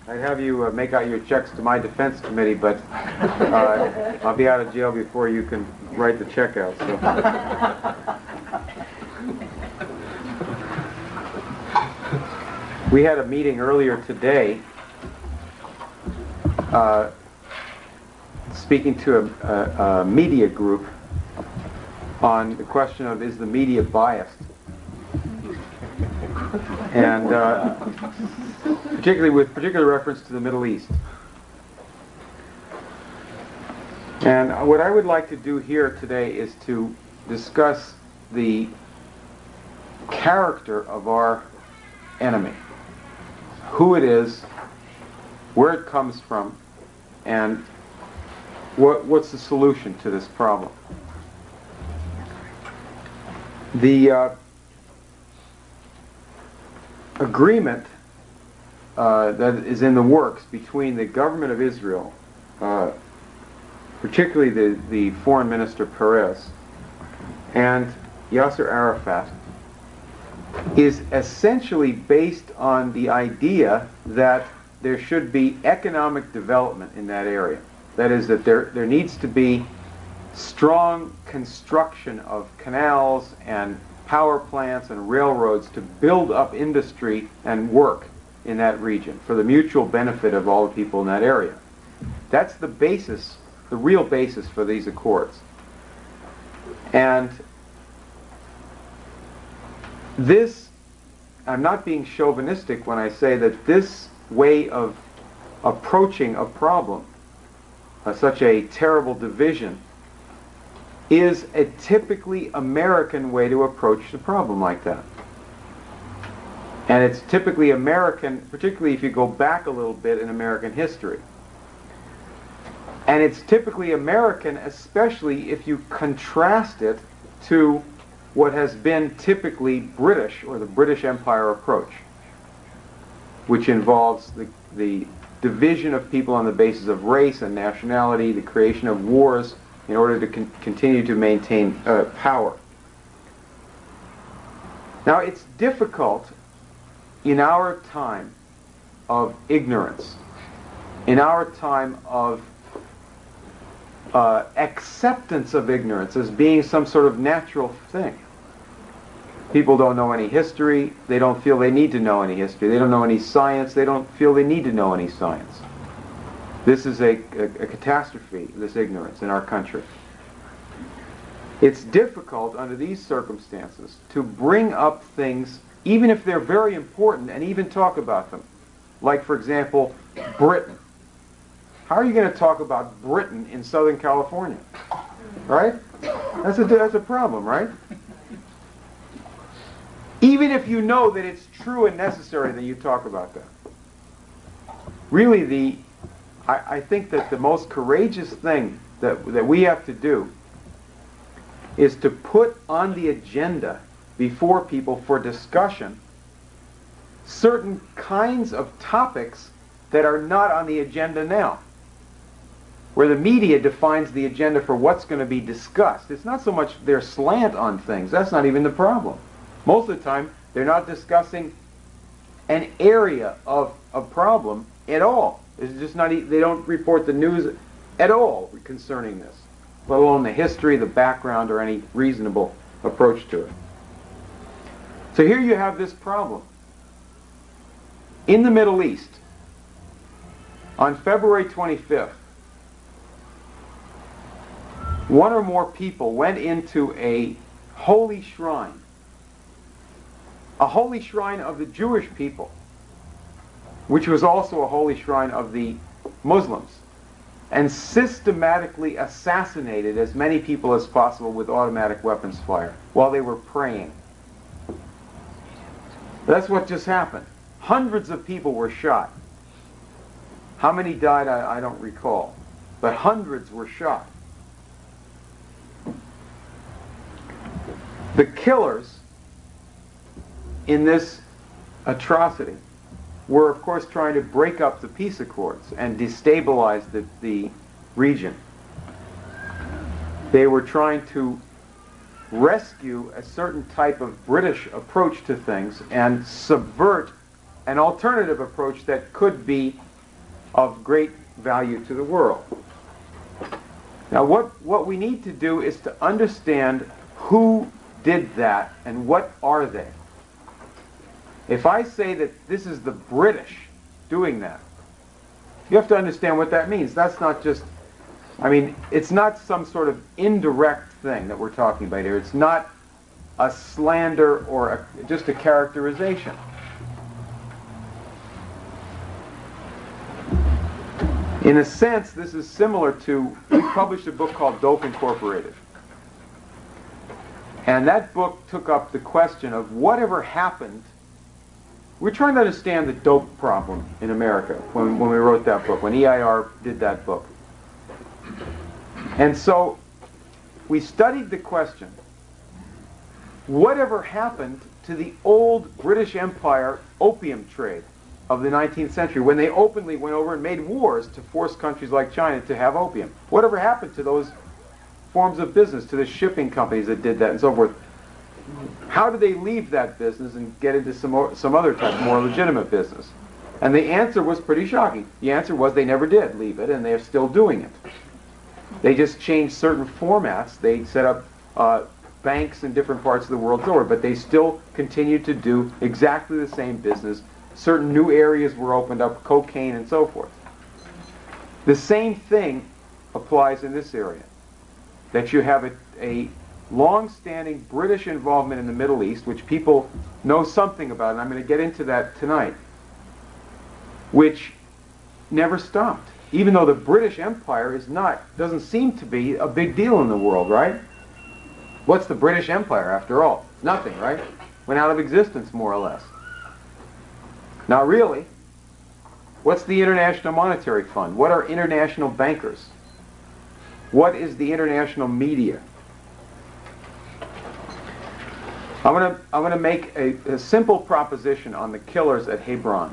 I'd have you make out your checks to my defense committee, but I'll be out of jail before you can write the check out. So. We had a meeting earlier today speaking to a media group on the question of, is the media biased? And particularly with particular reference to the Middle East. And what I would like to do here today is to discuss the character of our enemy, who it is, where it comes from, and what's the solution to this problem. The agreement that is in the works between the government of Israel, particularly the foreign minister Peres, and Yasser Arafat, is essentially based on the idea that there should be economic development in that area. That is, that there needs to be strong construction of canals and power plants and railroads to build up industry and work in that region for the mutual benefit of all the people in that area. That's the basis, the real basis for these accords. And this, I'm not being chauvinistic when I say that this way of approaching a problem, such a terrible division, is a typically American way to approach a problem like that. And it's typically American, particularly if you go back a little bit in American history. And it's typically American, especially if you contrast it to what has been typically British, or the British Empire approach, which involves the division of people on the basis of race and nationality, the creation of wars in order to continue to maintain power. Now, it's difficult in our time of ignorance, in our time of acceptance of ignorance as being some sort of natural thing. People don't know any history. They don't feel they need to know any history. They don't know any science. They don't feel they need to know any science. This is a catastrophe, this ignorance in our country. It's difficult under these circumstances to bring up things, even if they're very important, and even talk about them. Like, for example, Britain. How are you going to talk about Britain in Southern California? Right? That's a problem, right? Even if you know that it's true and necessary that you talk about that. Really, I think that the most courageous thing that we have to do is to put on the agenda before people for discussion certain kinds of topics that are not on the agenda now, where the media defines the agenda for what's going to be discussed. It's not so much their slant on things. That's not even the problem. Most of the time, they're not discussing an area of a problem at all. It's just not. They don't report the news at all concerning this, let alone the history, the background, or any reasonable approach to it. So here you have this problem. In the Middle East, on February 25th, one or more people went into a holy shrine of the Jewish people, which was also a holy shrine of the Muslims, and systematically assassinated as many people as possible with automatic weapons fire while they were praying. That's what just happened. Hundreds of people were shot. How many died, I don't recall, but hundreds were shot. The killers in this atrocity were, of course, trying to break up the peace accords and destabilize the region. They were trying to rescue a certain type of British approach to things and subvert an alternative approach that could be of great value to the world. Now what we need to do is to understand who did that and what are they. If I say that this is the British doing that, you have to understand what that means. That's not just, it's not some sort of indirect thing that we're talking about here. It's not a slander or just a characterization. In a sense, this is similar to, we published a book called Dope Incorporated. And that book took up the question of whatever happened. We're trying to understand the dope problem in America when we wrote that book, when EIR did that book. And so we studied the question, whatever happened to the old British Empire opium trade of the 19th century, when they openly went over and made wars to force countries like China to have opium? Whatever happened to those forms of business, to the shipping companies that did that and so forth? How did they leave that business and get into some other type, more legitimate business? And the answer was pretty shocking. The answer was they never did leave it, and they're still doing it. They just changed certain formats. They set up banks in different parts of the world over, but they still continued to do exactly the same business. Certain new areas were opened up, cocaine and so forth. The same thing applies in this area, that you have a long-standing British involvement in the Middle East, which people know something about, and I'm going to get into that tonight, which never stopped. Even though the British Empire doesn't seem to be a big deal in the world, right? What's the British Empire, after all? It's nothing, right? Went out of existence, more or less. Not really. What's the International Monetary Fund? What are international bankers? What is the international media? I'm going to make a simple proposition on the killers at Hebron.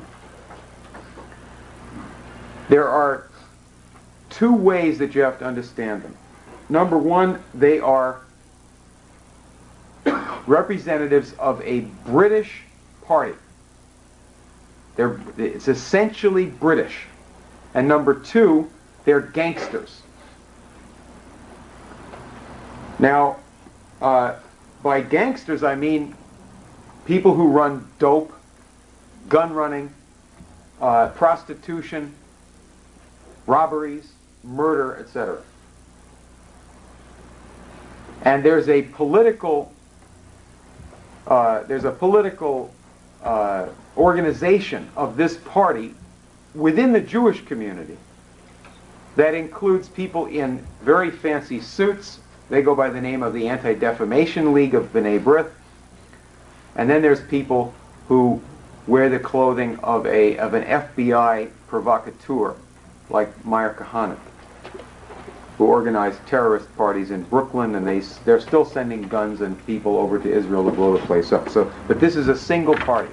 There are two ways that you have to understand them. Number one, they are representatives of a British party. It's essentially British. And number two, they're gangsters. Now, by gangsters I mean people who run dope, gun running, prostitution, robberies, murder, etc. And there's a political organization of this party within the Jewish community that includes people in very fancy suits. They go by the name of the Anti-Defamation League of B'nai B'rith. And then there's people who wear the clothing of an FBI provocateur like Meir Kahane, who organized terrorist parties in Brooklyn, and they're still sending guns and people over to Israel to blow the place up. But this is a single party.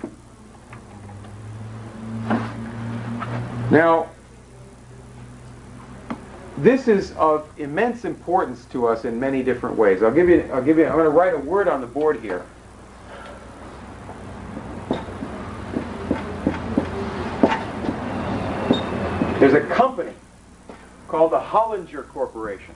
Now, this is of immense importance to us in many different ways. I'm going to write a word on the board here. There's a company called the Hollinger Corporation,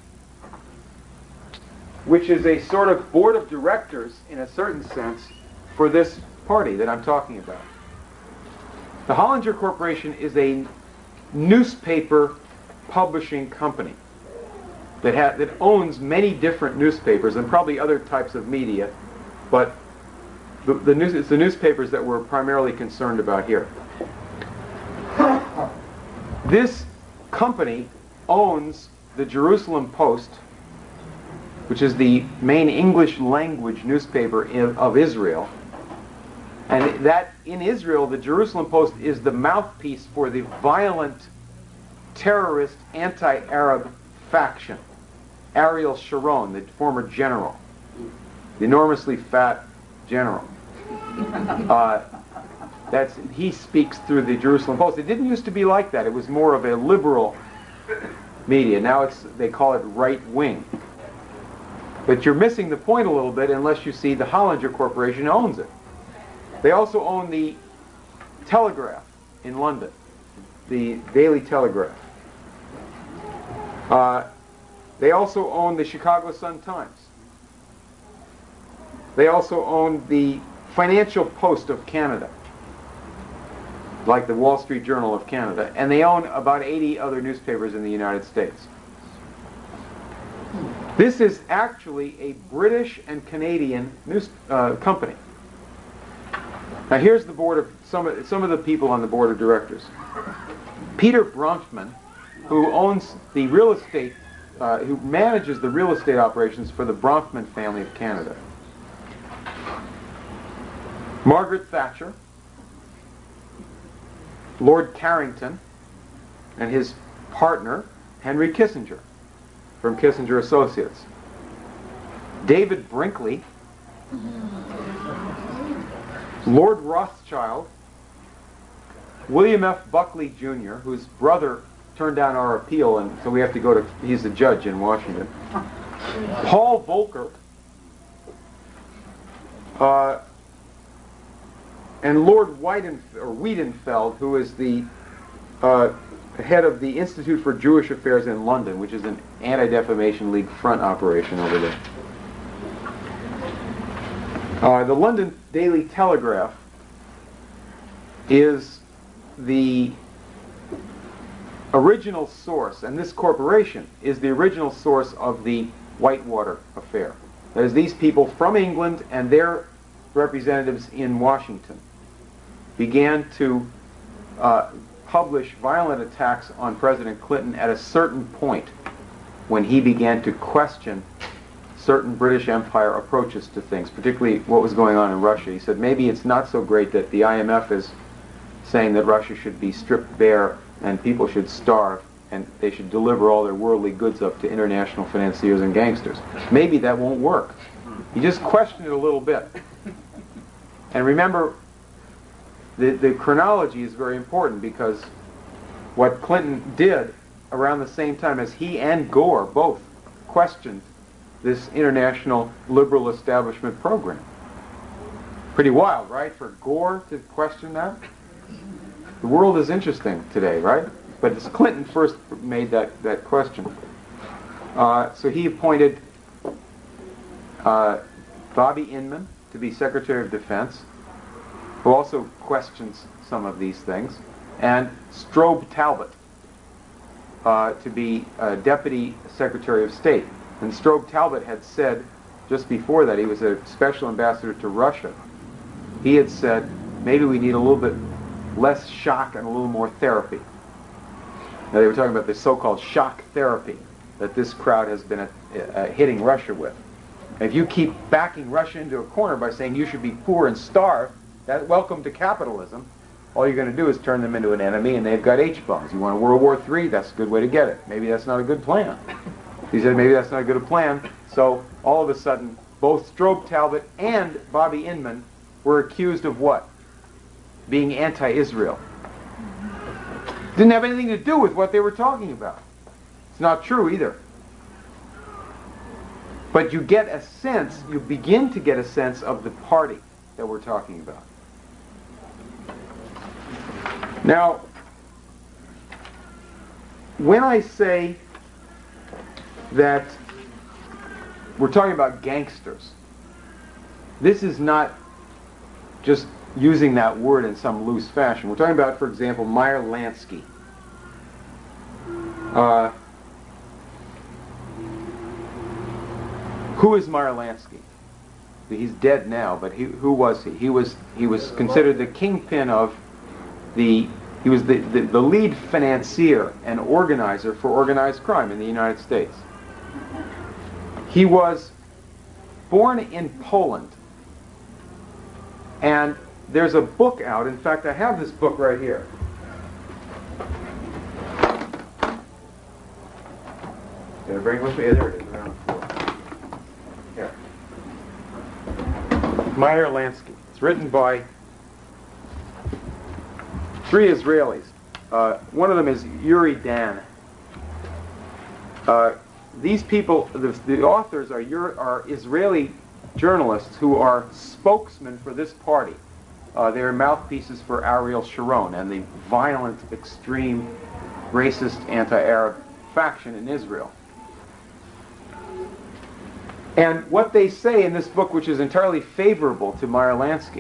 which is a sort of board of directors, in a certain sense, for this party that I'm talking about. The Hollinger Corporation is a newspaper publishing company that owns many different newspapers and probably other types of media, but it's the newspapers that we're primarily concerned about here. This company owns the Jerusalem Post, which is the main English language newspaper of Israel. And that in Israel, the Jerusalem Post is the mouthpiece for the violent, terrorist, anti-Arab faction. Ariel Sharon, the former general, the enormously fat general. He speaks through the Jerusalem Post. It didn't used to be like that. It was more of a liberal media. Now they call it right-wing. But you're missing the point a little bit unless you see the Hollinger Corporation owns it. They also own the Telegraph in London. the Daily Telegraph. They also own the Chicago Sun-Times. They also own the Financial Post of Canada, like the Wall Street Journal of Canada, and they own about 80 other newspapers in the United States. This is actually a British and Canadian news company. Now here's the board of some of the people on the board of directors. Peter Bronfman, who owns the real estate, who manages the real estate operations for the Bronfman family of Canada. Margaret Thatcher, Lord Carrington, and his partner, Henry Kissinger, from Kissinger Associates. David Brinkley, Lord Rothschild, William F. Buckley Jr., whose brother turned down our appeal, and so we have to go to, he's a judge in Washington. Paul Volcker, and Lord Wiedenfeld, who is the head of the Institute for Jewish Affairs in London, which is an Anti-Defamation League front operation over there. The London Daily Telegraph is the original source, and this corporation is the original source of the Whitewater affair. That is, these people from England and their representatives in Washington began to publish violent attacks on President Clinton at a certain point when he began to question certain British Empire approaches to things, particularly what was going on in Russia. He said maybe it's not so great that the IMF is saying that Russia should be stripped bare and people should starve and they should deliver all their worldly goods up to international financiers and gangsters. Maybe that won't work. He just questioned it a little bit. And remember, the chronology is very important, because what Clinton did around the same time as he and Gore both questioned this international liberal establishment program. Pretty wild, right, for Gore to question that? The world is interesting today, right? But it's Clinton first made that question. So he appointed Bobby Inman to be Secretary of Defense, who also questions some of these things, and Strobe Talbot to be Deputy Secretary of State. And Strobe Talbot had said, just before that, he was a special ambassador to Russia. He had said, maybe we need a little bit less shock and a little more therapy. Now, they were talking about the so-called shock therapy that this crowd has been hitting Russia with. And if you keep backing Russia into a corner by saying you should be poor and starve, that welcome to capitalism, all you're going to do is turn them into an enemy, and they've got H-bombs. You want a World War III? That's a good way to get it. Maybe that's not a good plan. He said maybe that's not a good plan. So all of a sudden, both Strobe Talbot and Bobby Inman were accused of what? Being anti-Israel. Didn't have anything to do with what they were talking about. It's not true either. But you get a sense, you begin to get a sense of the party that we're talking about. Now, when I say that we're talking about gangsters, this is not just using that word in some loose fashion. We're talking about, for example, Meyer Lansky. Who is Meyer Lansky? He's dead now, but who was he? He was considered the kingpin of he was the lead financier and organizer for organized crime in the United States. He was born in Poland, and there's a book out. In fact, I have this book right here. Did I bring it with me? There it is, around the floor. Here. Meyer Lansky. It's written by 3 Israelis. One of them is Yuri Dan. These people, the authors are Israeli journalists who are spokesmen for this party. they are mouthpieces for Ariel Sharon and the violent, extreme, racist, anti-Arab faction in Israel. And what they say in this book, which is entirely favorable to Meyer Lansky,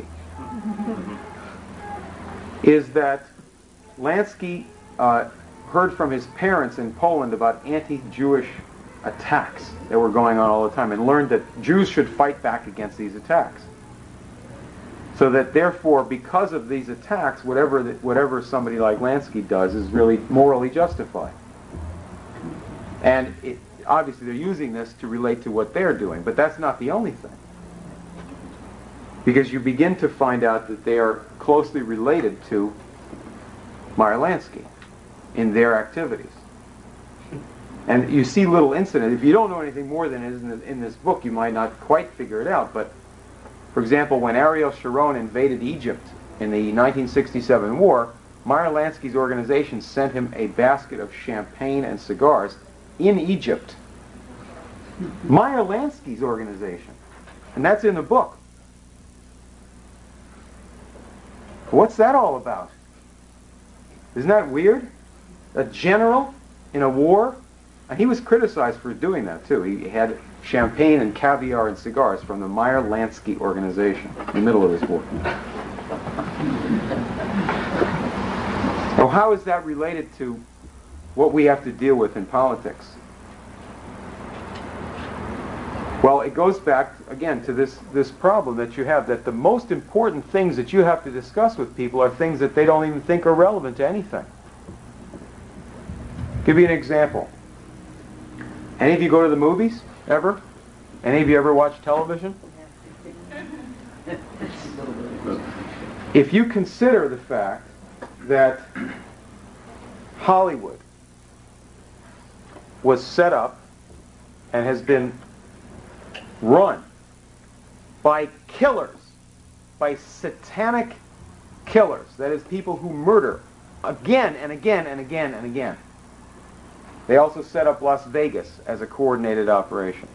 is that Lansky heard from his parents in Poland about anti-Jewish attacks that were going on all the time and learned that Jews should fight back against these attacks. So that therefore, because of these attacks, whatever somebody like Lansky does is really morally justified. And obviously they're using this to relate to what they're doing, but that's not the only thing. Because you begin to find out that they are closely related to Meyer Lansky in their activities. And you see little incidents. If you don't know anything more than is in this book, you might not quite figure it out. But, for example, when Ariel Sharon invaded Egypt in the 1967 war, Meyer Lansky's organization sent him a basket of champagne and cigars in Egypt. Meyer Lansky's organization. And that's in the book. What's that all about? Isn't that weird? A general in a war, and he was criticized for doing that too. He had champagne and caviar and cigars from the Meyer Lansky organization in the middle of his war. Well, how is that related to what we have to deal with in politics? Well, it goes back, again, to this problem that you have, that the most important things that you have to discuss with people are things that they don't even think are relevant to anything. Give you an example. Any of you go to the movies, ever? Any of you ever watch television? If you consider the fact that Hollywood was set up and has been run by killers, by satanic killers, that is, people who murder again and again and again and again. They also set up Las Vegas as a coordinated operation.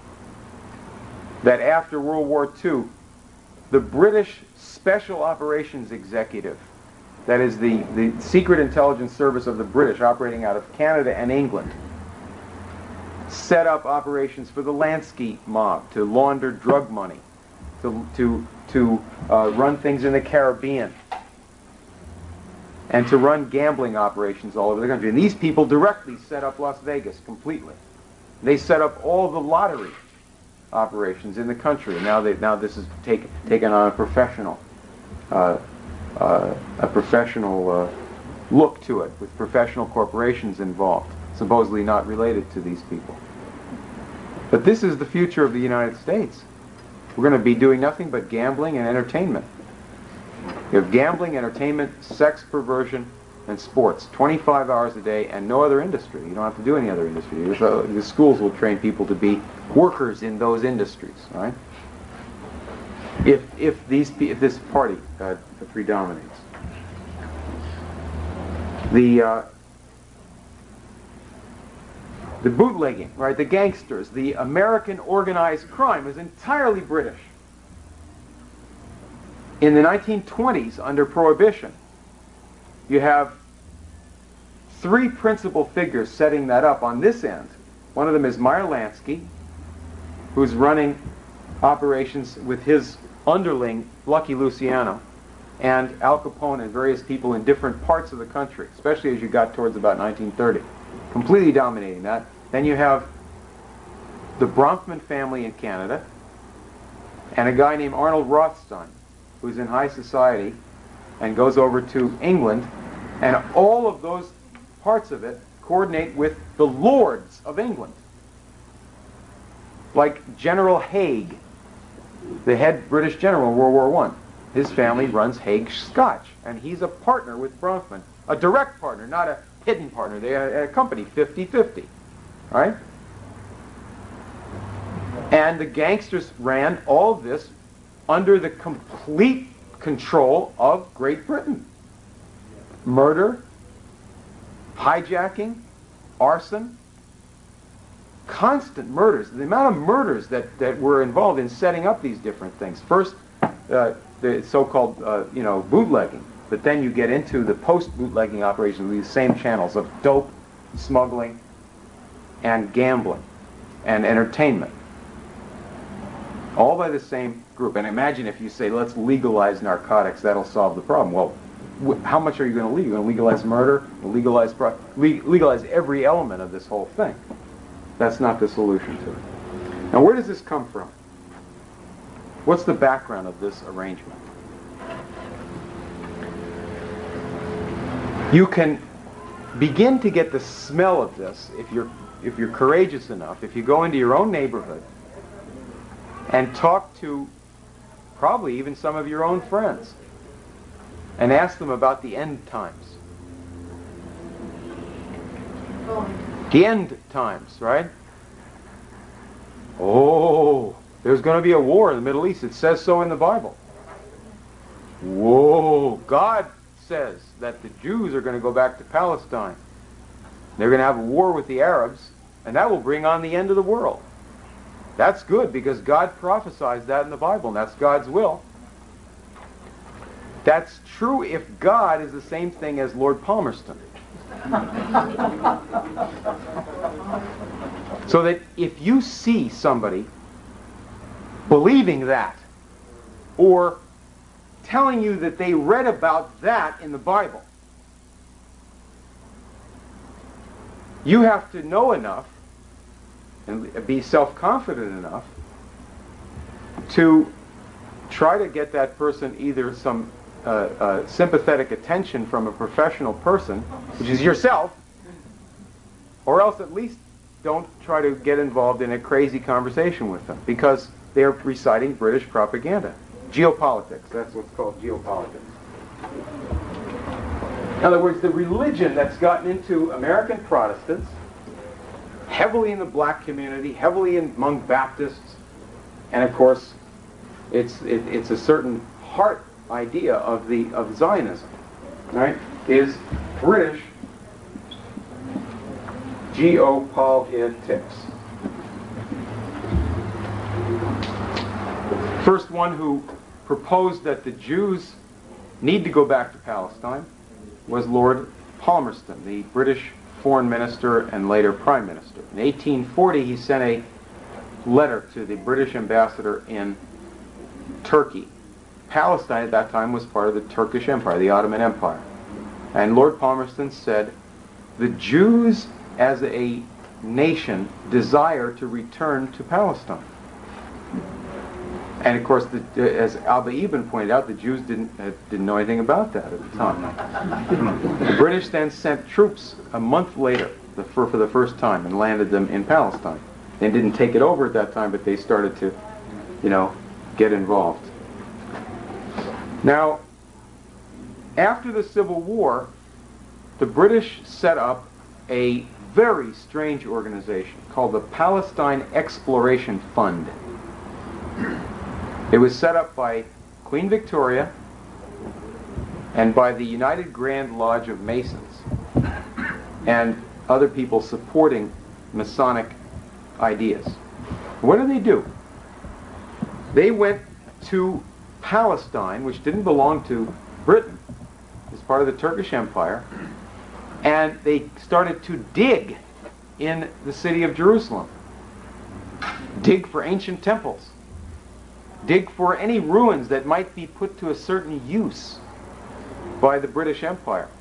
That after World War II, the British Special Operations Executive, that is the secret intelligence service of the British operating out of Canada and England, set up operations for the Lansky mob to launder drug money, to run things in the Caribbean, and to run gambling operations all over the country. And these people directly set up Las Vegas completely. They set up all the lottery operations in the country. And now this is taken on a professional look to it, with professional corporations involved, supposedly not related to these people. But this is the future of the United States. We're going to be doing nothing but gambling and entertainment. You have gambling, entertainment, sex, perversion, and sports. 25 hours a day and no other industry. You don't have to do any other industry. The schools will train people to be workers in those industries, right? If this party predominates. The bootlegging, right, the gangsters, the American organized crime is entirely British. In the 1920s, under Prohibition, you have three principal figures setting that up on this end. One of them is Meyer Lansky, who's running operations with his underling, Lucky Luciano, and Al Capone and various people in different parts of the country, especially as you got towards about 1930. Completely dominating that. Then you have the Bronfman family in Canada, and a guy named Arnold Rothstein, who's in high society and goes over to England, and all of those parts of it coordinate with the lords of England. Like General Haig, the head British general in World War I. His family runs Haig Scotch, and he's a partner with Bronfman. A direct partner, not a hidden partner. They are a company, 50-50, right? And the gangsters ran all of this under the complete control of Great Britain. Murder, hijacking, arson, constant murders. The amount of murders that were involved in setting up these different things. First, the so-called bootlegging. But then you get into the post-bootlegging operations of these same channels of dope, smuggling, and gambling, and entertainment. All by the same group. And imagine if you say, let's legalize narcotics, that'll solve the problem. Well, how much are you going to legalize? You're going to legalize murder, legalize every element of this whole thing. That's not the solution to it. Now, where does this come from? What's the background of this arrangement? You can begin to get the smell of this if you're courageous enough, if you go into your own neighborhood and talk to probably even some of your own friends and ask them about the end times. The end times, right? Oh, there's going to be a war in the Middle East. It says so in the Bible. Whoa, God says that the Jews are going to go back to Palestine. They're going to have a war with the Arabs, and that will bring on the end of the world. That's good because God prophesies that in the Bible, and that's God's will. That's true if God is the same thing as Lord Palmerston. So that if you see somebody believing that, or telling you that they read about that in the Bible, you have to know enough and be self-confident enough to try to get that person either some sympathetic attention from a professional person, which is yourself, or else at least don't try to get involved in a crazy conversation with them, because they're reciting British propaganda. Geopolitics, that's what's called geopolitics. In other words, the religion that's gotten into American Protestants, heavily in the black community, heavily among Baptists, and of course, it's a certain heart idea of Zionism, right? Is British geopolitics. First one who proposed that the Jews need to go back to Palestine was Lord Palmerston, the British foreign minister and later prime minister. In 1840, he sent a letter to the British ambassador in Turkey. Palestine at that time was part of the Turkish Empire, the Ottoman Empire. And Lord Palmerston said, the Jews as a nation desire to return to Palestine. And of course, as Alba Ibn pointed out, the Jews didn't know anything about that at the time. The British then sent troops a month later for the first time and landed them in Palestine. They didn't take it over at that time, but they started to, get involved. Now, after the Civil War, the British set up a very strange organization called the Palestine Exploration Fund. It was set up by Queen Victoria and by the United Grand Lodge of Masons and other people supporting Masonic ideas. What do? They went to Palestine, which didn't belong to Britain. It was part of the Turkish Empire. And they started to dig in the city of Jerusalem. Dig for ancient temples. Dig for any ruins that might be put to a certain use by the British Empire.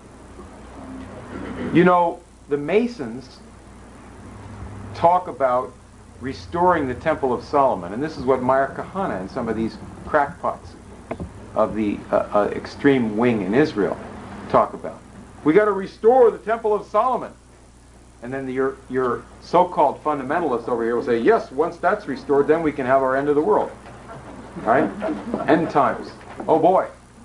The Masons talk about restoring the Temple of Solomon, and this is what Meir Kahane and some of these crackpots of the extreme wing in Israel talk about. We got to restore the Temple of Solomon. And then your so-called fundamentalists over here will say, yes, once that's restored, then we can have our end of the world. Right? End times. Oh boy.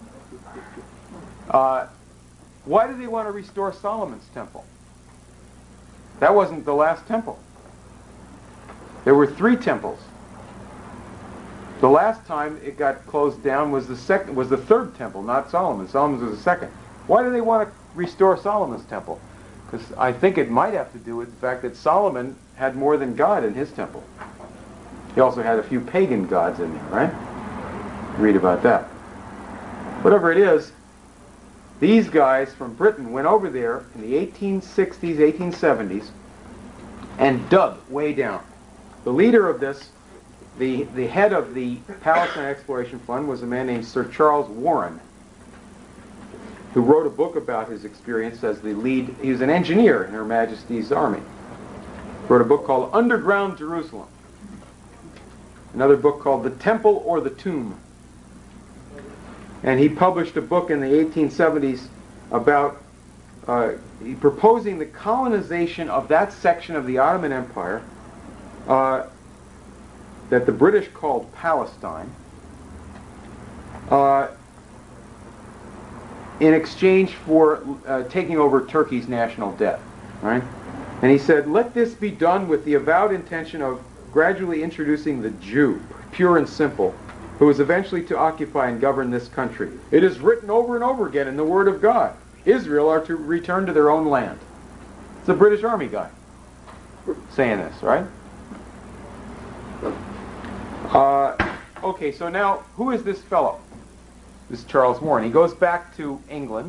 Why do they want to restore Solomon's temple? That wasn't the last temple. There were 3 temples. The last time it got closed down was the 3rd temple, not Solomon's. Solomon's was the 2nd. Why do they want to restore Solomon's temple? Because I think it might have to do with the fact that Solomon had more than God in his temple. He also had a few pagan gods in there, right? read about that. Whatever it is, these guys from Britain went over there in the 1860s, 1870s, and dug way down. The leader of this, the head of the Palestine Exploration Fund, was a man named Sir Charles Warren, who wrote a book about his experience as the lead. He was an engineer in Her Majesty's Army. Wrote a book called Underground Jerusalem. Another book called The Temple or the Tomb. And he published a book in the 1870s about proposing the colonization of that section of the Ottoman Empire that the British called Palestine, in exchange for taking over Turkey's national debt. Right? And he said, let this be done with the avowed intention of gradually introducing the Jew, pure and simple, who is eventually to occupy and govern this country. It is written over and over again in the Word of God. Israel are to return to their own land. It's a British Army guy saying this, right? Okay, so now, who is this fellow? This is Charles Warren. He goes back to England.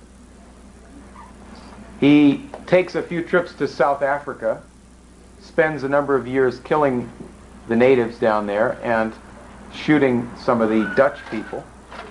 He takes a few trips to South Africa, spends a number of years killing the natives down there and shooting some of the Dutch people.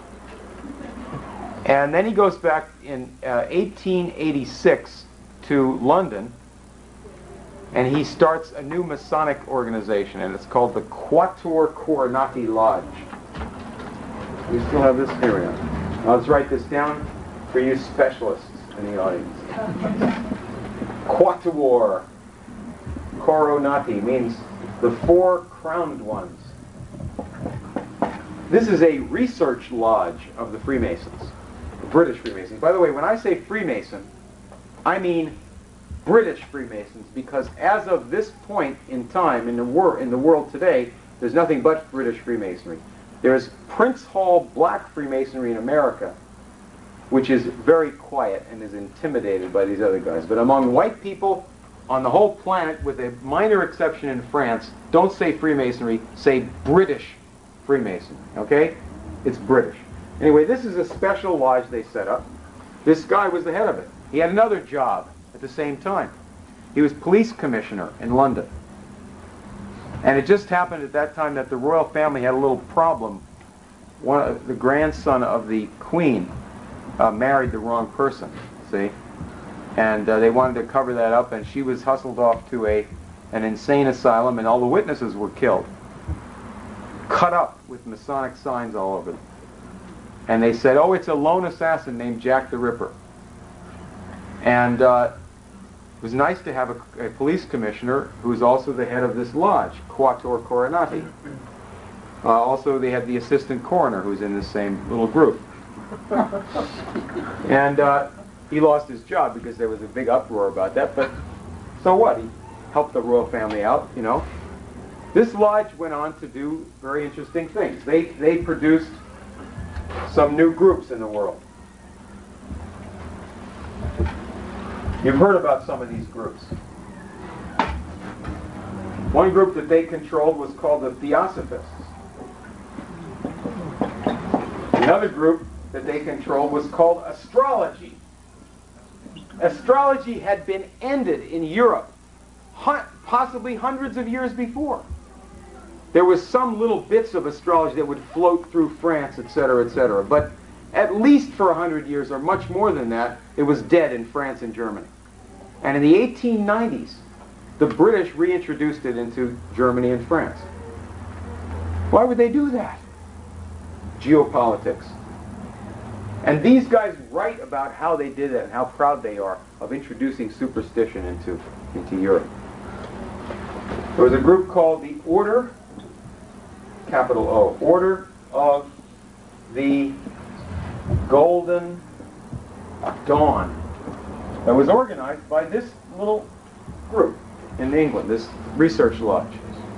And then he goes back in 1886 to London, and he starts a new Masonic organization, and it's called the Quatuor Coronati Lodge. We still have this here. We are. Now let's write this down for you specialists in the audience. Quatuor Coronati means the four crowned ones. This is a research lodge of the Freemasons, the British Freemasons. By the way, when I say Freemason, I mean British Freemasons, because as of this point in time in the world today, there's nothing but British Freemasonry. There's Prince Hall Black Freemasonry in America, which is very quiet and is intimidated by these other guys. But among white people on the whole planet, with a minor exception in France, don't say Freemasonry, say British Freemasonry, okay? It's British. Anyway, this is a special lodge they set up. This guy was the head of it. He had another job at the same time. He was police commissioner in London. And it just happened at that time that the royal family had a little problem. The grandson of the Queen married the wrong person, see? And they wanted to cover that up, and she was hustled off to an insane asylum, and all the witnesses were killed. Cut up with Masonic signs all over them. And they said, oh, it's a lone assassin named Jack the Ripper. And it was nice to have a police commissioner who was also the head of this lodge, Quatuor Coronati. Also, they had the assistant coroner who's in the same little group. And he lost his job because there was a big uproar about that, but so what? He helped the royal family out, you know. This lodge went on to do very interesting things. They produced some new groups in the world. You've heard about some of these groups. One group that they controlled was called the Theosophists. Another group that they controlled was called astrology. Astrology had been ended in Europe possibly hundreds of years before. There was some little bits of astrology that would float through France, etc., etc. But at least for 100 years, or much more than that, it was dead in France and Germany. And in the 1890s, the British reintroduced it into Germany and France. Why would they do that? Geopolitics. And these guys write about how they did that and how proud they are of introducing superstition into Europe. There was a group called the Order, capital O, Order of the Golden Dawn, that was organized by this little group in England, this research lodge,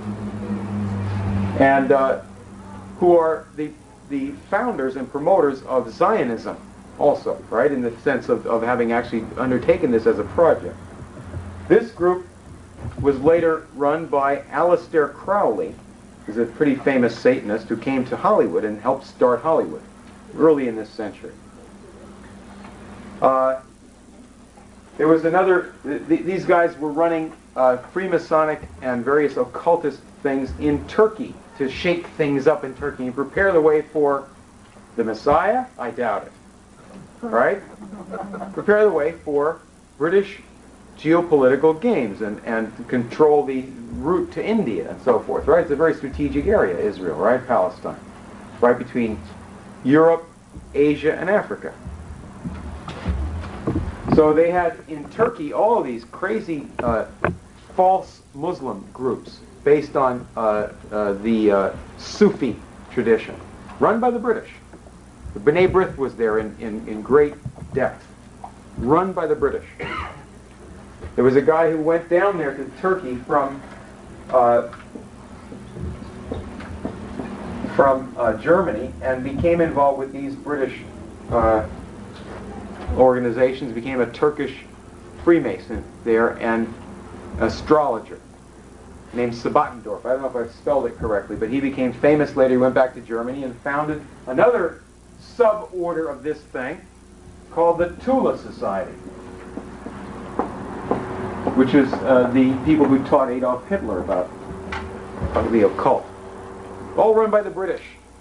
and who are the founders and promoters of Zionism also, right, in the sense of having actually undertaken this as a project. This group was later run by Aleister Crowley, is a pretty famous Satanist who came to Hollywood and helped start Hollywood early in this century. There was another, these guys were running Freemasonic and various occultist things in Turkey to shake things up in Turkey and prepare the way for the Messiah? I doubt it. Right? Prepare the way for British geopolitical games and to control the route to India and so forth, right? It's a very strategic area, Israel, right? Palestine. Right between Europe, Asia, and Africa. So they had in Turkey all of these crazy false Muslim groups based on the Sufi tradition, run by the British. The B'nai B'rith was there in great depth, run by the British. There was a guy who went down there to Turkey from Germany and became involved with these British organizations, became a Turkish Freemason there and astrologer named Sabattendorf. I don't know if I've spelled it correctly, but he became famous later. He went back to Germany and founded another sub-order of this thing called the Tula Society, which is the people who taught Adolf Hitler about the occult. All run by the British.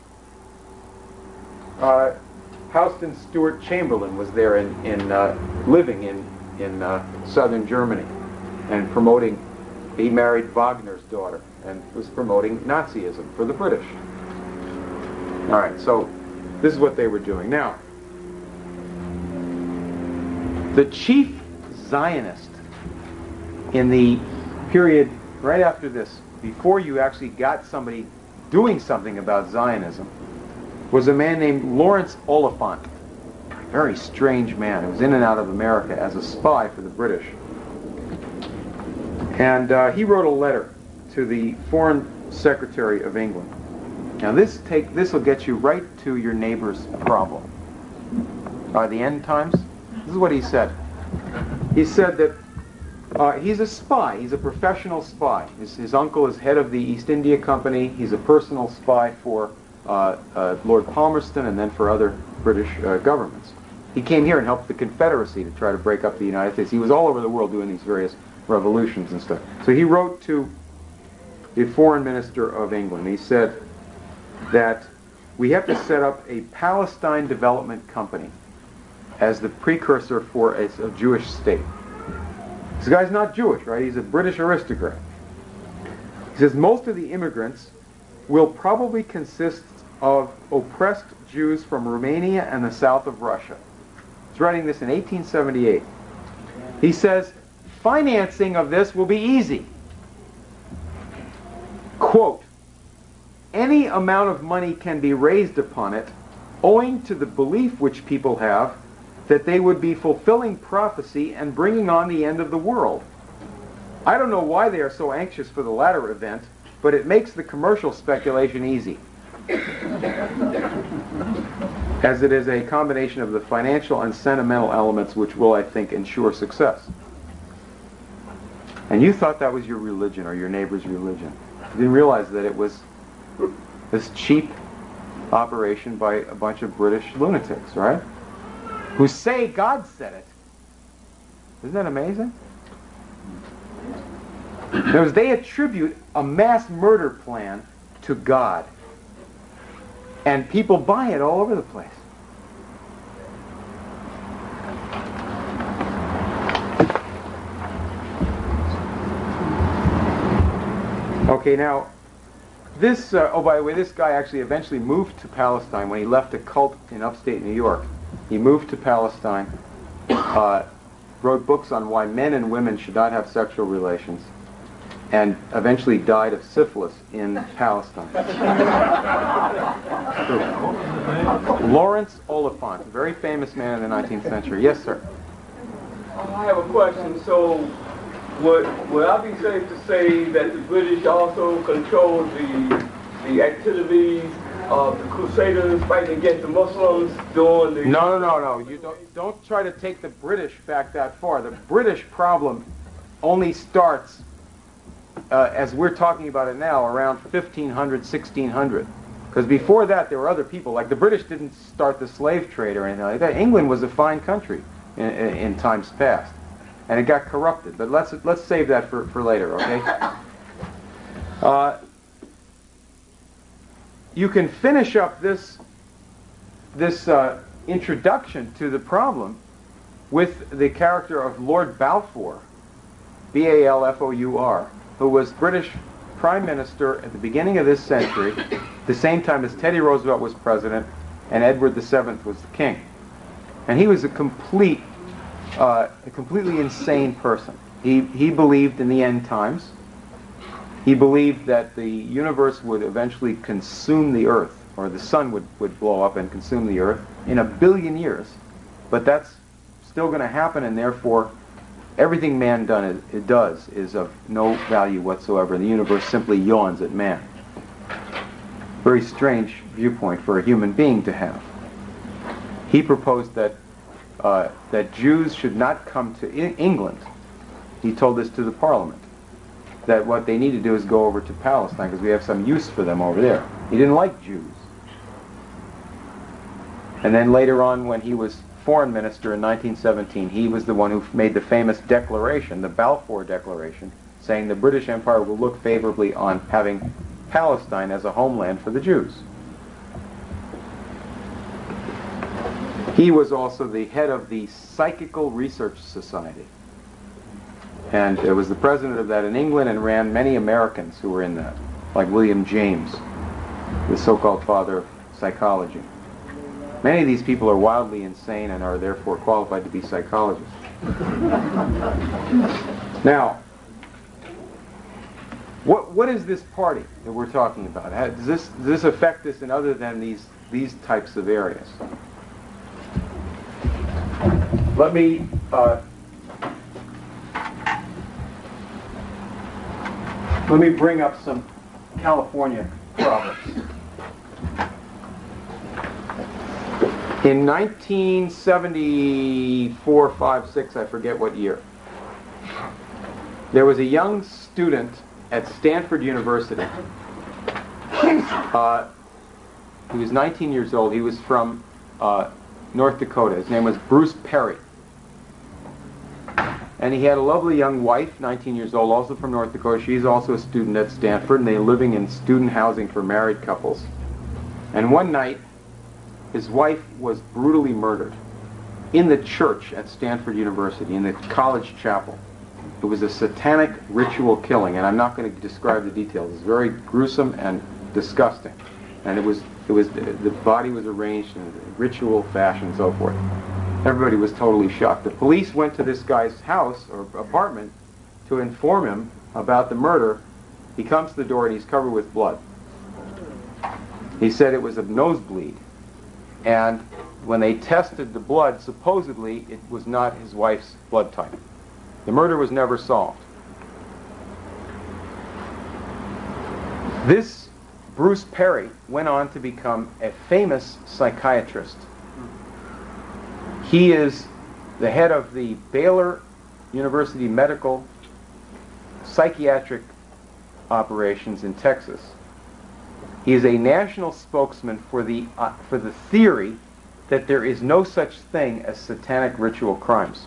Houston Stewart Chamberlain was there living in southern Germany and promoting, he married Wagner's daughter and was promoting Nazism for the British. All right, so this is what they were doing. Now, the chief Zionist in the period right after this, before you actually got somebody doing something about Zionism, was a man named Lawrence Oliphant. A very strange man who was in and out of America as a spy for the British. And he wrote a letter to the Foreign Secretary of England. Now this will get you right to your neighbor's problem. The end times. This is what he said. He said that he's a spy. He's a professional spy. His uncle is head of the East India Company. He's a personal spy for Lord Palmerston and then for other British governments. He came here and helped the Confederacy to try to break up the United States. He was all over the world doing these various revolutions and stuff. So he wrote to the Foreign Minister of England. He said that we have to set up a Palestine Development Company as the precursor for a Jewish state. This guy's not Jewish, right? He's a British aristocrat. He says most of the immigrants will probably consist of oppressed Jews from Romania and the south of Russia. He's writing this in 1878. He says, financing of this will be easy. Quote, any amount of money can be raised upon it owing to the belief which people have that they would be fulfilling prophecy and bringing on the end of the world. I don't know why they are so anxious for the latter event, but it makes the commercial speculation easy, as it is a combination of the financial and sentimental elements which will, I think, ensure success. And you thought that was your religion or your neighbor's religion. You didn't realize that it was this cheap operation by a bunch of British lunatics, right? Who say God said it. Isn't that amazing? Because they attribute a mass murder plan to God. And people buy it all over the place. Okay, now, this, oh, by the way, this guy actually eventually moved to Palestine when he left a cult in upstate New York. He moved to Palestine, wrote books on why men and women should not have sexual relations, and eventually died of syphilis in Palestine. Lawrence Oliphant, a very famous man in the 19th century. Yes, sir? I have a question. So, would I be safe to say that the British also controlled the activities of the Crusaders fighting against the Muslims during the... No. You don't try to take the British back that far. The British problem only starts as we're talking about it now, around 1500, 1600. Because before that, there were other people. Like the British didn't start the slave trade or anything like that. England was a fine country in times past, and it got corrupted. But let's save that for later, okay? You can finish up this introduction to the problem with the character of Lord Balfour, Balfour, who was British Prime Minister at the beginning of this century, the same time as Teddy Roosevelt was president and Edward VII was the king. And he was a completely insane person. He believed in the end times. He believed that the universe would eventually consume the earth, or the sun would blow up and consume the earth in 1 billion years. But that's still going to happen, and therefore everything man does is of no value whatsoever. The universe simply yawns at man. Very strange viewpoint for a human being to have. He proposed that Jews should not come to England. He told this to the Parliament, that what they need to do is go over to Palestine because we have some use for them over there. He didn't like Jews. And then later on, when he was foreign minister in 1917, he was the one who made the famous declaration, the Balfour Declaration, saying the British Empire will look favorably on having Palestine as a homeland for the Jews. He was also the head of the Psychical Research Society. And it was the president of that in England and ran many Americans who were in that, like William James, the so-called father of psychology. Many of these people are wildly insane and are therefore qualified to be psychologists. Now, what is this party that we're talking about? Does this affect us in other than these types of areas? Let me bring up some California problems. In 1974, 5, 6, I forget what year, there was a young student at Stanford University. He was 19 years old. He was from North Dakota. His name was Bruce Perry. And he had a lovely young wife, 19 years old, also from North Dakota. She's also a student at Stanford, and they're living in student housing for married couples. And one night, his wife was brutally murdered in the church at Stanford University, in the college chapel. It was a satanic ritual killing, and I'm not going to describe the details. It's very gruesome and disgusting. And the body was arranged in a ritual fashion and so forth. Everybody was totally shocked. The police went to this guy's house or apartment to inform him about the murder. He comes to the door and he's covered with blood. He said it was a nosebleed. And when they tested the blood, supposedly it was not his wife's blood type. The murder was never solved. This Bruce Perry went on to become a famous psychiatrist. He is the head of the Baylor University Medical Psychiatric Operations in Texas. He is a national spokesman for the theory that there is no such thing as satanic ritual crimes.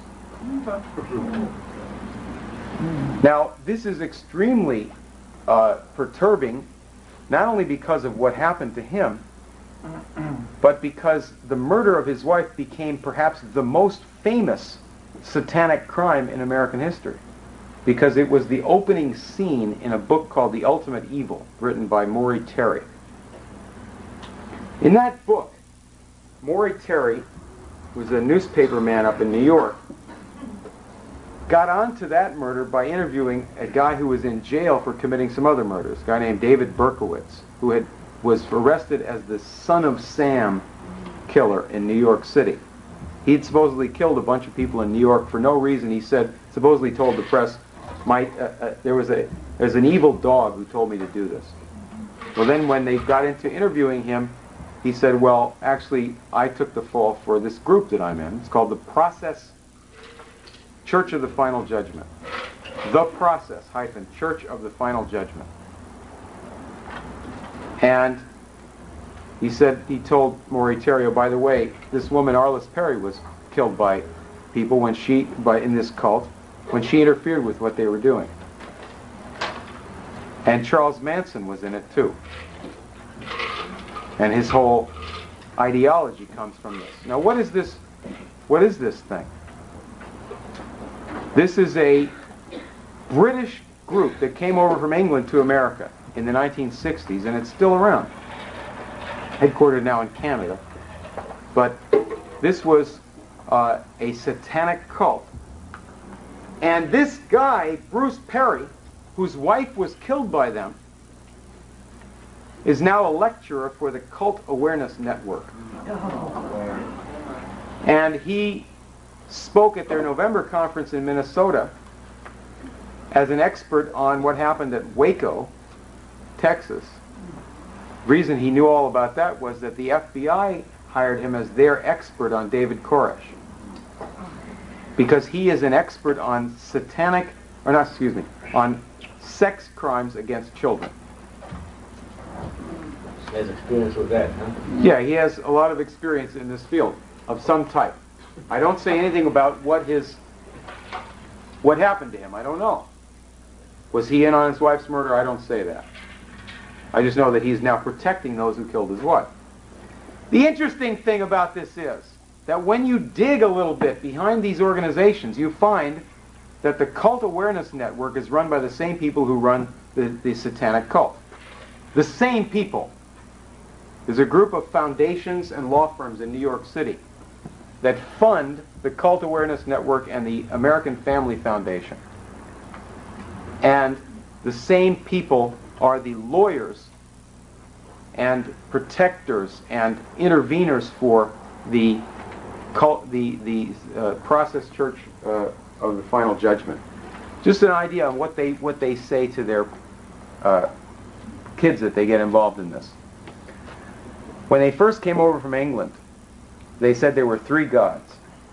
Now, this is extremely perturbing, not only because of what happened to him, but because the murder of his wife became perhaps the most famous satanic crime in American history, because it was the opening scene in a book called The Ultimate Evil, written by Maury Terry. In that book, Maury Terry, who was a newspaper man up in New York, got onto that murder by interviewing a guy who was in jail for committing some other murders, a guy named David Berkowitz, who was arrested as the Son of Sam killer in New York City. He'd supposedly killed a bunch of people in New York for no reason. He supposedly told the press, there's an evil dog who told me to do this. Well, then when they got into interviewing him, he said, well, actually, I took the fall for this group that I'm in. It's called the Process Church of the Final Judgment. The Process, Church of the Final Judgment. And he told Moritario, by the way, this woman Arliss Perry was killed by people in this cult when she interfered with what they were doing. And Charles Manson was in it too. And his whole ideology comes from this. Now what is this thing? This is a British group that came over from England to America in the 1960s, and it's still around. Headquartered now in Canada. But this was a satanic cult. And this guy, Bruce Perry, whose wife was killed by them, is now a lecturer for the Cult Awareness Network. And he spoke at their November conference in Minnesota as an expert on what happened at Waco, Texas. The reason he knew all about that was that the FBI hired him as their expert on David Koresh. Because he is an expert on on sex crimes against children. He has experience with that, huh? Yeah, he has a lot of experience in this field of some type. I don't say anything about what happened to him. I don't know. Was he in on his wife's murder? I don't say that. I just know that he's now protecting those who killed his wife. The interesting thing about this is that when you dig a little bit behind these organizations, you find that the Cult Awareness Network is run by the same people who run the satanic cult. The same people. There's a group of foundations and law firms in New York City that fund the Cult Awareness Network and the American Family Foundation. And the same people are the lawyers and protectors and interveners for the Process Church of the Final Judgment. Just an idea of what they say to their kids that they get involved in this. When they first came over from England, they said there were three gods.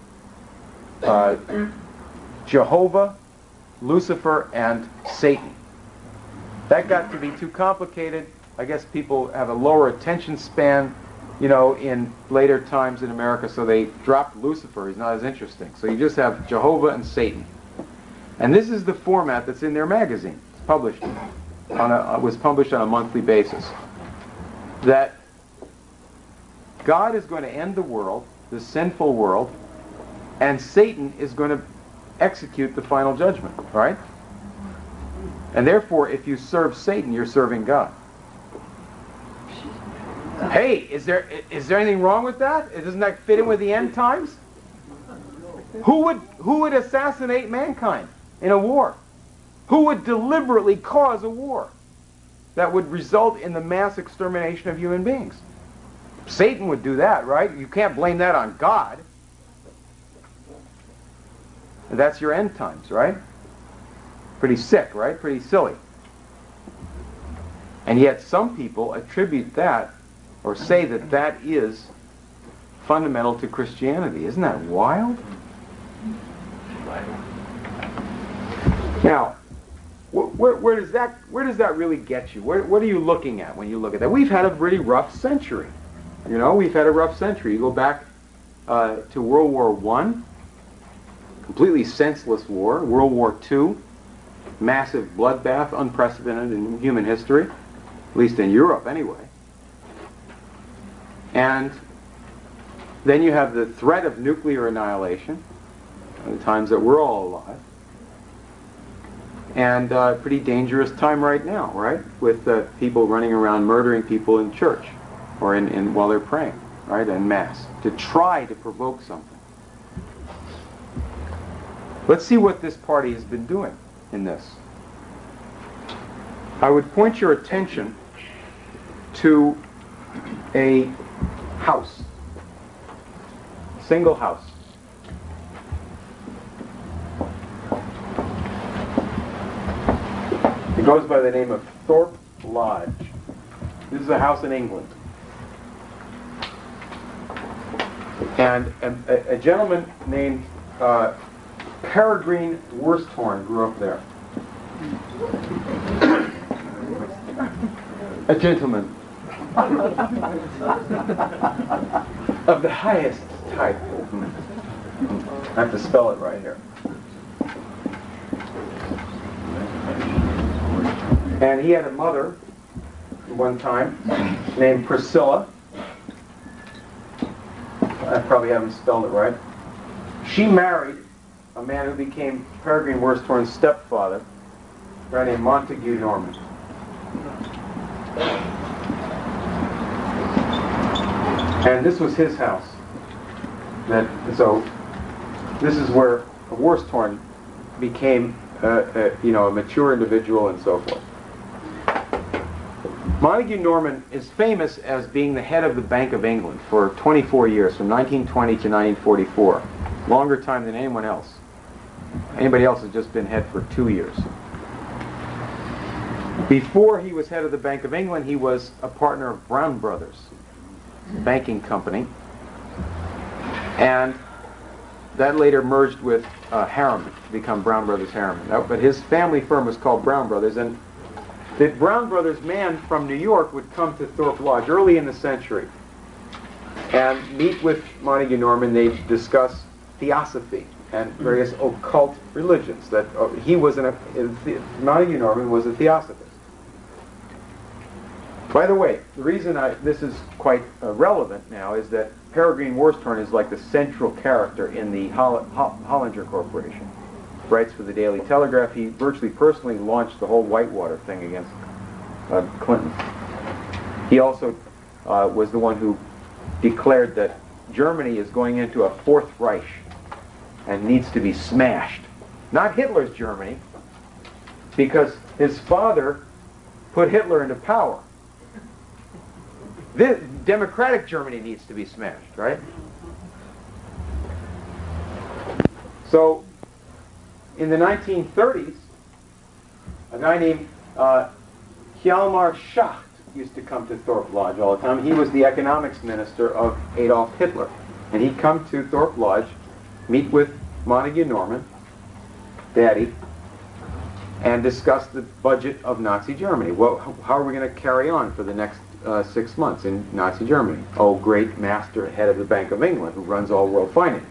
Jehovah, Lucifer, and Satan. That got to be too complicated. I guess people have a lower attention span, in later times in America, so they dropped Lucifer. He's not as interesting. So you just have Jehovah and Satan. And this is the format that's in their magazine. It's published was published on a monthly basis. That God is going to end the world, the sinful world, and Satan is going to execute the final judgment, right? And therefore, if you serve Satan, you're serving God. Hey, is there anything wrong with that? Doesn't that fit in with the end times? Who would assassinate mankind in a war? Who would deliberately cause a war that would result in the mass extermination of human beings? Satan would do that, right? You can't blame that on God. And that's your end times, right? Pretty sick, right? Pretty silly. And yet some people attribute that or say that that is fundamental to Christianity. Isn't that wild? Now, where does that really get you? What are you looking at when you look at that? We've had a really rough century. We've had a rough century. You go back to World War I, completely senseless war. World War II, massive bloodbath, unprecedented in human history, at least in Europe anyway. And then you have the threat of nuclear annihilation, the times that we're all alive. And a pretty dangerous time right now, right? With people running around murdering people in church or while they're praying, right? En masse, to try to provoke something. Let's see what this party has been doing in this. I would point your attention to a house, single house. It goes by the name of Thorpe Lodge. This is a house in England. And a gentleman named Peregrine Worsthorne grew up there. A gentleman of the highest type. I have to spell it right here. And he had a mother one time named Priscilla. I probably haven't spelled it right. She married a man who became Peregrine Worsthorne's stepfather, a guy named Montague Norman. And this was his house. So this is where Worsthorne became a mature individual and so forth. Montague Norman is famous as being the head of the Bank of England for 24 years, from 1920 to 1944. Longer time than anyone else. Anybody else has just been head for 2 years. Before he was head of the Bank of England, he was a partner of Brown Brothers, a banking company. And that later merged with Harriman to become Brown Brothers Harriman. But his family firm was called Brown Brothers, and the Brown Brothers man from New York would come to Thorpe Lodge early in the century and meet with Montague Norman. They'd discuss theosophy and various occult religions. That Montague Norman was a theosophist. By the way, the reason this is quite relevant now is that Peregrine Worsthorne is like the central character in the Hollinger Corporation. Writes for the Daily Telegraph. He virtually personally launched the whole Whitewater thing against Clinton. He also was the one who declared that Germany is going into a Fourth Reich and needs to be smashed. Not Hitler's Germany, because his father put Hitler into power. This democratic Germany needs to be smashed, right? So, in the 1930s, a guy named Hjalmar Schacht used to come to Thorpe Lodge all the time. He was the economics minister of Adolf Hitler. And he'd come to Thorpe Lodge, meet with Montague Norman, Daddy, and discuss the budget of Nazi Germany. How are we going to carry on for the next 6 months in Nazi Germany? Oh, great master, head of the Bank of England, who runs all world finance,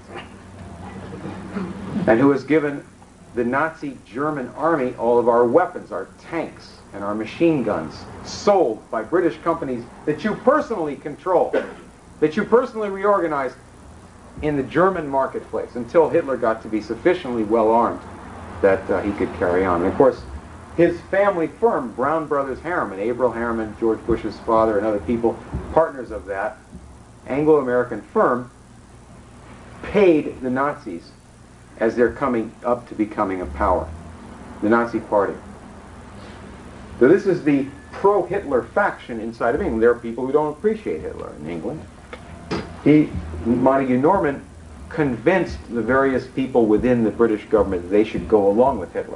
and who has given the Nazi German army all of our weapons, our tanks, and our machine guns, sold by British companies that you personally control, that you personally reorganized in the German marketplace until Hitler got to be sufficiently well armed that he could carry on. And of course, his family firm, Brown Brothers Harriman, Averell Harriman, George Bush's father, and other people, partners of that Anglo-American firm, paid the Nazis as they're coming up to becoming a power, the Nazi Party. So this is the pro-Hitler faction inside of England. There are people who don't appreciate Hitler in England. Montague Norman convinced the various people within the British government that they should go along with Hitler.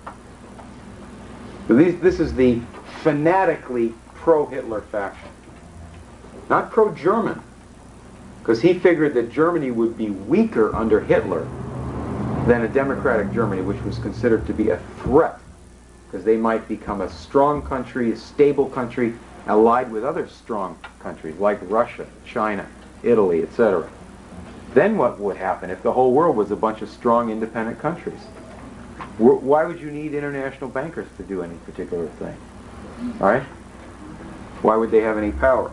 So this is the fanatically pro-Hitler faction. Not pro-German, because he figured that Germany would be weaker under Hitler than a democratic Germany, which was considered to be a threat, because they might become a strong country, a stable country, allied with other strong countries like Russia, China, Italy, etc. Then what would happen if the whole world was a bunch of strong, independent countries? Why would you need international bankers to do any particular thing? All right? Why would they have any power?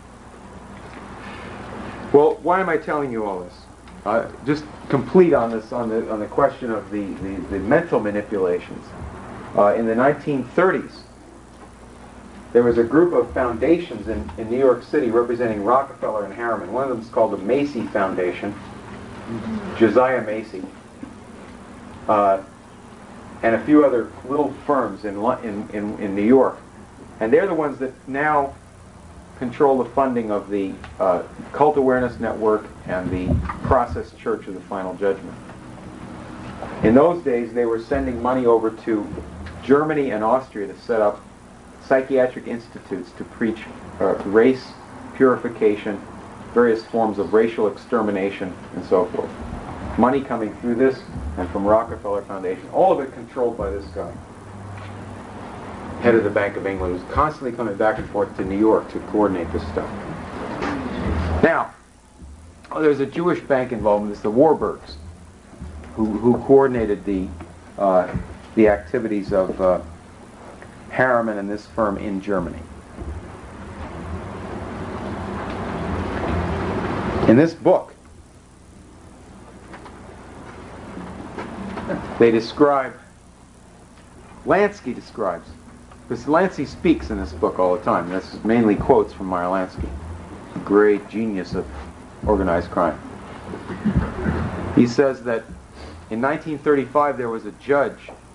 Well, why am I telling you all this? Just complete on this, on the question of the mental manipulations. In the 1930s, there was a group of foundations in New York City representing Rockefeller and Harriman. One of them is called the Macy Foundation, Josiah Macy, and a few other little firms in New York. And they're the ones that now control the funding of the Cult Awareness Network and the Process Church of the Final Judgment. In those days, they were sending money over to Germany and Austria to set up psychiatric institutes to preach race purification, various forms of racial extermination, and so forth. Money coming through this and from Rockefeller Foundation, all of it controlled by this guy. head of the Bank of England, was constantly coming back and forth to New York to coordinate this stuff. Now, there's a Jewish bank involved in this, the Warburgs, who coordinated the activities of Harriman and this firm in Germany. In this book, they describe, Lansky describes, because Lansky speaks in this book all the time. This is mainly quotes from Meyer Lansky, great genius of organized crime. He says that in 1935 there was a judge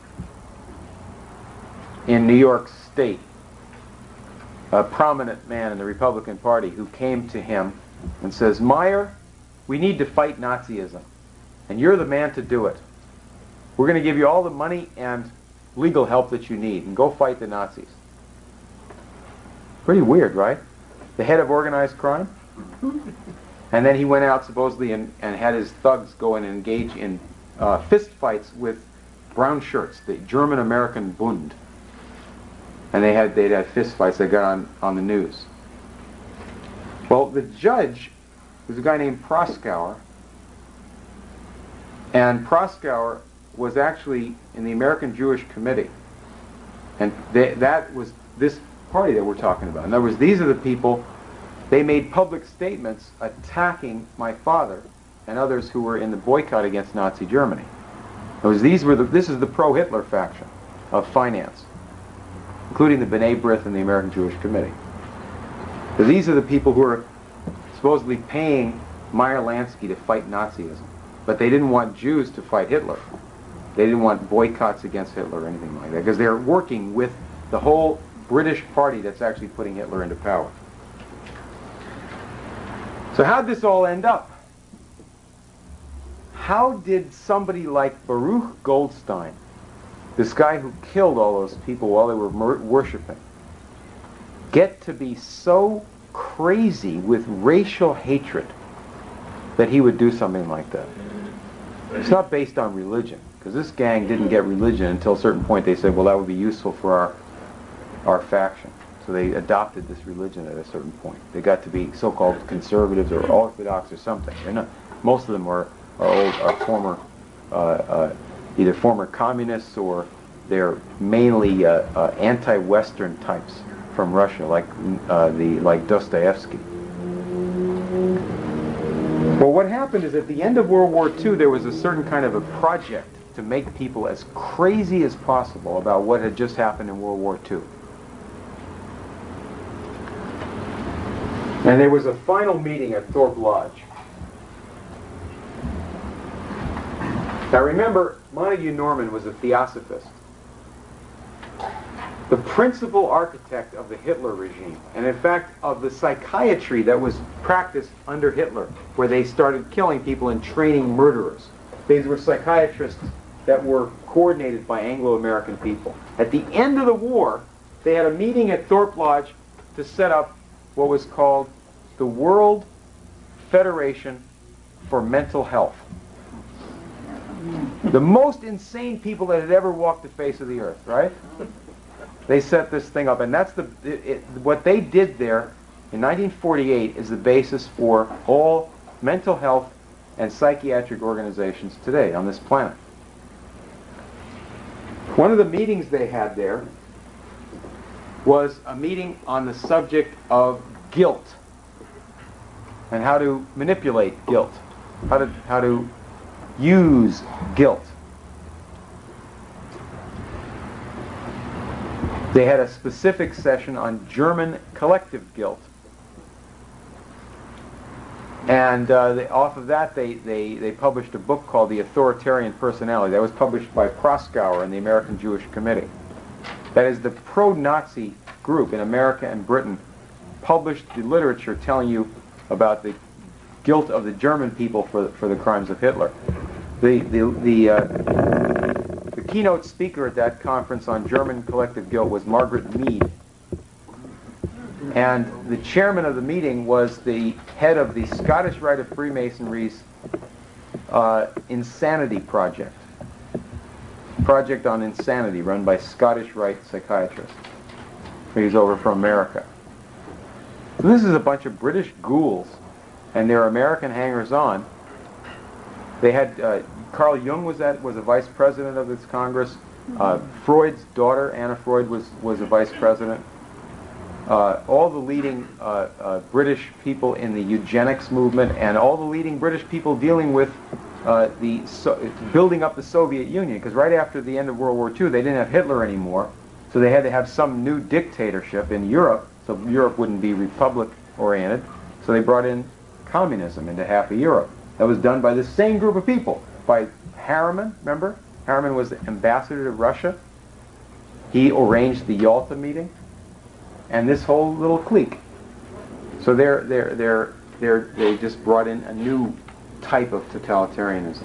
in New York State, a prominent man in the Republican Party, who came to him and says, Meyer, we need to fight Nazism, and you're the man to do it. We're going to give you all the money and legal help that you need, and go fight the Nazis. Pretty weird, right? The head of organized crime? And then he went out supposedly and had his thugs go and engage in fist fights with brown shirts, the German-American Bund. And they'd had fist fights that got on the news. Well, the judge was a guy named Proskauer, and Proskauer was actually in the American Jewish Committee. And that was this party that we're talking about. In other words, these are the people, they made public statements attacking my father and others who were in the boycott against Nazi Germany. In other words, this is the pro-Hitler faction of finance, including the B'nai B'rith and the American Jewish Committee. So these are the people who are supposedly paying Meyer Lansky to fight Nazism. But they didn't want Jews to fight Hitler. They didn't want boycotts against Hitler or anything like that, because they're working with the whole British party that's actually putting Hitler into power. So how'd this all end up? How did somebody like Baruch Goldstein, this guy who killed all those people while they were worshiping, get to be so crazy with racial hatred that he would do something like that? It's not based on religion, because this gang didn't get religion until a certain point. They said, well, that would be useful for our faction. So they adopted this religion at a certain point. They got to be so-called conservatives or orthodox or something. They're not, most of them are former, either former communists, or they're mainly anti-Western types from Russia, like Dostoevsky. Well, what happened is at the end of World War II, there was a certain kind of a project to make people as crazy as possible about what had just happened in World War II. And there was a final meeting at Thorpe Lodge. Now remember, Montague Norman was a theosophist, the principal architect of the Hitler regime, and in fact of the psychiatry that was practiced under Hitler, where they started killing people and training murderers. These were psychiatrists that were coordinated by Anglo-American people. At the end of the war, they had a meeting at Thorpe Lodge to set up what was called the World Federation for Mental Health. The most insane people that had ever walked the face of the earth, right? They set this thing up, and that's what they did there in 1948 is the basis for all mental health and psychiatric organizations today on this planet. One of the meetings they had there was a meeting on the subject of guilt and how to manipulate guilt, how to use guilt. They had a specific session on German collective guilt. And off of that, they published a book called The Authoritarian Personality. That was published by Proskauer and the American Jewish Committee. That is, the pro-Nazi group in America and Britain published the literature telling you about the guilt of the German people for the crimes of Hitler. The keynote speaker at that conference on German collective guilt was Margaret Mead. And the chairman of the meeting was the head of the Scottish Rite of Freemasonry's Insanity Project. Project on Insanity run by Scottish Rite psychiatrists. He's over from America. So this is a bunch of British ghouls, and they're American hangers-on. They had Carl Jung was a vice president of this Congress. Freud's daughter, Anna Freud, was a vice president. All the leading British people in the eugenics movement, and all the leading British people dealing with building up the Soviet Union, because right after the end of World War II, they didn't have Hitler anymore, so they had to have some new dictatorship in Europe, so Europe wouldn't be republic-oriented, so they brought in communism into half of Europe. That was done by the same group of people, by Harriman, remember? Harriman was the ambassador to Russia. He arranged the Yalta meeting, and this whole little clique. So they just brought in a new type of totalitarianism.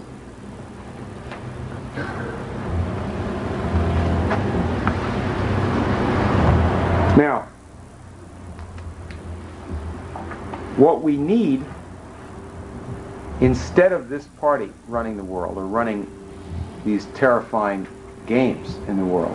Now, what we need, instead of this party running the world or running these terrifying games in the world,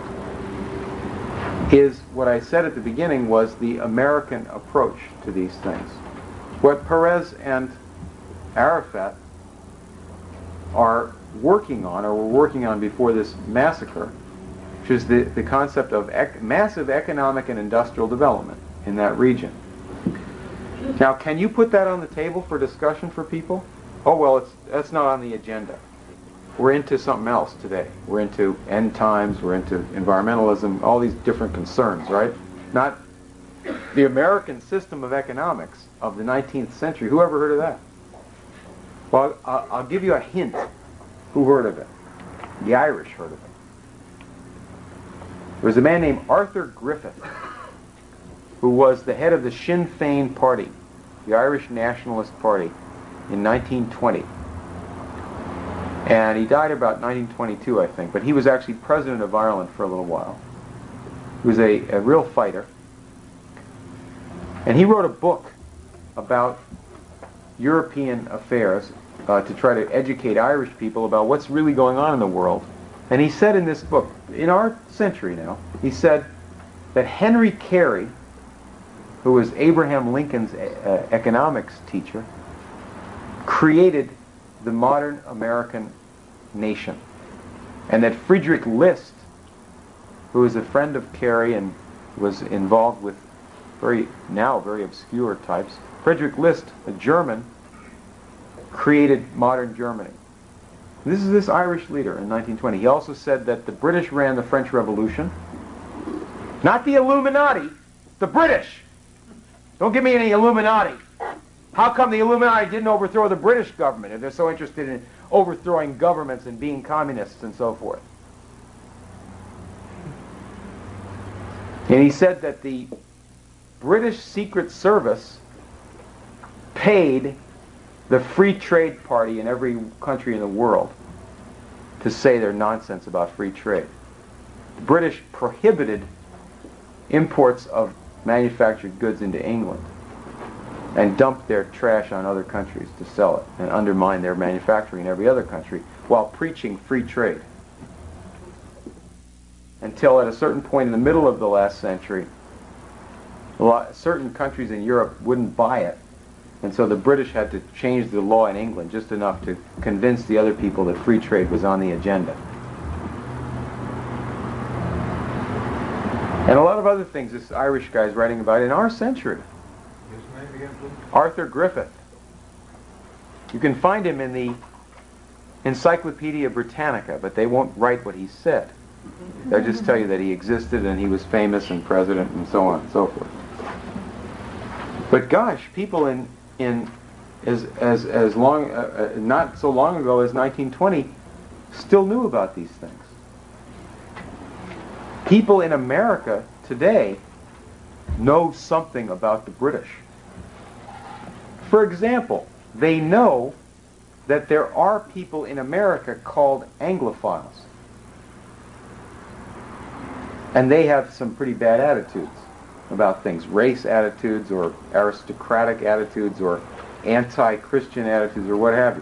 is what I said at the beginning was the American approach to these things. What Perez and Arafat are working on, or were working on before this massacre, which is the concept of massive economic and industrial development in that region. Now, can you put that on the table for discussion for people? Oh, well, that's not on the agenda. We're into something else today. We're into end times, we're into environmentalism, all these different concerns, right? Not the American system of economics of the 19th century. Who ever heard of that? Well, I'll give you a hint. Who heard of it? The Irish heard of it. There was a man named Arthur Griffith, who was the head of the Sinn Féin party, the Irish Nationalist Party, in 1920. And he died about 1922, I think, but he was actually president of Ireland for a little while. He was a real fighter. And he wrote a book about European affairs to try to educate Irish people about what's really going on in the world. And he said in this book, in our century now, he said that Henry Carey, who was Abraham Lincoln's economics teacher, created the modern American nation. And that Friedrich List, who is a friend of Carey and was involved with very obscure types, Friedrich List, a German, created modern Germany. This is this Irish leader in 1920. He also said that the British ran the French Revolution. Not the Illuminati, the British. Don't give me any Illuminati. How come the Illuminati didn't overthrow the British government if they're so interested in overthrowing governments and being communists and so forth? And he said that the British Secret Service paid the Free Trade Party in every country in the world to say their nonsense about free trade. The British prohibited imports of manufactured goods into England and dumped their trash on other countries to sell it and undermine their manufacturing in every other country while preaching free trade. Until at a certain point in the middle of the last century, certain countries in Europe wouldn't buy it. And so the British had to change the law in England just enough to convince the other people that free trade was on the agenda. And a lot of other things this Irish guy's writing about in our century. His name again, please? Arthur Griffith. You can find him in the Encyclopedia Britannica, but they won't write what he said. They'll just tell you that he existed and he was famous and president and so on and so forth. But gosh, people in as long not so long ago as 1920 still knew about these things. People in America today know something about the British. For example, they know that there are people in America called Anglophiles. And they have some pretty bad attitudes about things, race attitudes or aristocratic attitudes or anti-Christian attitudes or what have you.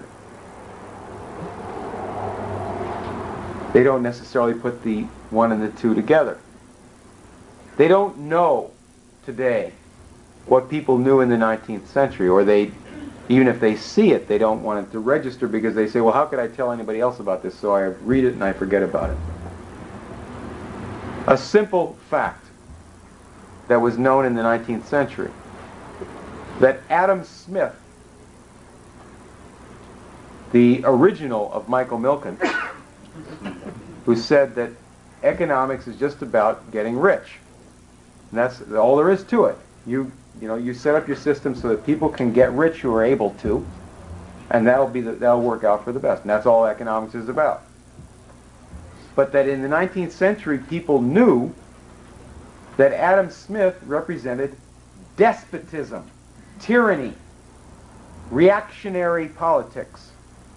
They don't necessarily put the one and the two together. They don't know today what people knew in the 19th century, or even if they see it, they don't want it to register because they say, well, how could I tell anybody else about this? So I read it and I forget about it. A simple fact that was known in the 19th century, that Adam Smith, the original of Michael Milken, who said that economics is just about getting rich. And that's all there is to it. You set up your system so that people can get rich who are able to, and that'll work out for the best. And that's all economics is about. But that in the 19th century, people knew that Adam Smith represented despotism, tyranny, reactionary politics,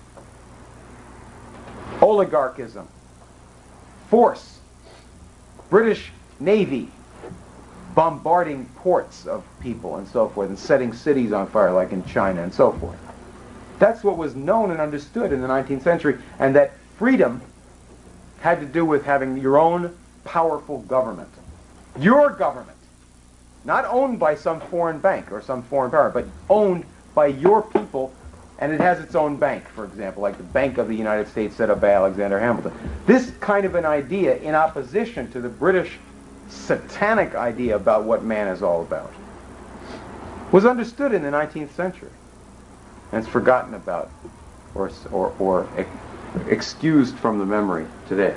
oligarchism, force, British Navy bombarding ports of people and so forth, and setting cities on fire like in China and so forth. That's what was known and understood in the 19th century, and that freedom had to do with having your own powerful government. Your government. Not owned by some foreign bank or some foreign power, but owned by your people, and it has its own bank, for example, like the Bank of the United States set up by Alexander Hamilton. This kind of an idea, in opposition to the British satanic idea about what man is all about, was understood in the 19th century, and it's forgotten about or excused from the memory today.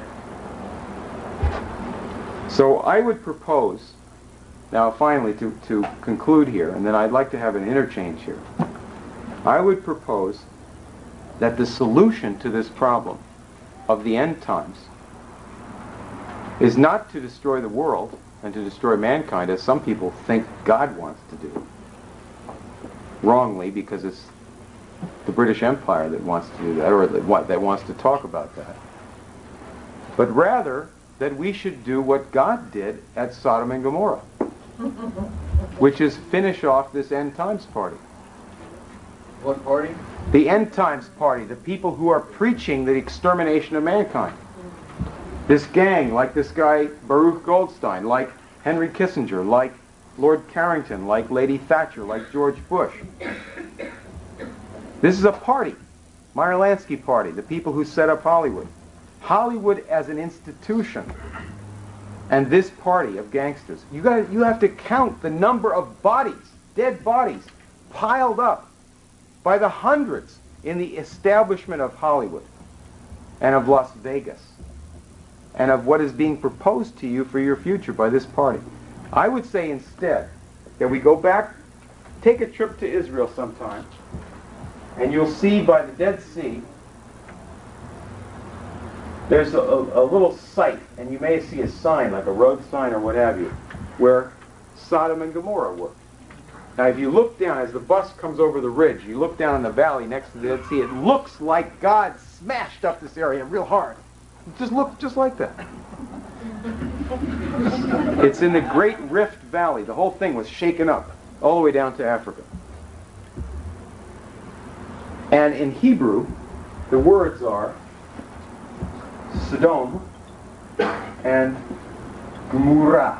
So I would propose, now finally to conclude here, and then I'd like to have an interchange here. I would propose that the solution to this problem of the end times is not to destroy the world and to destroy mankind, as some people think God wants to do. Wrongly, because it's the British Empire that wants to do that, or that wants to talk about that. But rather, that we should do what God did at Sodom and Gomorrah, which is finish off this end times party. What party? The end times party, the people who are preaching the extermination of mankind. This gang, like this guy Baruch Goldstein, like Henry Kissinger, like Lord Carrington, like Lady Thatcher, like George Bush. This is a party, Meyer Lansky party, the people who set up Hollywood. Hollywood as an institution, and this party of gangsters. You have to count the number of bodies, dead bodies, piled up by the hundreds in the establishment of Hollywood and of Las Vegas, and of what is being proposed to you for your future by this party. I would say instead that we go back, take a trip to Israel sometime, and you'll see by the Dead Sea, there's a little site, and you may see a sign, like a road sign or what have you, where Sodom and Gomorrah were. Now if you look down, as the bus comes over the ridge, you look down in the valley next to the Dead Sea, it looks like God smashed up this area real hard. Just look just like that. It's in the Great Rift Valley. The whole thing was shaken up all the way down to Africa. And in Hebrew, the words are Sodom and Gomorrah,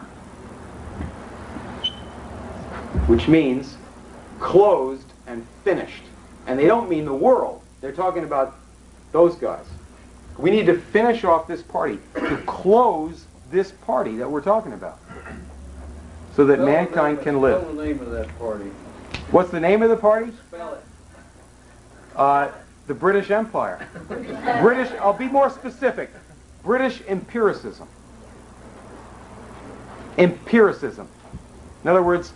which means closed and finished. And they don't mean the world. They're talking about those guys. We need to finish off this party, to close this party that we're talking about, so that mankind can live. Spell the name of that party. What's the name of the party? Spell it. The British Empire. British, I'll be more specific. British empiricism. Empiricism. In other words,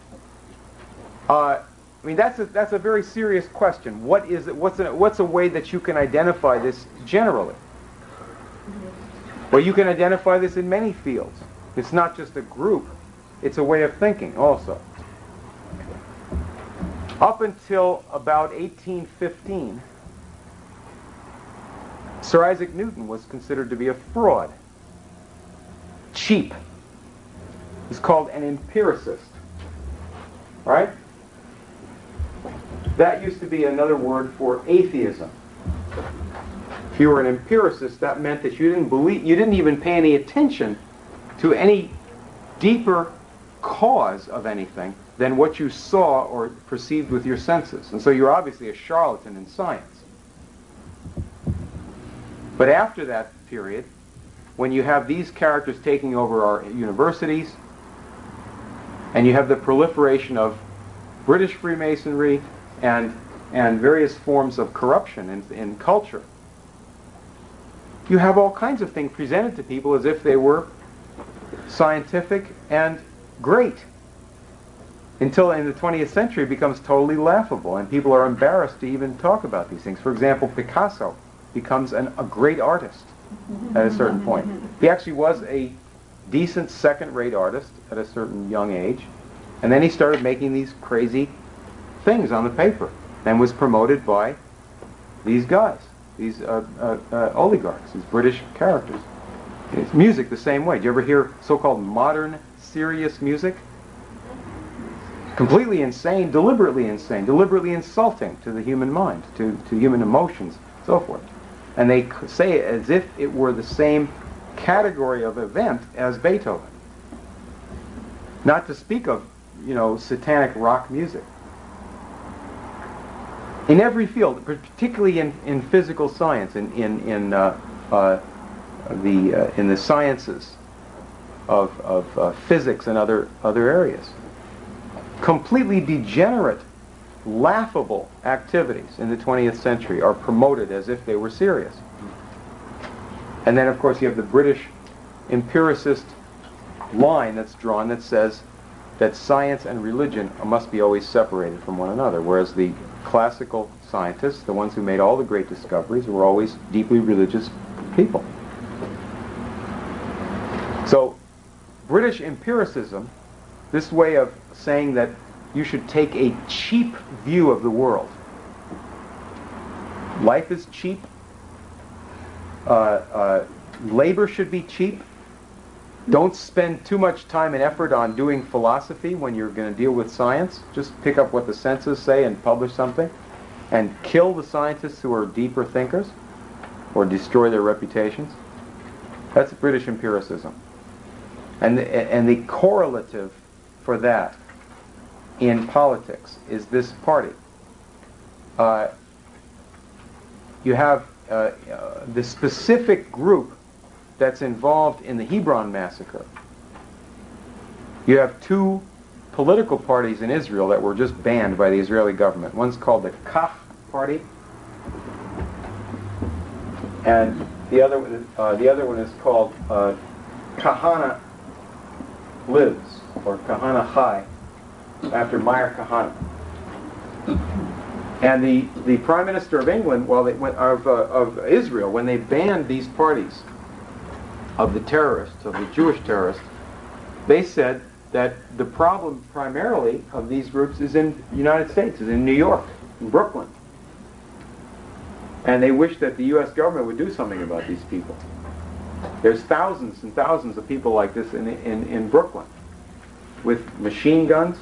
that's a very serious question. What is it? What's a way that you can identify this generally? Well, you can identify this in many fields. It's not just a group. It's a way of thinking also. Up until about 1815, Sir Isaac Newton was considered to be a fraud. Cheap. He's called an empiricist. Right? That used to be another word for atheism. If you were an empiricist, that meant that you didn't even pay any attention to any deeper cause of anything than what you saw or perceived with your senses. And so you're obviously a charlatan in science. But after that period, when you have these characters taking over our universities, and you have the proliferation of British Freemasonry and various forms of corruption in culture, you have all kinds of things presented to people as if they were scientific and great, until in the 20th century it becomes totally laughable and people are embarrassed to even talk about these things. For example, Picasso becomes a great artist at a certain point. He actually was a decent second-rate artist at a certain young age, and then he started making these crazy things on the paper and was promoted by these guys, these oligarchs, these British characters. It's music the same way. Do you ever hear so-called modern serious music? Completely insane, deliberately insulting to the human mind, to human emotions, so forth. And they say it as if it were the same category of event as Beethoven. Not to speak of, satanic rock music. In every field, particularly in physical science, in the sciences of physics and other areas, completely degenerate, laughable activities in the 20th century are promoted as if they were serious. And then, of course, you have the British empiricist line that's drawn that says that science and religion must be always separated from one another, whereas the classical scientists, the ones who made all the great discoveries, were always deeply religious people. So, British empiricism, this way of saying that you should take a cheap view of the world. Life is cheap. Labor should be cheap. Don't spend too much time and effort on doing philosophy when you're going to deal with science. Just pick up what the senses say and publish something. And kill the scientists who are deeper thinkers or destroy their reputations. That's British empiricism. And the correlative for that in politics is this party. You have the specific group that's involved in the Hebron massacre. You have two political parties in Israel that were just banned by the Israeli government. One's called the Kach Party, and the other one is called Kahana Lives, or Kahana Chai, after Meir Kahana. And the Prime Minister of England, of Israel, when they banned these parties of the terrorists, of the Jewish terrorists, they said that the problem primarily of these groups is in the United States, is in New York, in Brooklyn. And they wish that the U.S. government would do something about these people. There's thousands and thousands of people like this in Brooklyn, with machine guns.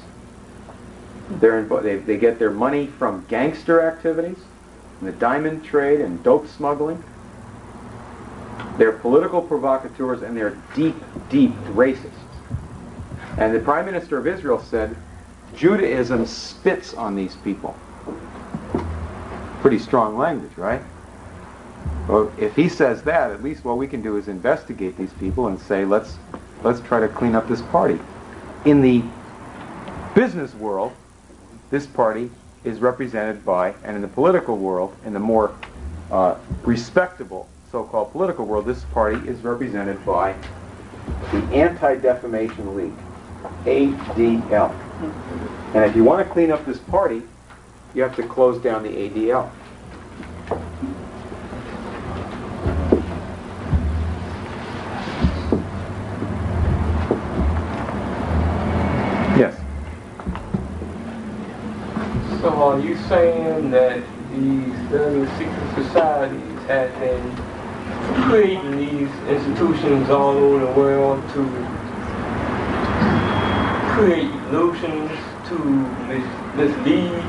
They get their money from gangster activities, the diamond trade and dope smuggling. They're political provocateurs and they're deep, deep racists. And the Prime Minister of Israel said, Judaism spits on these people. Pretty strong language, right? Well, if he says that, at least what we can do is investigate these people and say, let's try to clean up this party. In the business world, this party is represented by, and in the political world, in the more respectable so-called political world, this party is represented by the Anti-Defamation League, ADL. And if you want to clean up this party, you have to close down the ADL. Yes. So are you saying that these various secret societies have been creating these institutions all over the world to create illusions, to mislead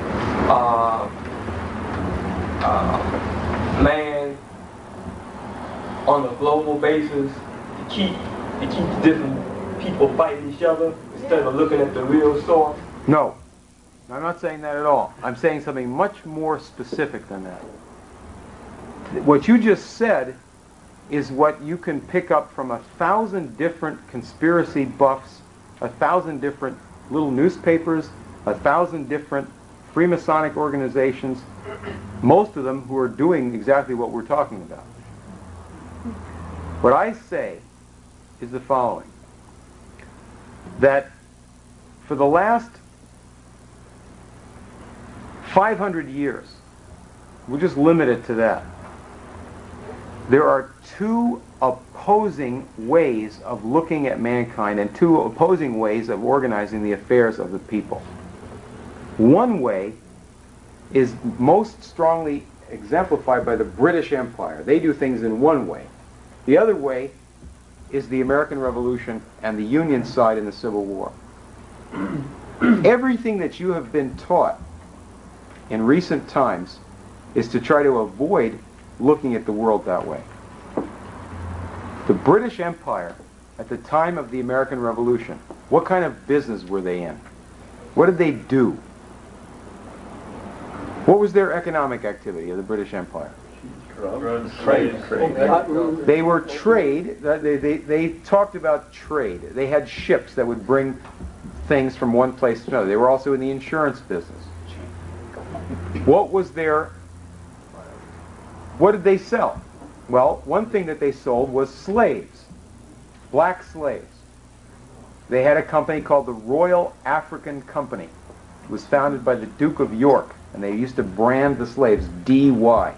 man on a global basis, to keep different people fighting each other instead of looking at the real source? No. I'm not saying that at all. I'm saying something much more specific than that. What you just said is what you can pick up from 1,000 different conspiracy buffs, 1,000 different little newspapers, 1,000 different Freemasonic organizations, most of them who are doing exactly what we're talking about. What I say is the following, that for the last 500 years, we'll just limit it to that, there are two opposing ways of looking at mankind and two opposing ways of organizing the affairs of the people. One way is most strongly exemplified by the British Empire. They do things in one way. The other way is the American Revolution and the Union side in the Civil War. Everything that you have been taught in recent times is to try to avoid looking at the world that way. The British Empire, at the time of the American Revolution, what kind of business were they in? What did they do? What was their economic activity of the British Empire? Trade. They were trade. They talked about trade. They had ships that would bring things from one place to another. They were also in the insurance business. What did they sell? Well, one thing that they sold was slaves, black slaves. They had a company called the Royal African Company. It was founded by the Duke of York, and they used to brand the slaves D.Y.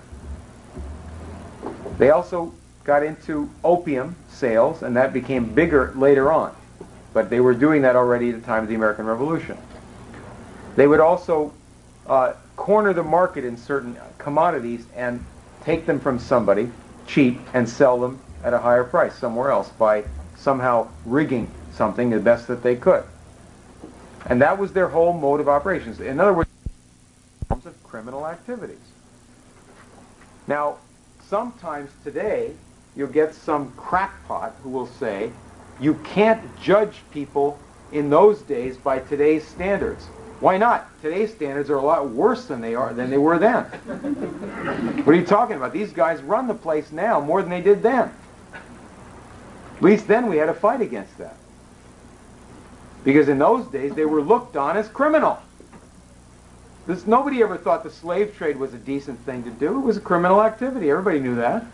They also got into opium sales, and that became bigger later on. But they were doing that already at the time of the American Revolution. They would also corner the market in certain commodities and take them from somebody cheap and sell them at a higher price somewhere else by somehow rigging something the best that they could. And that was their whole mode of operations. In other words, forms of criminal activities. Now, sometimes today, you'll get some crackpot who will say, you can't judge people in those days by today's standards. Why not? Today's standards are a lot worse than they were then. What are you talking about? These guys run the place now more than they did then. At least then we had to fight against that. Because in those days they were looked on as criminal. Nobody ever thought the slave trade was a decent thing to do. It was a criminal activity. Everybody knew that.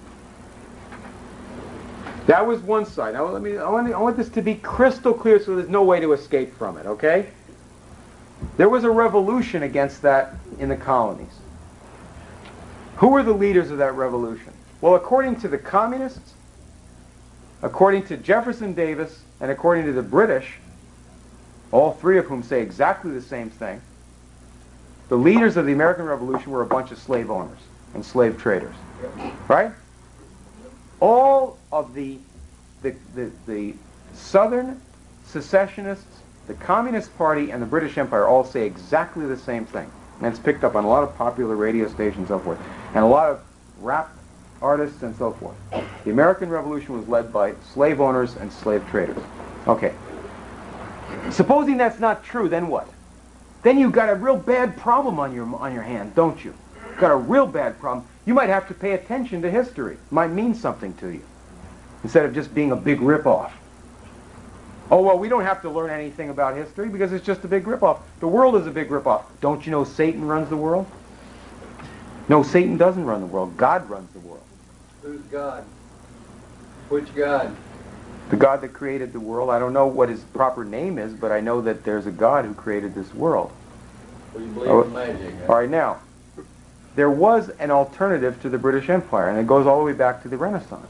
That was one side. Now I want this to be crystal clear so there's no way to escape from it, okay? There was a revolution against that in the colonies. Who were the leaders of that revolution? Well, according to the communists, according to Jefferson Davis, and according to the British, all three of whom say exactly the same thing, the leaders of the American Revolution were a bunch of slave owners and slave traders. Right? All of the Southern secessionists, the Communist Party, and the British Empire all say exactly the same thing. And it's picked up on a lot of popular radio stations and so forth. And a lot of rap artists and so forth. The American Revolution was led by slave owners and slave traders. Okay. Supposing that's not true, then what? Then you've got a real bad problem on your hands, don't you? You've got a real bad problem. You might have to pay attention to history. It might mean something to you. Instead of just being a big ripoff. Oh, well, we don't have to learn anything about history because it's just a big ripoff. The world is a big ripoff. Don't you know Satan runs the world? No, Satan doesn't run the world. God runs the world. Who's God? Which God? The God that created the world. I don't know what his proper name is, but I know that there's a God who created this world. Well, you believe in magic, huh? All right, now, there was an alternative to the British Empire, and it goes all the way back to the Renaissance.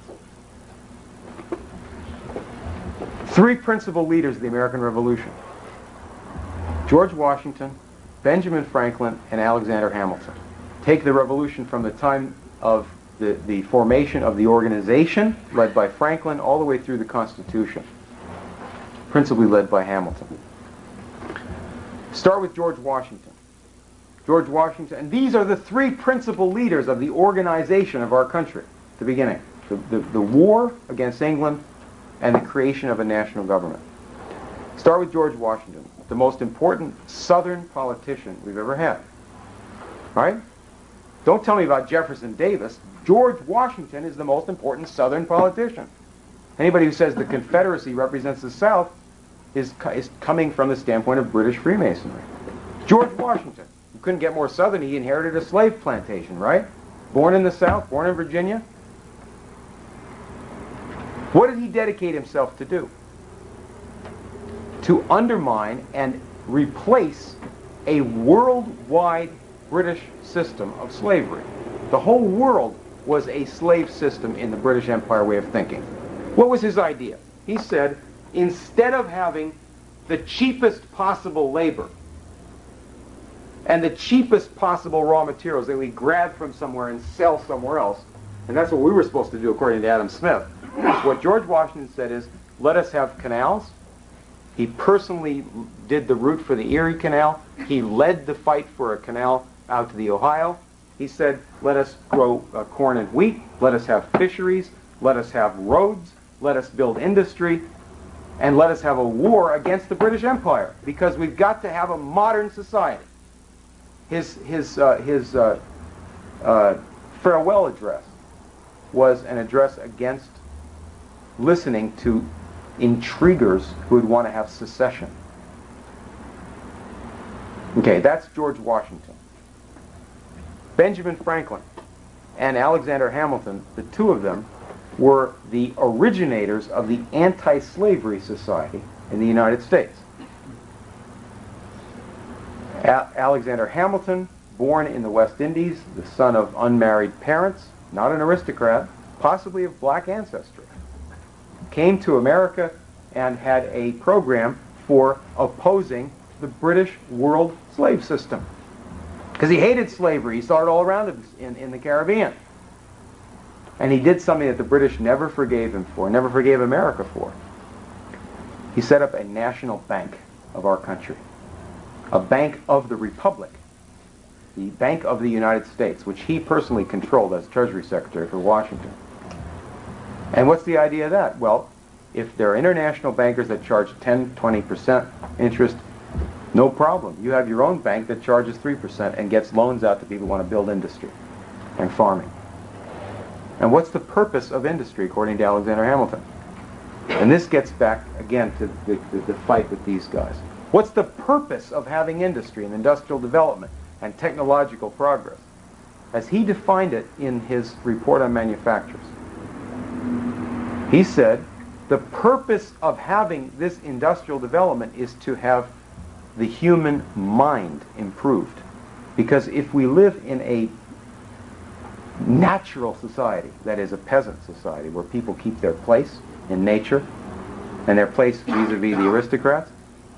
Three principal leaders of the American Revolution: George Washington, Benjamin Franklin, and Alexander Hamilton. Take the revolution from the time of the formation of the organization, led by Franklin, all the way through the Constitution, principally led by Hamilton. Start with George Washington. George Washington, and these are the three principal leaders of the organization of our country at the beginning. The war against England, and the creation of a national government. Start with George Washington, the most important Southern politician we've ever had. Right? Don't tell me about Jefferson Davis. George Washington is the most important Southern politician. Anybody who says the Confederacy represents the South is coming from the standpoint of British Freemasonry. George Washington, you couldn't get more Southern. He inherited a slave plantation, right? Born in the South, born in Virginia. What did he dedicate himself to do? To undermine and replace a worldwide British system of slavery. The whole world was a slave system in the British Empire way of thinking. What was his idea? He said, instead of having the cheapest possible labor and the cheapest possible raw materials that we grab from somewhere and sell somewhere else, and that's what we were supposed to do according to Adam Smith, what George Washington said is, let us have canals. He personally did the route for the Erie Canal. He led the fight for a canal out to the Ohio. He said, let us grow corn and wheat. Let us have fisheries. Let us have roads. Let us build industry. And let us have a war against the British Empire, because we've got to have a modern society. His farewell address was an address against listening to intriguers who would want to have secession. Okay, that's George Washington. Benjamin Franklin and Alexander Hamilton, the two of them, were the originators of the Anti-Slavery Society in the United States. Alexander Hamilton, born in the West Indies, the son of unmarried parents, not an aristocrat, possibly of black ancestry, came to America and had a program for opposing the British world slave system. Because he hated slavery. He saw it all around him in the Caribbean. And he did something that the British never forgave him for, never forgave America for. He set up a national bank of our country. A bank of the Republic. The Bank of the United States, which he personally controlled as Treasury Secretary for Washington. And what's the idea of that? Well, if there are international bankers that charge 10, 20% interest, no problem. You have your own bank that charges 3% and gets loans out to people who want to build industry and farming. And what's the purpose of industry, according to Alexander Hamilton? And this gets back, again, to the fight with these guys. What's the purpose of having industry and industrial development and technological progress? As he defined it in his report on manufactures, he said, the purpose of having this industrial development is to have the human mind improved. Because if we live in a natural society, that is a peasant society, where people keep their place in nature and their place vis-a-vis the aristocrats,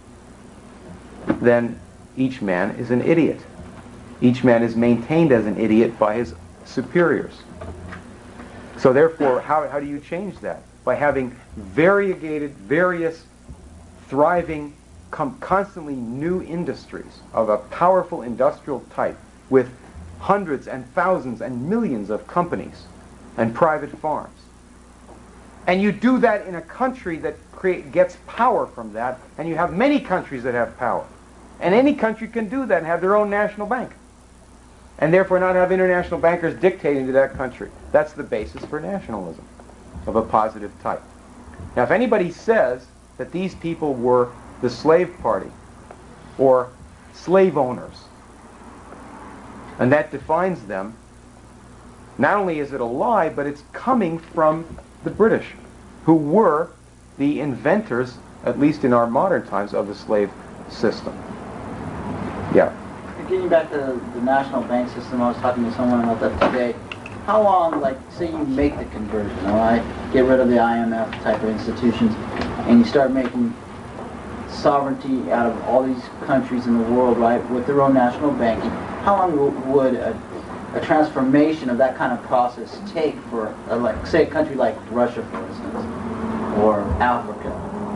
then each man is an idiot. Each man is maintained as an idiot by his superiors. So therefore, how do you change that? By having variegated, various, thriving, constantly new industries of a powerful industrial type with hundreds and thousands and millions of companies and private farms. And you do that in a country that gets power from that, and you have many countries that have power. And any country can do that and have their own national bank. And therefore not have international bankers dictating to that country. That's the basis for nationalism of a positive type. Now, if anybody says that these people were the slave party or slave owners, and that defines them, not only is it a lie, but it's coming from the British, who were the inventors, at least in our modern times, of the slave system. Yeah. Getting back to the national bank system, I was talking to someone about that today. How long, like, say you make the conversion, all right? Get rid of the IMF type of institutions, and you start making sovereignty out of all these countries in the world, right, with their own national banking. How long would a transformation of that kind of process take for, like, say, a country like Russia, for instance, or Africa?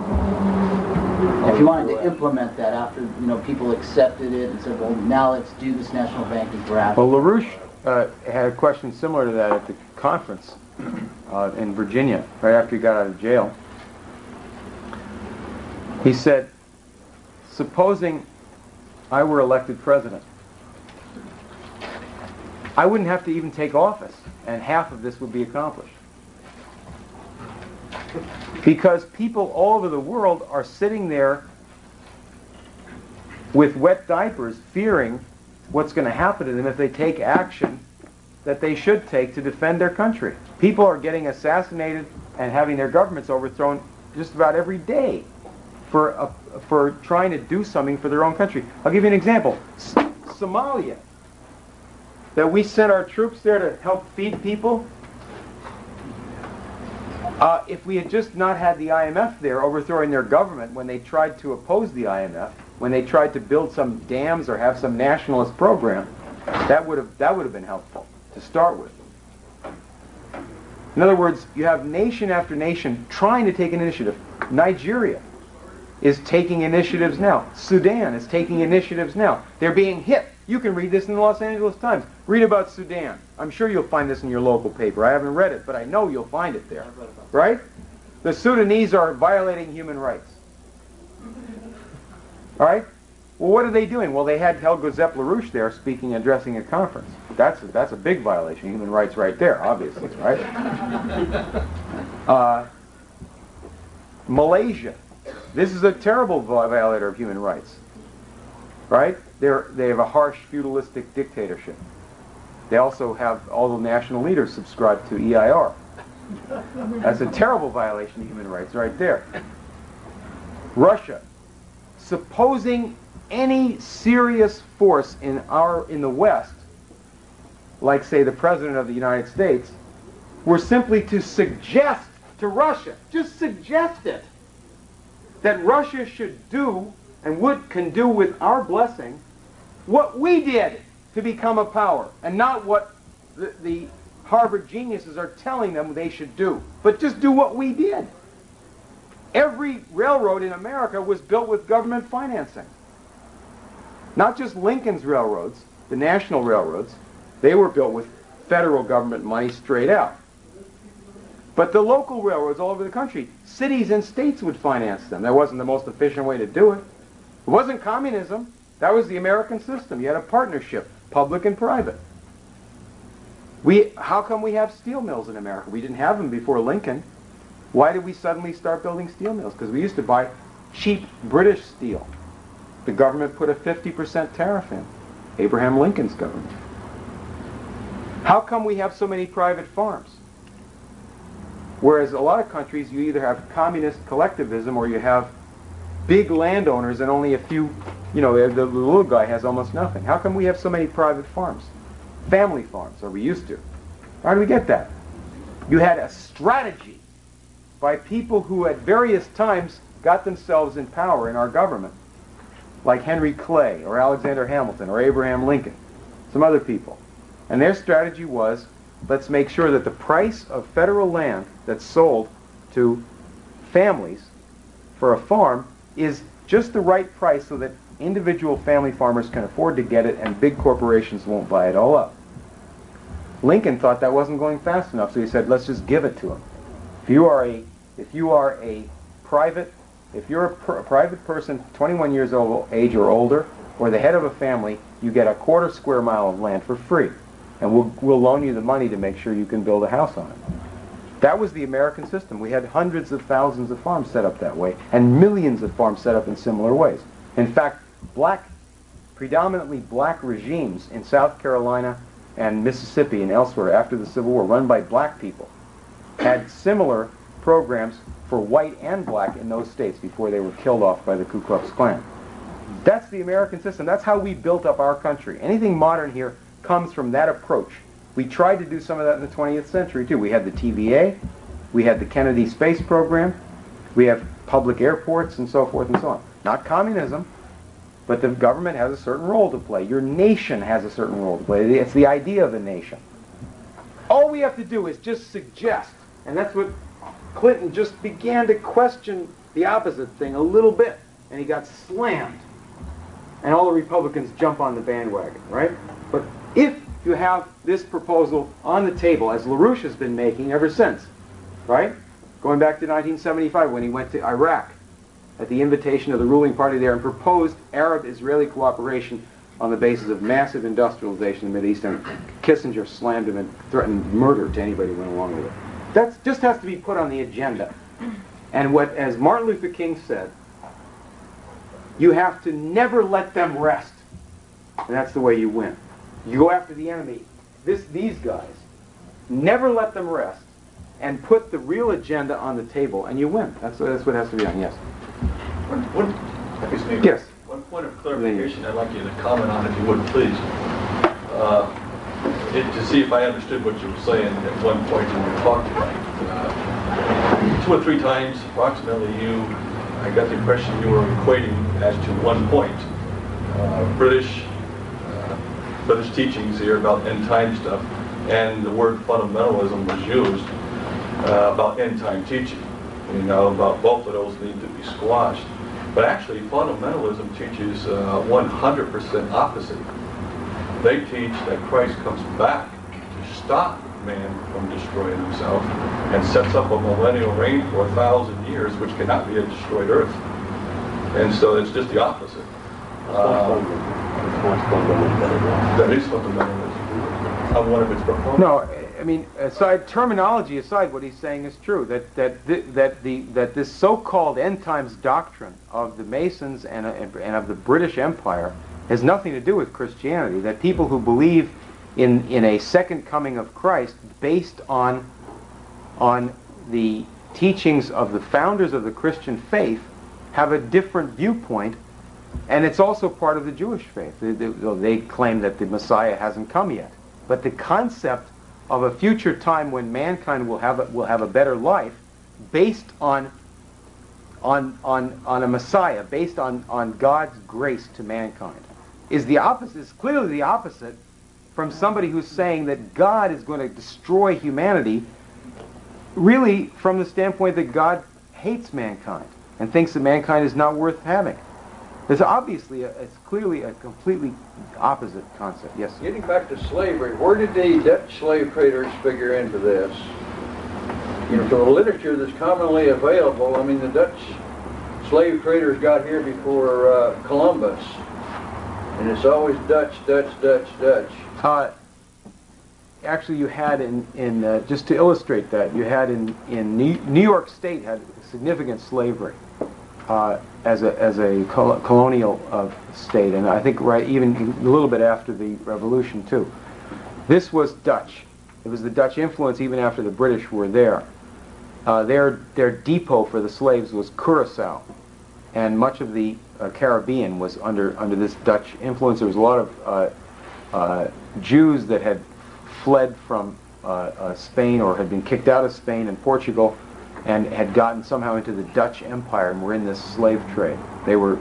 If you wanted to implement that after, people accepted it and said, well, now let's do this national banking for Africa. Well, LaRouche had a question similar to that at the conference in Virginia, right after he got out of jail. He said, supposing I were elected president, I wouldn't have to even take office, and half of this would be accomplished. Because people all over the world are sitting there with wet diapers, fearing what's going to happen to them if they take action that they should take to defend their country. People are getting assassinated and having their governments overthrown just about every day for trying to do something for their own country. I'll give you an example. Somalia, that we sent our troops there to help feed people. If we had just not had the IMF there overthrowing their government when they tried to oppose the IMF, when they tried to build some dams or have some nationalist program, that would have been helpful to start with. In other words, you have nation after nation trying to take an initiative. Nigeria is taking initiatives now. Sudan is taking initiatives now. They're being hit. You can read this in the Los Angeles Times. Read about Sudan. I'm sure you'll find this in your local paper. I haven't read it, but I know you'll find it there. Right? The Sudanese are violating human rights. All right? Well, what are they doing? Well, they had Helga Zepp LaRouche there speaking, addressing a conference. That's a big violation of human rights right there, obviously, right? Malaysia. This is a terrible violator of human rights. Right? They have a harsh, feudalistic dictatorship. They also have all the national leaders subscribe to EIR. That's a terrible violation of human rights right there. Russia. Supposing any serious force in the West, like say the President of the United States, were simply to suggest to Russia, just suggest it, that Russia should do and can do with our blessing what we did to become a power, and not what the Harvard geniuses are telling them they should do, but just do what we did. Every railroad in America was built with government financing. Not just Lincoln's railroads, the national railroads, they were built with federal government money straight out. But the local railroads all over the country, cities and states would finance them. That wasn't the most efficient way to do it. It wasn't communism. That was the American system. You had a partnership, public and private. How come we have steel mills in America? We didn't have them before Lincoln. Why did we suddenly start building steel mills? Because we used to buy cheap British steel. The government put a 50% tariff in. Abraham Lincoln's government. How come we have so many private farms? Whereas a lot of countries, you either have communist collectivism or you have big landowners and only a few, the little guy has almost nothing. How come we have so many private farms? Family farms, or we used to. How do we get that? You had a strategy by people who at various times got themselves in power in our government, like Henry Clay or Alexander Hamilton or Abraham Lincoln, some other people. And their strategy was, let's make sure that the price of federal land that's sold to families for a farm is just the right price so that individual family farmers can afford to get it and big corporations won't buy it all up. Lincoln thought that wasn't going fast enough, so he said, let's just give it to them. If you are a private person, 21 years old age or older, or the head of a family, you get a quarter square mile of land for free. And we'll loan you the money to make sure you can build a house on it. That was the American system. We had hundreds of thousands of farms set up that way, and millions of farms set up in similar ways. In fact, predominantly black regimes in South Carolina and Mississippi and elsewhere after the Civil War, run by black people, had similar programs for white and black in those states before they were killed off by the Ku Klux Klan. That's the American system. That's how we built up our country. Anything modern here comes from that approach. We tried to do some of that in the 20th century too. We had the TVA, we had the Kennedy Space Program, we have public airports and so forth and so on. Not communism, but the government has a certain role to play. Your nation has a certain role to play. It's the idea of a nation. All we have to do is just suggest, and that's what Clinton just began to question the opposite thing a little bit, and he got slammed. And all the Republicans jump on the bandwagon, right? But if you have this proposal on the table, as LaRouche has been making ever since, right? Going back to 1975 when he went to Iraq, at the invitation of the ruling party there and proposed Arab-Israeli cooperation on the basis of massive industrialization in the Middle East, and Kissinger slammed him and threatened murder to anybody who went along with it. That just has to be put on the agenda. And as Martin Luther King said, you have to never let them rest. And that's the way you win. You go after the enemy, these guys, never let them rest, and put the real agenda on the table, and you win. That's what has to be done, yes. Excuse me. Yes. One point of clarification I'd like you to comment on, if you would, please. To see if I understood what you were saying at one point in your talk tonight. 2 or 3 times, approximately, I got the impression you were equating as to one point. British teachings here about end time stuff, and the word fundamentalism was used about end time teaching. About both of those need to be squashed. But actually, fundamentalism teaches 100% opposite. They teach that Christ comes back to stop man from destroying himself and sets up a millennial reign for 1,000 years, which cannot be a destroyed earth. And so it's just the opposite. That is fundamentalism. On one of its proponents. No, I mean, terminology aside, what he's saying is true. That this so-called end times doctrine of the Masons and of the British Empire has nothing to do with Christianity. That people who believe in a second coming of Christ, based on the teachings of the founders of the Christian faith, have a different viewpoint, and it's also part of the Jewish faith. They claim that the Messiah hasn't come yet, but the concept of a future time when mankind will have a better life, based on a Messiah, based on God's grace to mankind, is the opposite. Is clearly the opposite from somebody who's saying that God is going to destroy humanity, really from the standpoint that God hates mankind and thinks that mankind is not worth having. It's clearly a completely opposite concept. Yes, sir. Getting back to slavery, where did the Dutch slave traders figure into this? From the literature that's commonly available, the Dutch slave traders got here before Columbus, and it's always Dutch, Dutch, Dutch, Dutch. Actually, you had in just to illustrate that, you had in New York State had significant slavery. As a colonial state, and I think even a little bit after the Revolution too. This was Dutch. It was the Dutch influence even after the British were there. Their depot for the slaves was Curacao, and much of the Caribbean was under this Dutch influence. There was a lot of Jews that had fled from Spain or had been kicked out of Spain and Portugal, and had gotten somehow into the Dutch Empire and were in this slave trade. They were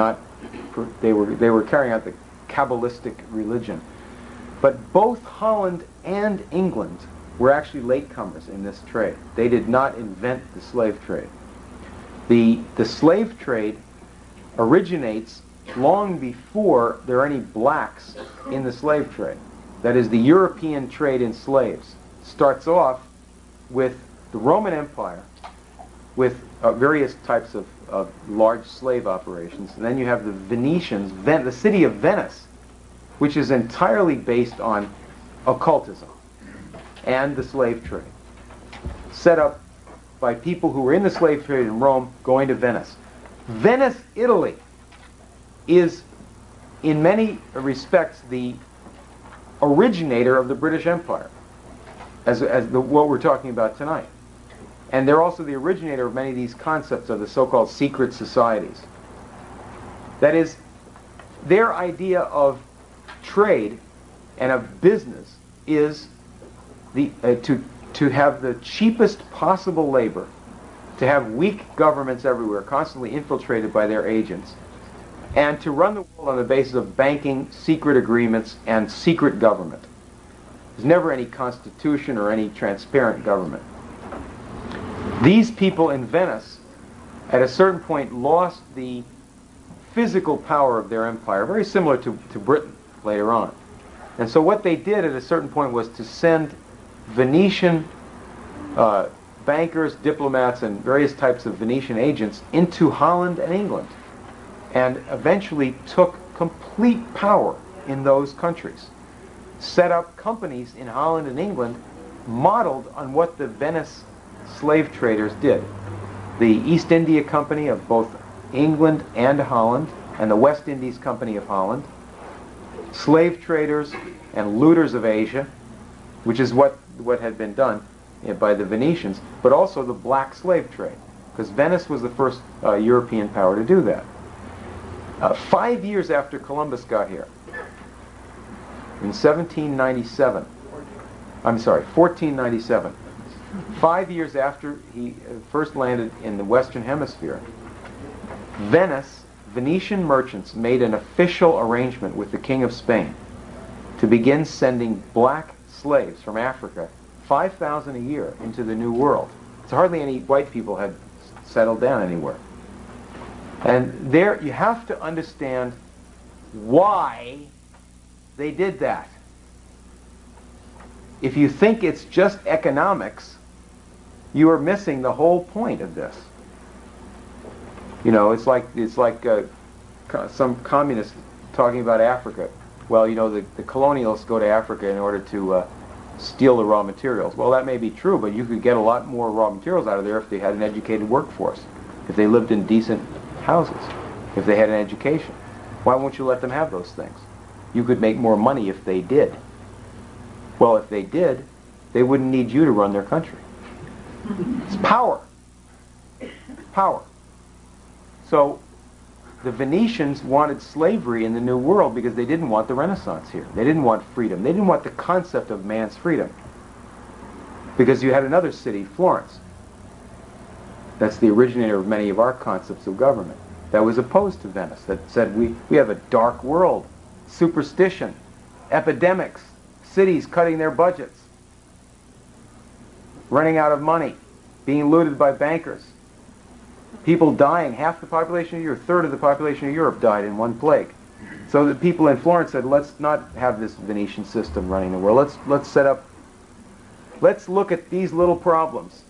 carrying out the Kabbalistic religion. But both Holland and England were actually latecomers in this trade. They did not invent the slave trade. The slave trade originates long before there are any blacks in the slave trade. That is, the European trade in slaves starts off with the Roman Empire, with various types of large slave operations. And then you have the Venetians, the city of Venice, which is entirely based on occultism and the slave trade, set up by people who were in the slave trade in Rome going to Venice. Venice, Italy, is in many respects the originator of the British Empire, what we're talking about tonight. And they're also the originator of many of these concepts of the so-called secret societies. That is, their idea of trade and of business is to have the cheapest possible labor, to have weak governments everywhere, constantly infiltrated by their agents, and to run the world on the basis of banking, secret agreements, and secret government. There's never any constitution or any transparent government. These people in Venice, at a certain point, lost the physical power of their empire, very similar to Britain later on. And so what they did at a certain point was to send Venetian bankers, diplomats, and various types of Venetian agents into Holland and England, and eventually took complete power in those countries. Set up companies in Holland and England modeled on what the Venice slave traders did. The East India Company of both England and Holland, and the West Indies Company of Holland, slave traders and looters of Asia, which is what had been done by the Venetians, but also the black slave trade, because Venice was the first European power to do that. 5 years after Columbus got here, in 1497, 5 years after he first landed in the Western Hemisphere, Venetian merchants made an official arrangement with the King of Spain to begin sending black slaves from Africa, 5,000 a year, into the New World. So hardly any white people had settled down anywhere. And there you have to understand why they did that. If you think it's just economics, you are missing the whole point of this. You know, it's like some communists talking about Africa. Well, you know, the colonialists go to Africa in order to steal the raw materials. Well, that may be true, but you could get a lot more raw materials out of there if they had an educated workforce, if they lived in decent houses, if they had an education. Why won't you let them have those things? You could make more money if they did. Well, if they did, they wouldn't need you to run their country. It's power. Power. So the Venetians wanted slavery in the New World because they didn't want the Renaissance here. They didn't want freedom. They didn't want the concept of man's freedom. Because you had another city, Florence. That's the originator of many of our concepts of government. That was opposed to Venice. That said we have a dark world, superstition, epidemics, cities cutting their budgets, running out of money, being looted by bankers, people dying. Half the population of Europe, a third of the population of Europe died in one plague. So the people in Florence said, let's not have this Venetian system running the world. Let's look at these little problems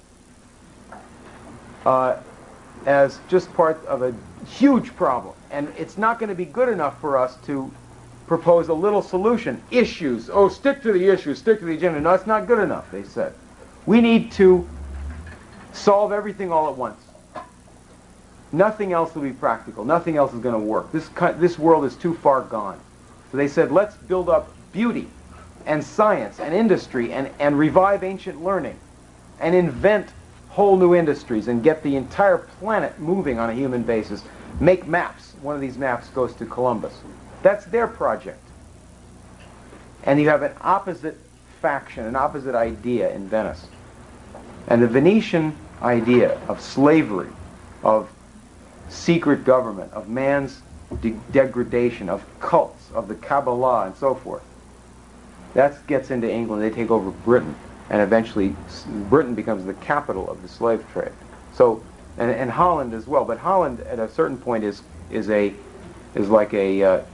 as just part of a huge problem. And it's not going to be good enough for us to propose a little solution. Issues. Oh, stick to the issues, stick to the agenda. No, it's not good enough, they said. We need to solve everything all at once. Nothing else will be practical. Nothing else is going to work. This world is too far gone. So they said, let's build up beauty and science and industry and revive ancient learning and invent whole new industries and get the entire planet moving on a human basis. Make maps. One of these maps goes to Columbus. That's their project. And you have an opposite faction, an opposite idea in Venice. And the Venetian idea of slavery, of secret government, of man's degradation, of cults, of the Kabbalah, and so forth. That gets into England. They take over Britain, and eventually Britain becomes the capital of the slave trade. So, and Holland as well. But Holland, at a certain point, is like a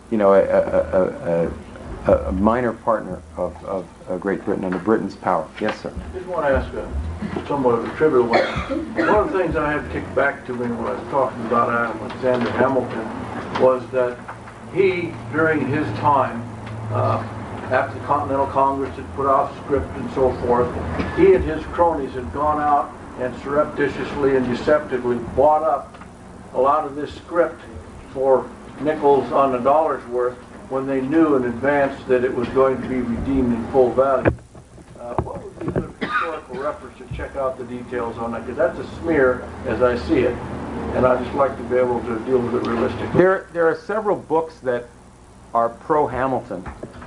minor partner of Great Britain under Britain's power. Yes, sir. I just want to ask a somewhat of a trivial one. One of the things I had kicked back to me when I was talking about Alexander Hamilton was that he, during his time, after the Continental Congress had put off script and so forth, he and his cronies had gone out and surreptitiously and deceptively bought up a lot of this script for nickels on the dollar's worth when they knew in advance that it was going to be redeemed in full value. What would be a good historical reference to check out the details on that? Because that's a smear as I see it, and I'd just like to be able to deal with it realistically. There are several books that are pro-Hamilton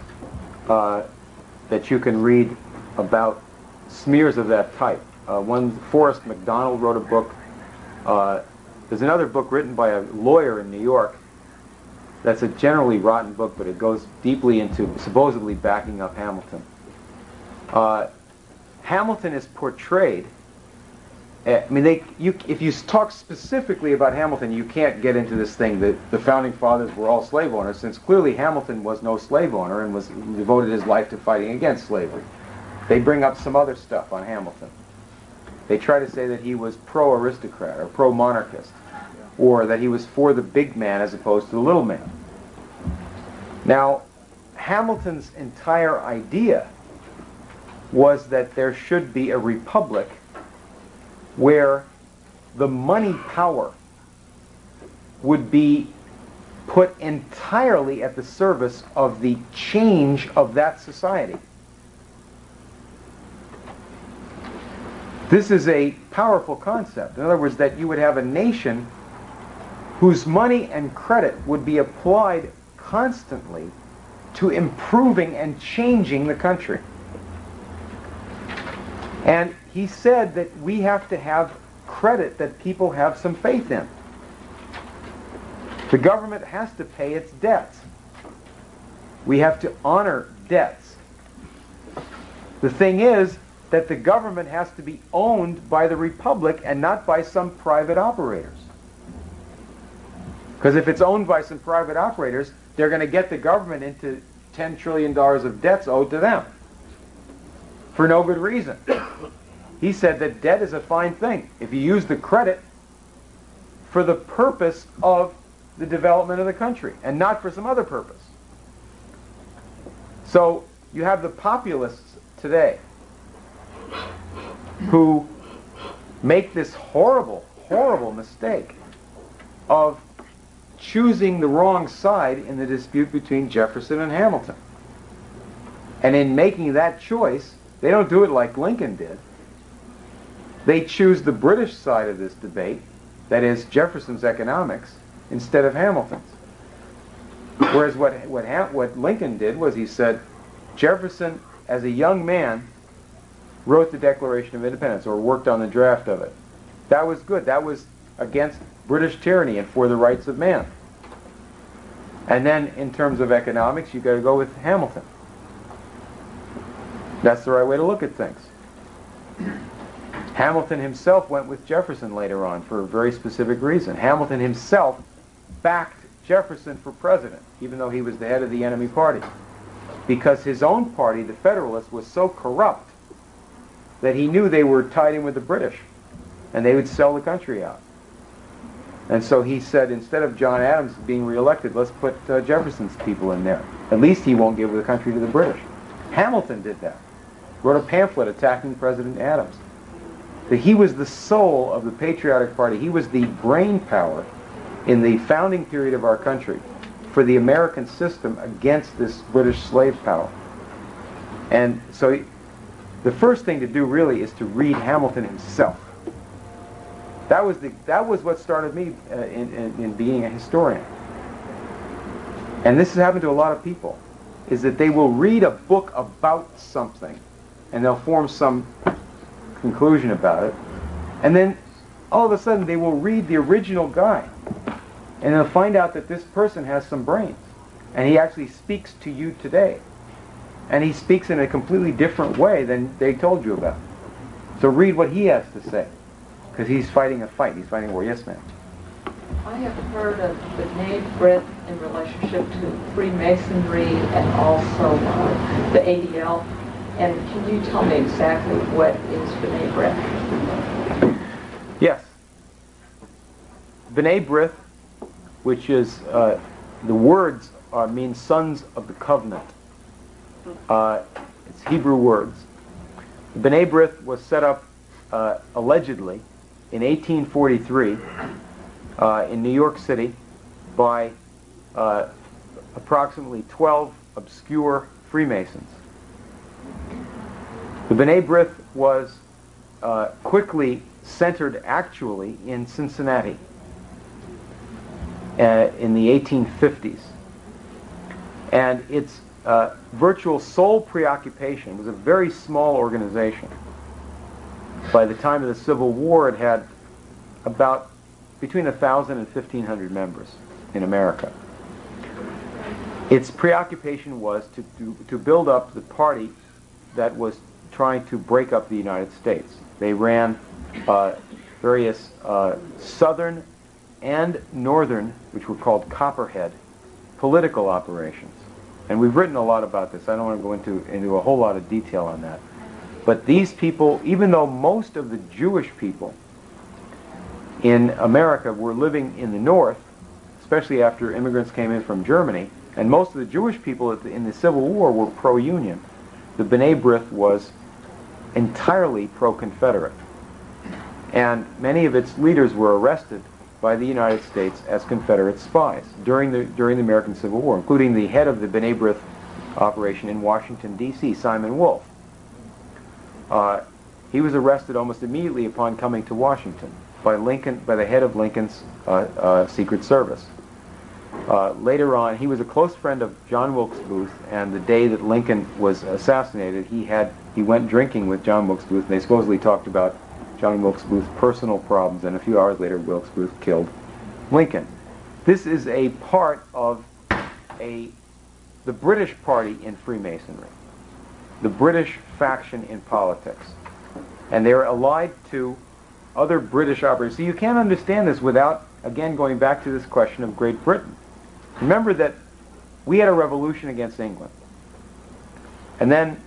that you can read about smears of that type. One, Forrest MacDonald wrote a book. There's another book written by a lawyer in New York. That's a generally rotten book, but it goes deeply into supposedly backing up Hamilton. Hamilton is portrayed. I mean, if you talk specifically about Hamilton, you can't get into this thing that the founding fathers were all slave owners, since clearly Hamilton was no slave owner and was devoted his life to fighting against slavery. They bring up some other stuff on Hamilton. They try to say that he was pro-aristocrat or pro-monarchist, or that he was for the big man as opposed to the little man. Now, Hamilton's entire idea was that there should be a republic where the money power would be put entirely at the service of the change of that society. This is a powerful concept. In other words, that you would have a nation whose money and credit would be applied constantly to improving and changing the country. And he said that we have to have credit that people have some faith in. The government has to pay its debts. We have to honor debts. The thing is that the government has to be owned by the republic and not by some private operators. Because if it's owned by some private operators, they're going to get the government into $10 trillion of debts owed to them for no good reason. He said that debt is a fine thing if you use the credit for the purpose of the development of the country and not for some other purpose. So you have the populists today who make this horrible, horrible mistake of choosing the wrong side in the dispute between Jefferson and Hamilton. And in making that choice, they don't do it like Lincoln did. They choose the British side of this debate, that is Jefferson's economics, instead of Hamilton's. Whereas what Lincoln did was he said, Jefferson, as a young man, wrote the Declaration of Independence, or worked on the draft of it. That was good. That was against British tyranny and for the rights of man. And then, in terms of economics, you've got to go with Hamilton. That's the right way to look at things. Hamilton himself went with Jefferson later on for a very specific reason. Hamilton himself backed Jefferson for president, even though he was the head of the enemy party, because his own party, the Federalists, was so corrupt that he knew they were tied in with the British, and they would sell the country out. And so he said, instead of John Adams being reelected, let's put Jefferson's people in there. At least he won't give the country to the British. Hamilton did that. Wrote a pamphlet attacking President Adams. That he was the soul of the patriotic party. He was the brain power in the founding period of our country for the American system against this British slave power. And so the first thing to do really is to read Hamilton himself. That was what started me in being a historian. And this has happened to a lot of people, is that they will read a book about something and they'll form some conclusion about it, and then all of a sudden they will read the original guy and they'll find out that this person has some brains and he actually speaks to you today, and he speaks in a completely different way than they told you about. So read what he has to say, because he's fighting a fight. He's fighting a war. Yes, ma'am. I have heard of B'nai B'rith in relationship to Freemasonry and also the ADL. And can you tell me exactly what is B'nai B'rith? Yes. B'nai B'rith, which is, the words mean sons of the covenant. It's Hebrew words. B'nai B'rith was set up allegedly in 1843 in New York City by approximately 12 obscure Freemasons. The B'nai B'rith was quickly centered actually in Cincinnati in the 1850s. And its virtual sole preoccupation was a very small organization. By the time of the Civil War, it had about between 1,000 and 1,500 members in America. Its preoccupation was to build up the party that was trying to break up the United States. They ran various southern and northern, which were called Copperhead, political operations. And we've written a lot about this. I don't want to go into a whole lot of detail on that. But these people, even though most of the Jewish people in America were living in the North, especially after immigrants came in from Germany, and most of the Jewish people in the Civil War were pro-Union, the B'nai B'rith was entirely pro-Confederate. And many of its leaders were arrested by the United States as Confederate spies during the American Civil War, including the head of the B'nai B'rith operation in Washington, D.C., Simon Wolf. He was arrested almost immediately upon coming to Washington by the head of Lincoln's Secret Service. Later on, he was a close friend of John Wilkes Booth, and the day that Lincoln was assassinated, he went drinking with John Wilkes Booth, and they supposedly talked about John Wilkes Booth's personal problems, and a few hours later, Wilkes Booth killed Lincoln. This is a part of the British Party in Freemasonry, the British faction in politics, and they're allied to other British operators. So you can't understand this without, again, going back to this question of Great Britain. Remember that we had a revolution against England, and then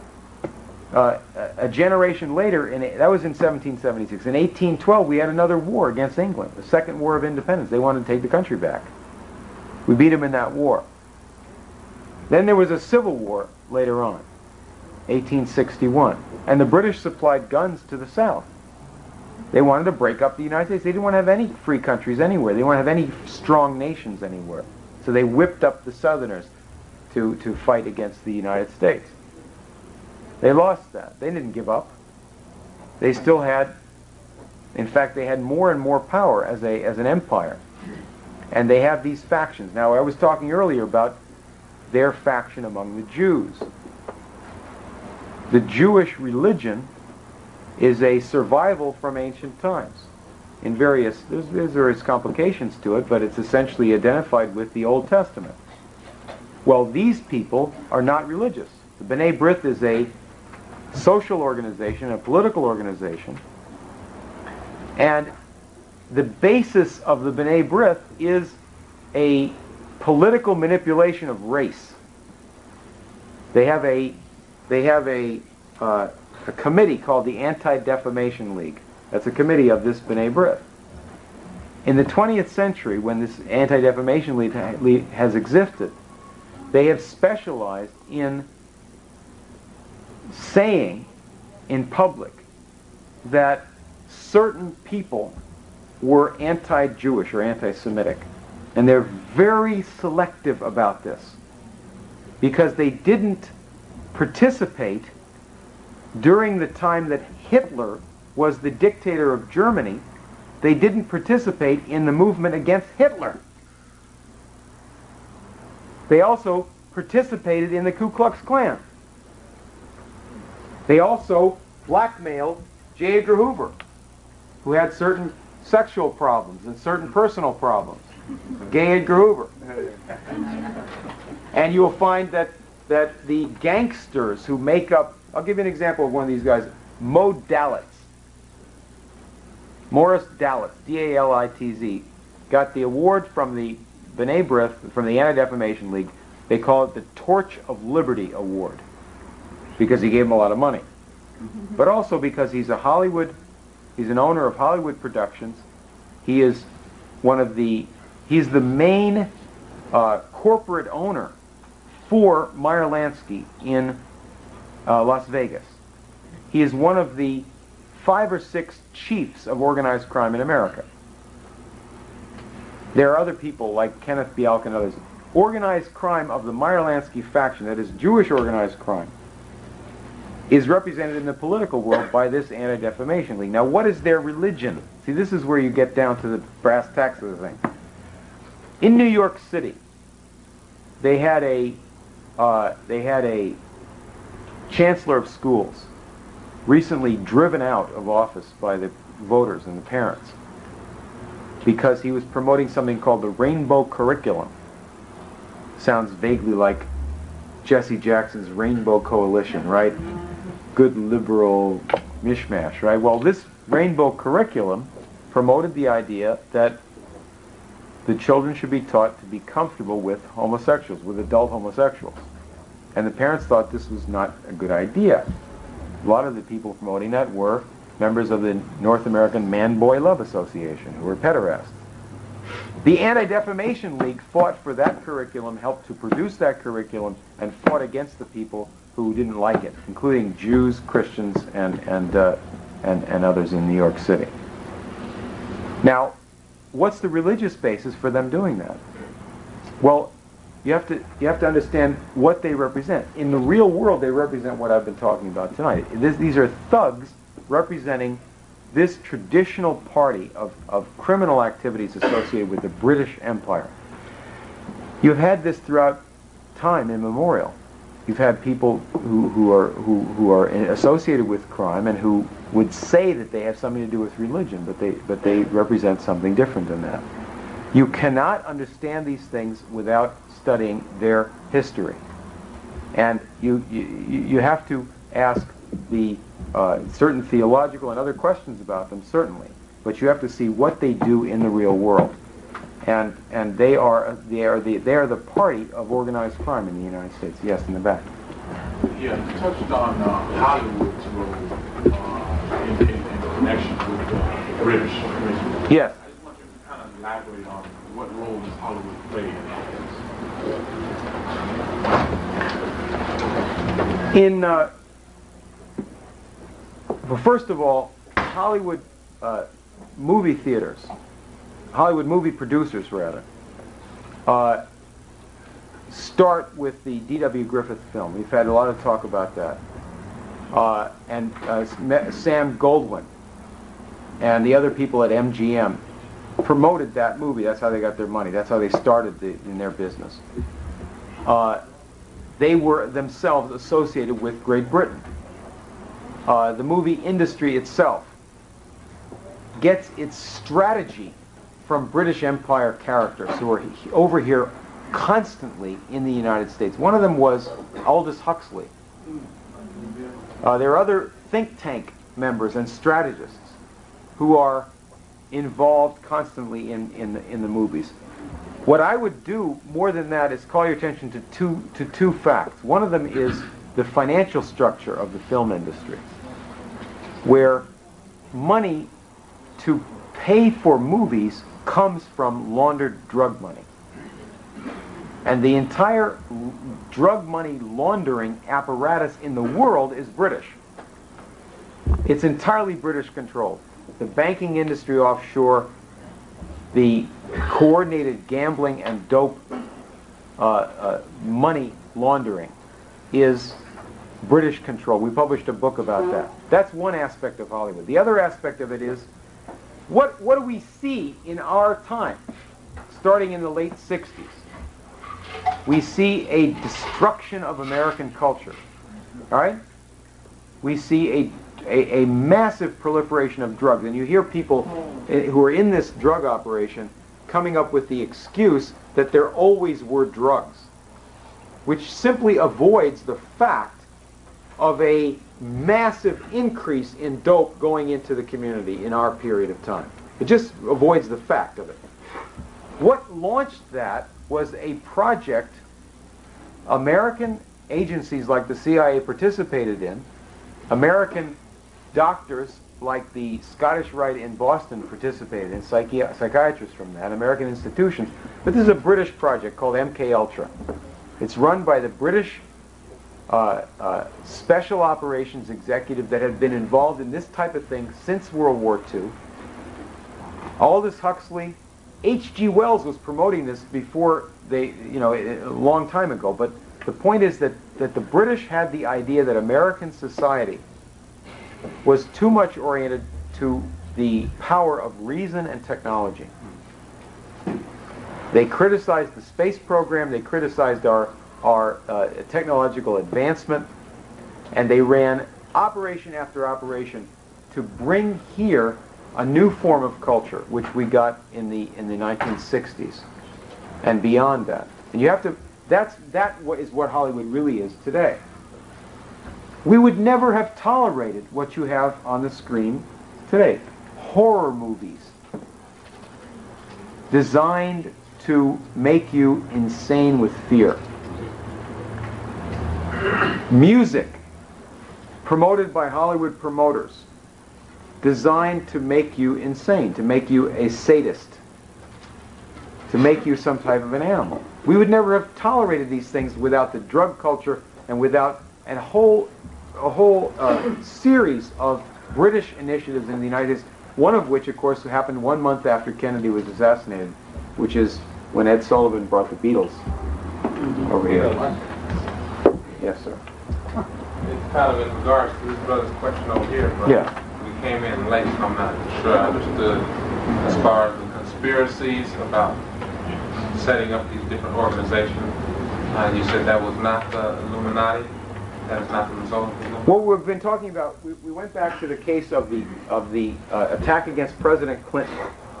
a generation later, that was in 1776. In 1812, we had another war against England, the Second War of Independence. They wanted to take the country back. We beat them in that war. Then there was a civil war later on, 1861, and the British supplied guns to the South. They wanted to break up the United States. They didn't want to have any free countries anywhere. They didn't want to have any strong nations anywhere. So they whipped up the Southerners to fight against the United States. They lost that. They didn't give up. They still had, in fact, they had more and more power as an empire. And they have these factions. Now, I was talking earlier about their faction among the Jews. The Jewish religion is a survival from ancient times. There's various complications to it, but it's essentially identified with the Old Testament. Well, these people are not religious. The B'nai B'rith is a social organization, a political organization, and the basis of the B'nai B'rith is a political manipulation of race. They have a committee called the Anti-Defamation League. That's a committee of this B'nai B'rith. In the 20th century, when this Anti-Defamation League has existed, they have specialized in saying in public that certain people were anti-Jewish or anti-Semitic. And they're very selective about this because they didn't participate during the time that Hitler was the dictator of Germany. They didn't participate in the movement against Hitler. They also participated in the Ku Klux Klan. They also blackmailed J. Edgar Hoover, who had certain sexual problems and certain personal problems. Gay Edgar Hoover. And you'll find that the gangsters who make up, I'll give you an example of one of these guys, Mo Dalitz. Morris Dalitz, D-A-L-I-T-Z, got the award from the B'nai B'rith, from the Anti-Defamation League. They call it the Torch of Liberty Award because he gave them a lot of money. But also because he's an owner of Hollywood Productions. He's the main corporate owner for Meyer Lansky in Las Vegas. He is one of the 5 or 6 chiefs of organized crime in America. There are other people like Kenneth Bialk and others. Organized crime of the Meyer Lansky faction, that is Jewish organized crime, is represented in the political world by this Anti-Defamation League. Now, what is their religion? See, this is where you get down to the brass tacks of the thing. In New York City, they had a chancellor of schools recently driven out of office by the voters and the parents because he was promoting something called the Rainbow Curriculum. Sounds vaguely like Jesse Jackson's Rainbow Coalition, right? Good liberal mishmash, right? Well, this Rainbow Curriculum promoted the idea that the children should be taught to be comfortable with homosexuals, with adult homosexuals. And the parents thought this was not a good idea. A lot of the people promoting that were members of the North American Man-Boy Love Association, who were pederasts. The Anti-Defamation League fought for that curriculum, helped to produce that curriculum, and fought against the people who didn't like it, including Jews, Christians, and others in New York City. Now, what's the religious basis for them doing that? Well, you have to understand what they represent. In the real world, they represent what I've been talking about tonight. These are thugs representing this traditional party of criminal activities associated with the British Empire. You've had this throughout time immemorial. You've had people who are associated with crime and who would say that they have something to do with religion, but they represent something different than that. You cannot understand these things without studying their history, and you have to ask the certain theological and other questions about them, certainly, but you have to see what they do in the real world, and they are the party of organized crime in the United States. Yes, in the back. Yeah, you touched on Hollywood's role in connection with British. Yes. I just want you to kind of elaborate on what role does Hollywood play in all this? Well, first of all, Hollywood movie theaters, Hollywood movie producers rather, start with the D.W. Griffith film. We've had a lot of talk about that. And Sam Goldwyn and the other people at MGM promoted that movie. That's how they got their money. That's how they started in their business. They were themselves associated with Great Britain. The movie industry itself gets its strategy from British Empire characters who are over here constantly in the United States. One of them was Aldous Huxley. There are other think tank members and strategists who are involved constantly in the movies. What I would do more than that is call your attention to two facts. One of them is the financial structure of the film industry, where money to pay for movies comes from laundered drug money. And the entire drug money laundering apparatus in the world is British. It's entirely British controlled. The banking industry offshore, the coordinated gambling and dope money laundering is British control. We published a book about that. That's one aspect of Hollywood. The other aspect of it is, what do we see in our time, starting in the late 60s? We see a destruction of American culture. All right? We see a massive proliferation of drugs. And you hear people who are in this drug operation coming up with the excuse that there always were drugs, which simply avoids the fact of a massive increase in dope going into the community in our period of time. It just avoids the fact of it. What launched that was a project American agencies like the CIA participated in, American doctors like the Scottish Rite in Boston participated in, psychiatrists from that, American institutions. But this is a British project called MK Ultra. It's run by the British special operations executive that had been involved in this type of thing since World War II. Aldous Huxley, H.G. Wells was promoting this before a long time ago. But the point is that the British had the idea that American society was too much oriented to the power of reason and technology. They criticized the space program, they criticized our technological advancement, and they ran operation after operation to bring here a new form of culture, which we got in the 1960s and beyond that. And you have to, that is what Hollywood really is today. We would never have tolerated what you have on the screen today. Horror movies designed to make you insane with fear. Music promoted by Hollywood promoters, designed to make you insane, to make you a sadist, to make you some type of an animal. We would never have tolerated these things without the drug culture and without a whole series of British initiatives in the United States, one of which, of course, happened 1 month after Kennedy was assassinated, which is when Ed Sullivan brought the Beatles over here. Yes, sir. It's kind of in regards to this brother's question over here, but Yeah. we came in late, so I'm not sure I understood as far as the conspiracies about setting up these different organizations. You said that was not the Illuminati? That is not the result of the Illuminati? What we've been talking about, we went back to the case of the attack against President Clinton,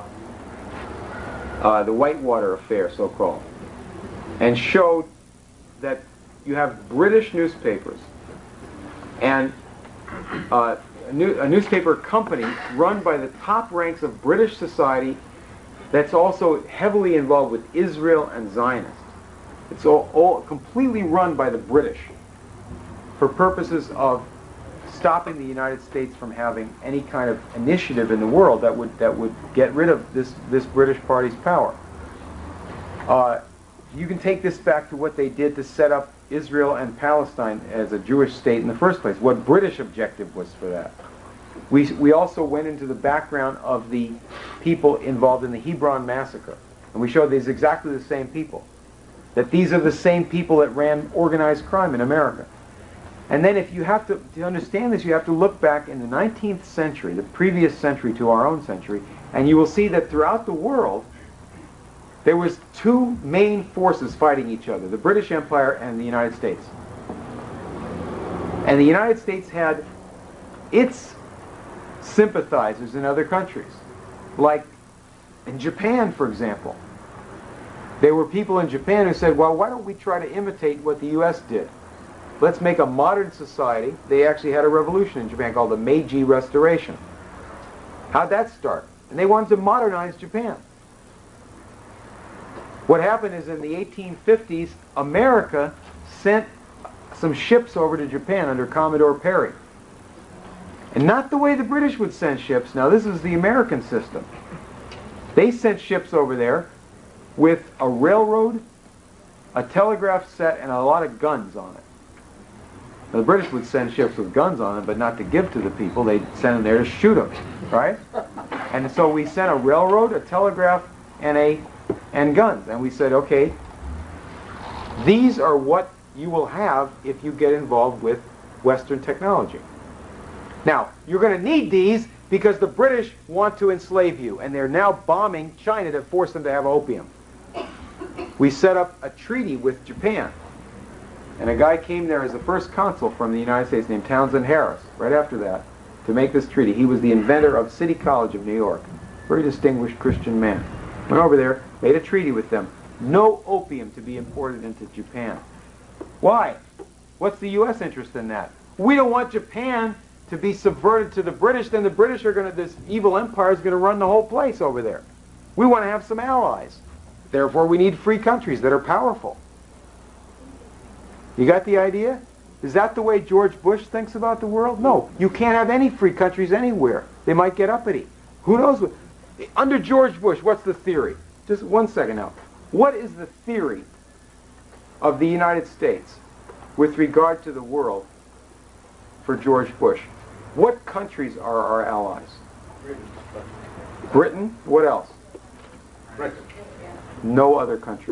the Whitewater affair, so-called, and showed that you have British newspapers and a newspaper company run by the top ranks of British society that's also heavily involved with Israel and Zionists. It's all completely run by the British for purposes of stopping the United States from having any kind of initiative in the world that would get rid of this British party's power. You can take this back to what they did to set up Israel and Palestine as a Jewish state in the first place. What British objective was for that? We also went into the background of the people involved in the Hebron massacre, and we showed these exactly the same people. That these are the same people that ran organized crime in America. And then if you have to understand this, you have to look back in the 19th century, the previous century to our own century, and you will see that throughout the world, there was two main forces fighting each other, the British Empire and the United States. And the United States had its sympathizers in other countries. Like in Japan, for example. There were people in Japan who said, well, why don't we try to imitate what the U.S. did? Let's make a modern society. They actually had a revolution in Japan called the Meiji Restoration. How'd that start? And they wanted to modernize Japan. What happened is in the 1850s, America sent some ships over to Japan under Commodore Perry. And not the way the British would send ships. Now, this is the American system. They sent ships over there with a railroad, a telegraph set, and a lot of guns on it. Now, the British would send ships with guns on them, but not to give to the people. They'd send them there to shoot them, right? And so we sent a railroad, a telegraph, and guns. And we said, okay, these are what you will have if you get involved with Western technology. Now, you're going to need these because the British want to enslave you, and they're now bombing China to force them to have opium. We set up a treaty with Japan, and a guy came there as the first consul from the United States named Townsend Harris, right after that, to make this treaty. He was the inventor of City College of New York, very distinguished Christian man. Went over there, made a treaty with them. No opium to be imported into Japan. Why? What's the U.S. interest in that? We don't want Japan to be subverted to the British, then the British are going to, this evil empire is going to run the whole place over there. We want to have some allies. Therefore, we need free countries that are powerful. You got the idea? Is that the way George Bush thinks about the world? No. You can't have any free countries anywhere. They might get uppity. Who knows what? Under George Bush, what's the theory? Just 1 second now. What is the theory of the United States with regard to the world for George Bush? What countries are our allies? Britain? What else? Britain. No other country.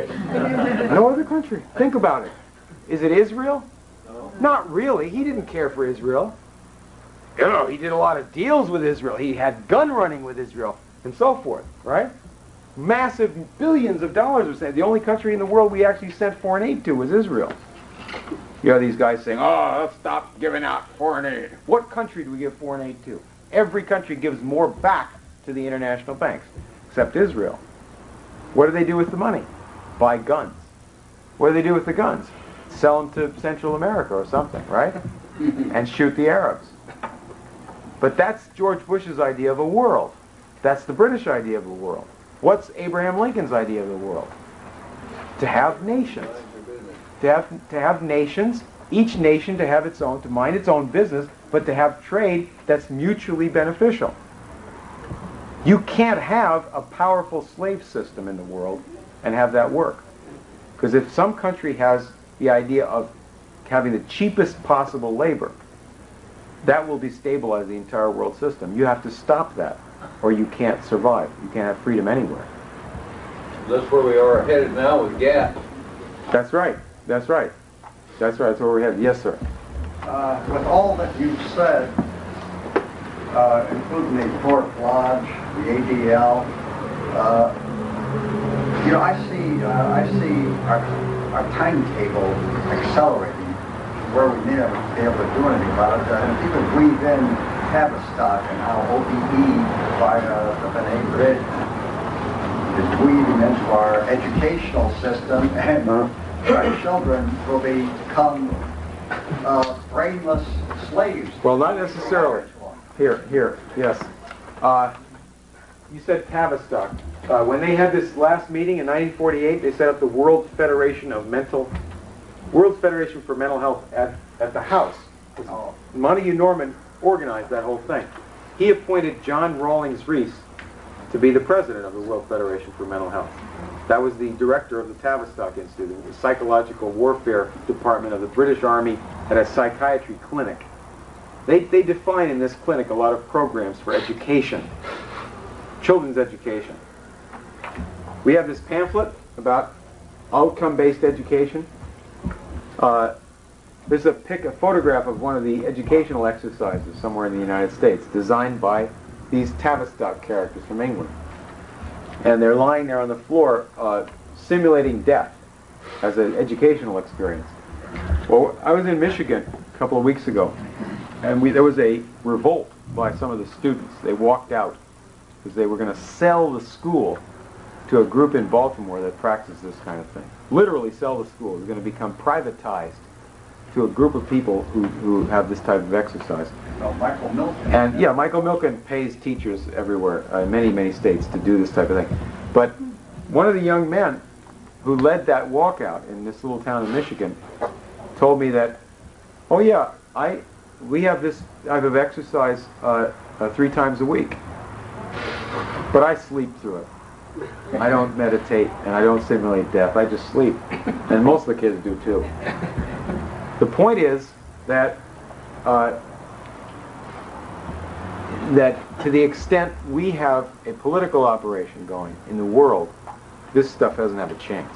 No other country. Think about it. Is it Israel? No. Not really. He didn't care for Israel. You know, he did a lot of deals with Israel. He had gun running with Israel and so forth, right? Massive billions of dollars were sent. The only country in the world we actually sent foreign aid to was Israel. You have these guys saying, oh, let's stop giving out foreign aid. What country do we give foreign aid to? Every country gives more back to the international banks, except Israel. What do they do with the money? Buy guns. What do they do with the guns? Sell them to Central America or something, right? And shoot the Arabs. But that's George Bush's idea of a world. That's the British idea of a world. What's Abraham Lincoln's idea of the world? To have nations. To have nations each nation to have its own, to mind its own business, but to have trade that's mutually beneficial. You can't have a powerful slave system in the world and have that work. Because if some country has the idea of having the cheapest possible labor, that will destabilize the entire world system. You have to stop that, or you can't survive. You can't have freedom anywhere. That's where we are headed now with gas. That's right. That's right. That's right. That's where we're headed. Yes, sir. With all that you've said, including the Port Lodge, the ADL, I see our timetable accelerating where we may never be able to do anything about it. And if you could weave in Tavistock and how OBE by the Benet Bridge is weaving into our educational system, and our children will become brainless slaves. Well, not necessarily. Here, yes. You said Tavistock. When they had this last meeting in 1948, they set up the World Federation for Mental Health at the House. Montague Norman organized that whole thing. He appointed John Rawlings Rees to be the president of the World Federation for Mental Health. That was the director of the Tavistock Institute, the psychological warfare department of the British Army, at a psychiatry clinic. They define in this clinic a lot of programs for education, children's education. We have this pamphlet about outcome-based education. There's a photograph of one of the educational exercises somewhere in the United States, designed by these Tavistock characters from England. And they're lying there on the floor simulating death as an educational experience. Well, I was in Michigan a couple of weeks ago, and there was a revolt by some of the students. They walked out because they were going to sell the school to a group in Baltimore that practices this kind of thing. Literally sell the school. It's going to become privatized to a group of people who have this type of exercise. So Michael Milken. And yeah, Michael Milken pays teachers everywhere, in many, many states, to do this type of thing. But one of the young men who led that walkout in this little town in Michigan told me that, oh yeah, we have this type of exercise 3 times a week, but I sleep through it. I don't meditate and I don't simulate death. I just sleep, and most of the kids do too. The point is that that to the extent we have a political operation going in the world, this stuff doesn't have a chance.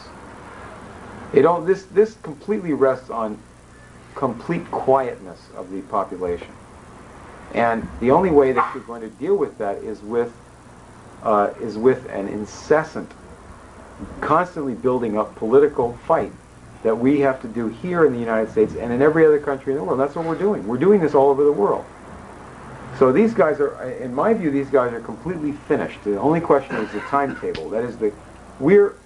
This completely rests on complete quietness of the population, and the only way that you're going to deal with that is with an incessant, constantly building up political fight that we have to do here in the United States and in every other country in the world. That's what we're doing. We're doing this all over the world. So these guys are, in my view, these guys are completely finished. The only question is the timetable. That is, we're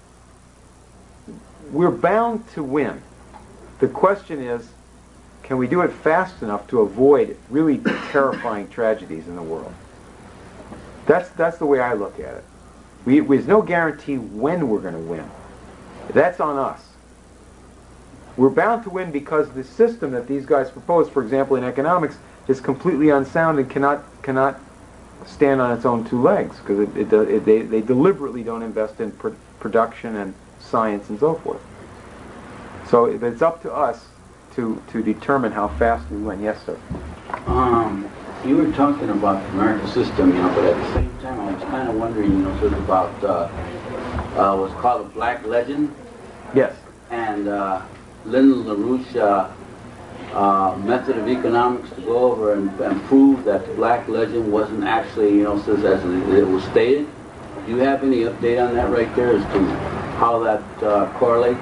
bound to win. The question is, can we do it fast enough to avoid really terrifying tragedies in the world? That's the way I look at it. There's no guarantee when we're going to win. That's on us. We're bound to win because the system that these guys propose, for example, in economics, is completely unsound and cannot stand on its own 2 legs, because they deliberately don't invest in production and science and so forth. So it's up to us to determine how fast we win. Yes, sir. You were talking about the American system, but at the same time I was kind of wondering, sort of about what's called a black legend. Yes. And Lyndon LaRouche method of economics to go over and prove that the black legend wasn't actually, as it was stated. Do you have any update on that right there as to how that correlates?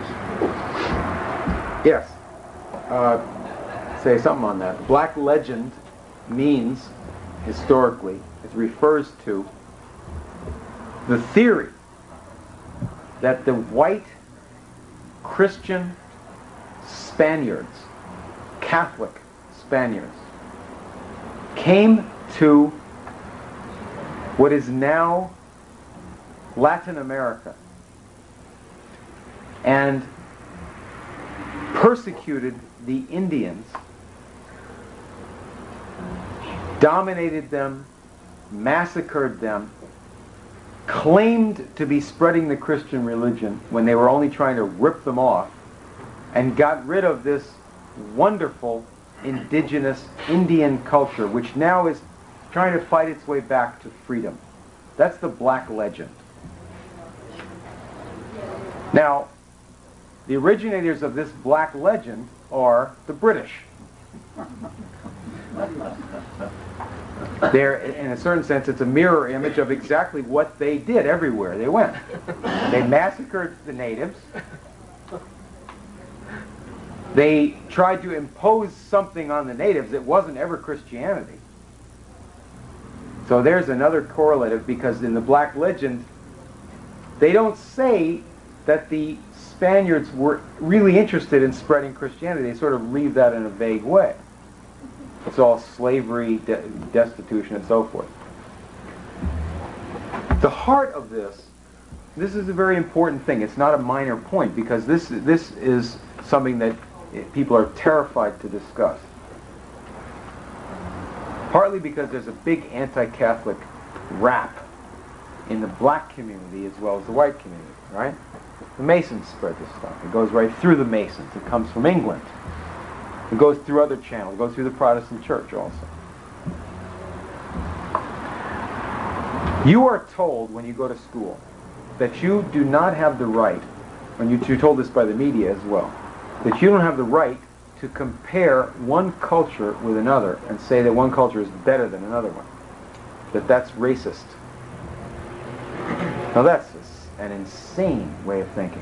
Yes. Say something on that. Black legend means, historically, it refers to the theory that the white Christian Spaniards, Catholic Spaniards, came to what is now Latin America and persecuted the Indians, dominated them, massacred them, claimed to be spreading the Christian religion when they were only trying to rip them off, and got rid of this wonderful indigenous Indian culture, which now is trying to fight its way back to freedom. That's the black legend. Now, the originators of this black legend are the British. They're, in a certain sense, it's a mirror image of exactly what they did everywhere they went. They massacred the natives. They tried to impose something on the natives that wasn't ever Christianity. So there's another correlative, because in the black legend, they don't say that the Spaniards were really interested in spreading Christianity. They sort of leave that in a vague way. It's all slavery, destitution, and so forth. The heart of this is a very important thing. It's not a minor point, because this is something that people are terrified to discuss. Partly because there's a big anti-Catholic rap in the black community as well as the white community, right? The Masons spread this stuff. It goes right through the Masons. It comes from England. It goes through other channels. It goes through the Protestant church also. You are told when you go to school that you do not have the right, and you're told this by the media as well, that you don't have the right to compare one culture with another and say that one culture is better than another one. That's racist. Now that's an insane way of thinking.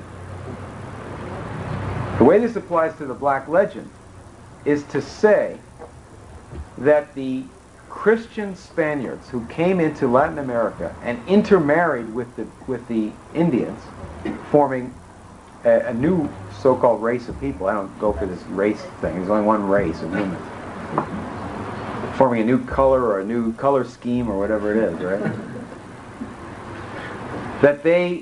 The way this applies to the black legend is to say that the Christian Spaniards who came into Latin America and intermarried with the Indians, forming a new so-called race of people. I don't go for this race thing. There's only one race of humans. Forming a new color or a new color scheme or whatever it is, right? That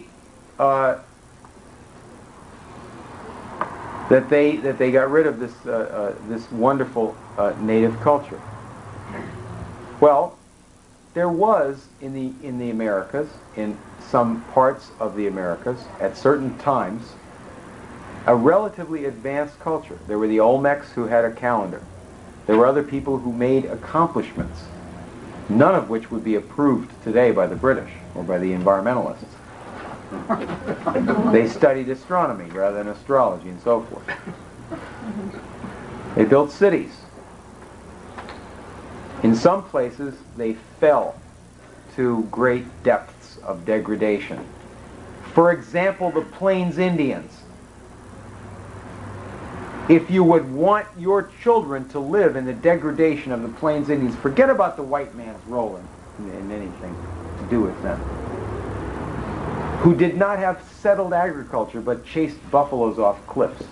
they got rid of this wonderful native culture. Well, there was in the Americas, in some parts of the Americas, at certain times, a relatively advanced culture. There were the Olmecs who had a calendar. There were other people who made accomplishments, none of which would be approved today by the British or by the environmentalists. They studied astronomy rather than astrology and so forth. They built cities. In some places, they fell to great depths of degradation. For example, the Plains Indians. If you would want your children to live in the degradation of the Plains Indians, forget about the white man's role in anything to do with them, who did not have settled agriculture but chased buffaloes off cliffs,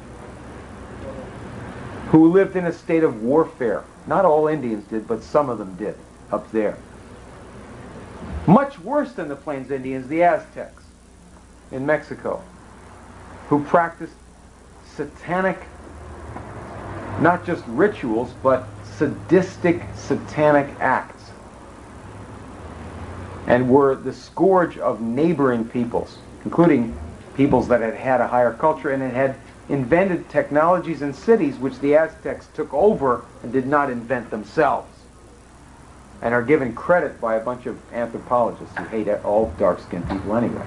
who lived in a state of warfare. Not all Indians did, but some of them did up there. Much worse than the Plains Indians, the Aztecs in Mexico, who practiced satanic, not just rituals, but sadistic satanic acts, and were the scourge of neighboring peoples, including peoples that had had a higher culture and had invented technologies and cities which the Aztecs took over and did not invent themselves, and are given credit by a bunch of anthropologists who hate all dark-skinned people anyway.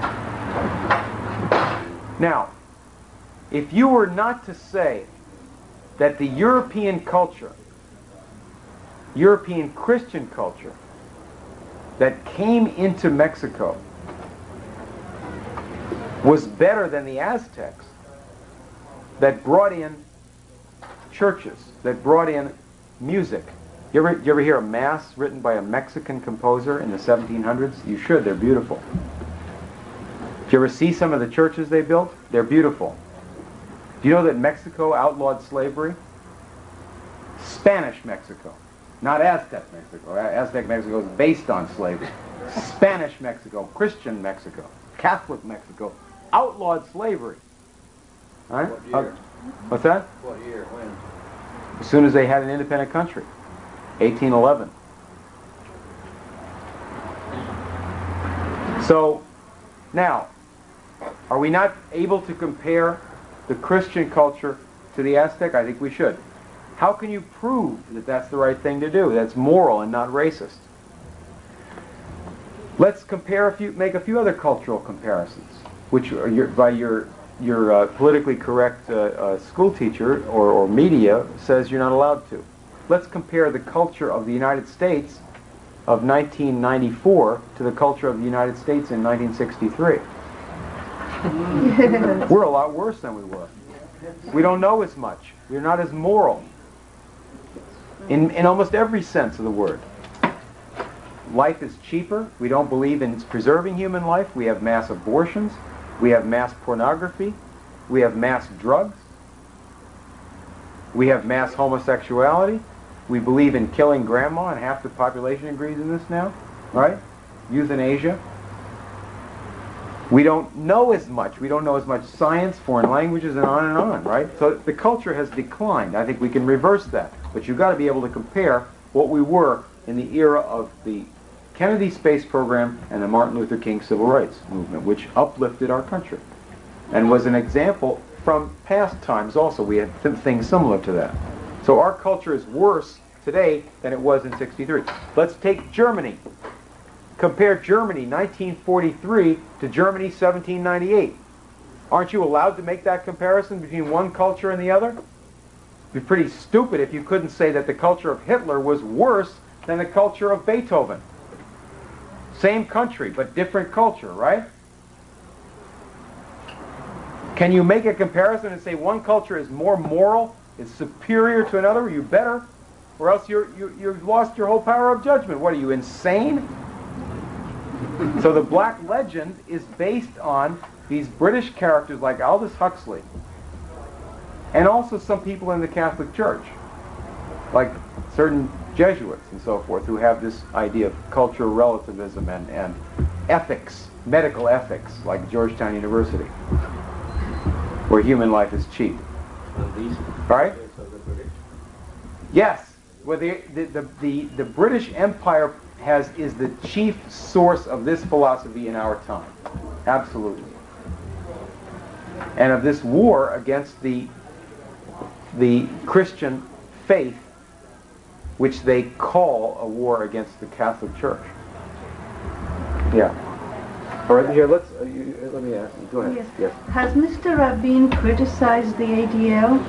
Now, if you were not to say that the European culture, European Christian culture, that came into Mexico was better than the Aztecs, that brought in churches, that brought in music. You ever hear a mass written by a Mexican composer in the 1700s? You should. They're beautiful. Did you ever see some of the churches they built? They're beautiful. Do you know that Mexico outlawed slavery? Spanish Mexico, not Aztec Mexico. Aztec Mexico is based on slavery. Spanish Mexico, Christian Mexico, Catholic Mexico outlawed slavery. All right? What's that? What year, when? As soon as they had an independent country, 1811. So, now, are we not able to compare the Christian culture to the Aztec? I think we should. How can you prove that that's the right thing to do, that's moral and not racist? Let's compare make a few other cultural comparisons, which are by your politically correct school teacher or media says you're not allowed to. Let's compare the culture of the United States of 1994 to the culture of the United States in 1963. We're a lot worse than we were. We don't know as much. We're not as moral in almost every sense of the word. Life is cheaper. We don't believe in preserving human life. We have mass abortions. We have mass pornography. We have mass drugs. We have mass homosexuality. We believe in killing grandma, and half the population agrees in this now, right? Euthanasia. We don't know as much. We don't know as much science, foreign languages, and on, right? So the culture has declined. I think we can reverse that. But you've got to be able to compare what we were in the era of the Kennedy space program and the Martin Luther King civil rights movement, which uplifted our country and was an example from past times also. We had things similar to that. So our culture is worse today than it was in '63. Let's take Germany. Compare Germany 1943 to Germany 1798. Aren't you allowed to make that comparison between one culture and the other? It'd be pretty stupid if you couldn't say that the culture of Hitler was worse than the culture of Beethoven. Same country, but different culture, right? Can you make a comparison and say one culture is more moral, is superior to another? You better, or else you've lost your whole power of judgment. What are you, insane? So the Black Legend is based on these British characters like Aldous Huxley, and also some people in the Catholic Church, like certain Jesuits and so forth, who have this idea of cultural relativism and ethics, medical ethics, like Georgetown University, where human life is cheap. Right? Yes. Well, the British Empire is the chief source of this philosophy in our time. Absolutely. And of this war against the Christian faith, which they call a war against the Catholic Church. Yeah. All right, here, let me ask you. Go ahead. Yes. Has Mr. Rabin criticized the ADL?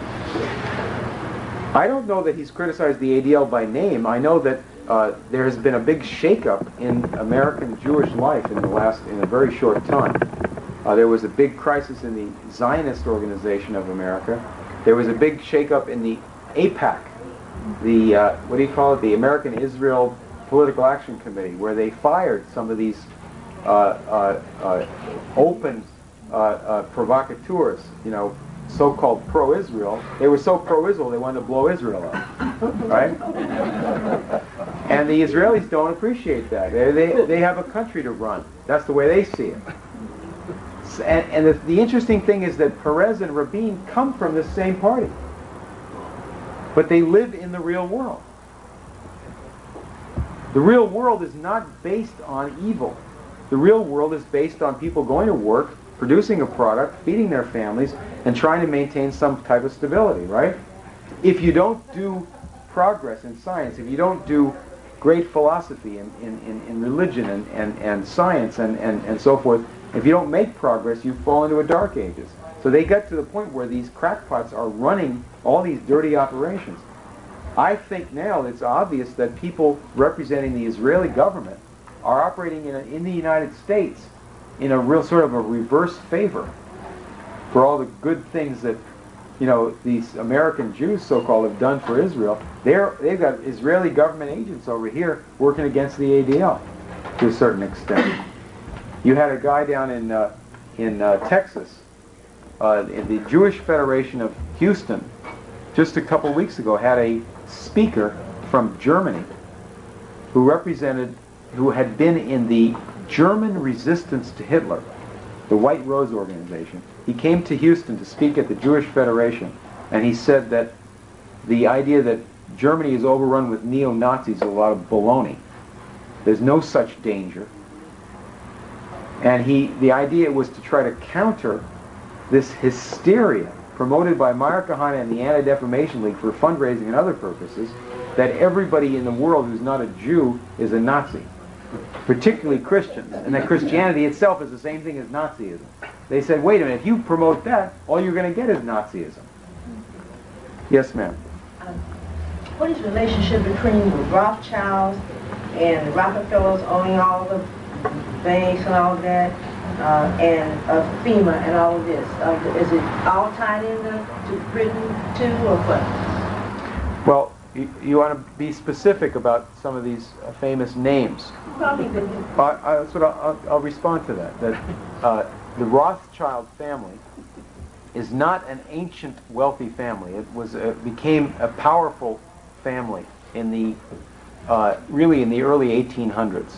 I don't know that he's criticized the ADL by name. I know that there has been a big shakeup in American Jewish life in a very short time. There was a big crisis in the Zionist Organization of America. There was a big shakeup in the AIPAC, the what do you call it? The American Israel Political Action Committee, where they fired some of these open provocateurs, so-called pro-Israel. They were so pro-Israel they wanted to blow Israel up, right? And the Israelis don't appreciate that. They have a country to run. That's the way they see it. And the interesting thing is that Peres and Rabin come from the same party, but they live in the real world. The real world is not based on evil. The real world is based on people going to work, producing a product, feeding their families, and trying to maintain some type of stability, right? If you don't do progress in science, if you don't do great philosophy in religion and science and so forth, if you don't make progress, you fall into a dark ages. So they get to the point where these crackpots are running all these dirty operations. I think now it's obvious that people representing the Israeli government are operating in the United States in a real sort of a reverse favor for all the good things that these American Jews so-called have done for Israel. They've got Israeli government agents over here working against the ADL to a certain extent. You had a guy down in Texas, in the Jewish Federation of Houston, just a couple weeks ago, had a speaker from Germany who had been in the German resistance to Hitler. the White Rose Organization. He came to Houston to speak at the Jewish Federation, and he said that the idea that Germany is overrun with neo-Nazis is a lot of baloney. There's no such danger. And the idea was to try to counter this hysteria promoted by Meyer Kahane and the Anti-Defamation League for fundraising and other purposes, that everybody in the world who's not a Jew is a Nazi, particularly Christians, and that Christianity itself is the same thing as Nazism. They said, wait a minute, if you promote that, all you're going to get is Nazism. Yes, ma'am. What is the relationship between the Rothschilds and the Rockefellers owning all the banks and all of that, and FEMA and all of this? Is it all tied into Britain too, or what? Well, you want to be specific about some of these famous names. Probably. That's what I'll respond to that. That the Rothschild family is not an ancient wealthy family. It became a powerful family in the really in the early 1800s.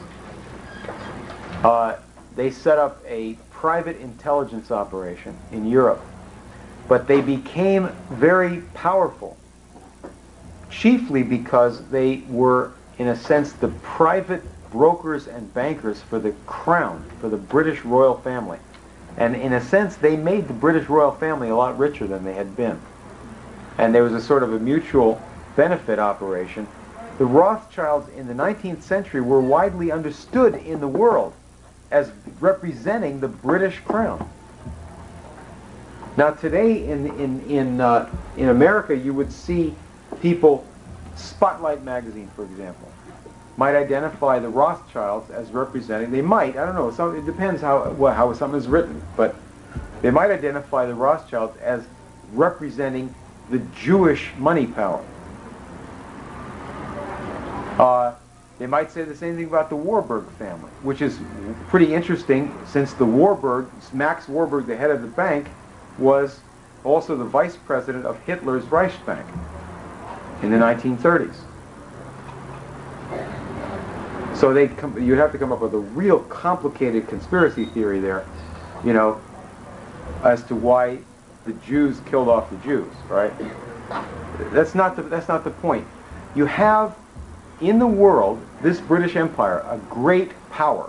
They set up a private intelligence operation in Europe, but they became very powerful, chiefly because they were, in a sense, the private brokers and bankers for the crown, for the British royal family. And in a sense, they made the British royal family a lot richer than they had been. And there was a sort of a mutual benefit operation. The Rothschilds in the 19th century were widely understood in the world as representing the British crown. Now today in America, you would see people, Spotlight magazine, for example, might identify the Rothschilds as representing, they might, I don't know, it depends how something is written, but they might identify the Rothschilds as representing the Jewish money power. They might say the same thing about the Warburg family, which is pretty interesting since the Max Warburg, the head of the bank, was also the vice president of Hitler's Reichsbank in the 1930s. So you'd have to come up with a real complicated conspiracy theory there, you know, as to why the Jews killed off the Jews, right? That's not the point. You have in the world, this British Empire, a great power.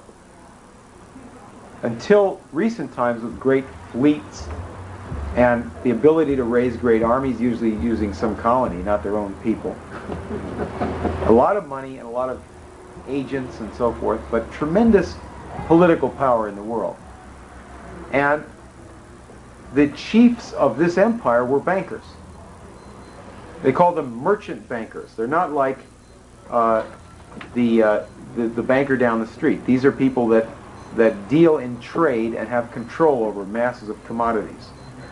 Until recent times with great fleets and the ability to raise great armies, usually using some colony, not their own people. A lot of money and a lot of agents and so forth, but tremendous political power in the world. And the chiefs of this empire were bankers. They called them merchant bankers. They're not like the banker down the street. These are people that deal in trade and have control over masses of commodities.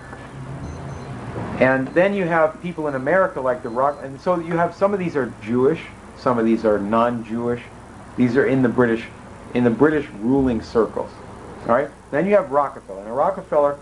And then you have people in America like and so you have some of these are Jewish, some of these are non-Jewish. These are in the British ruling circles. All right. Then you have Rockefeller. Now Rockefeller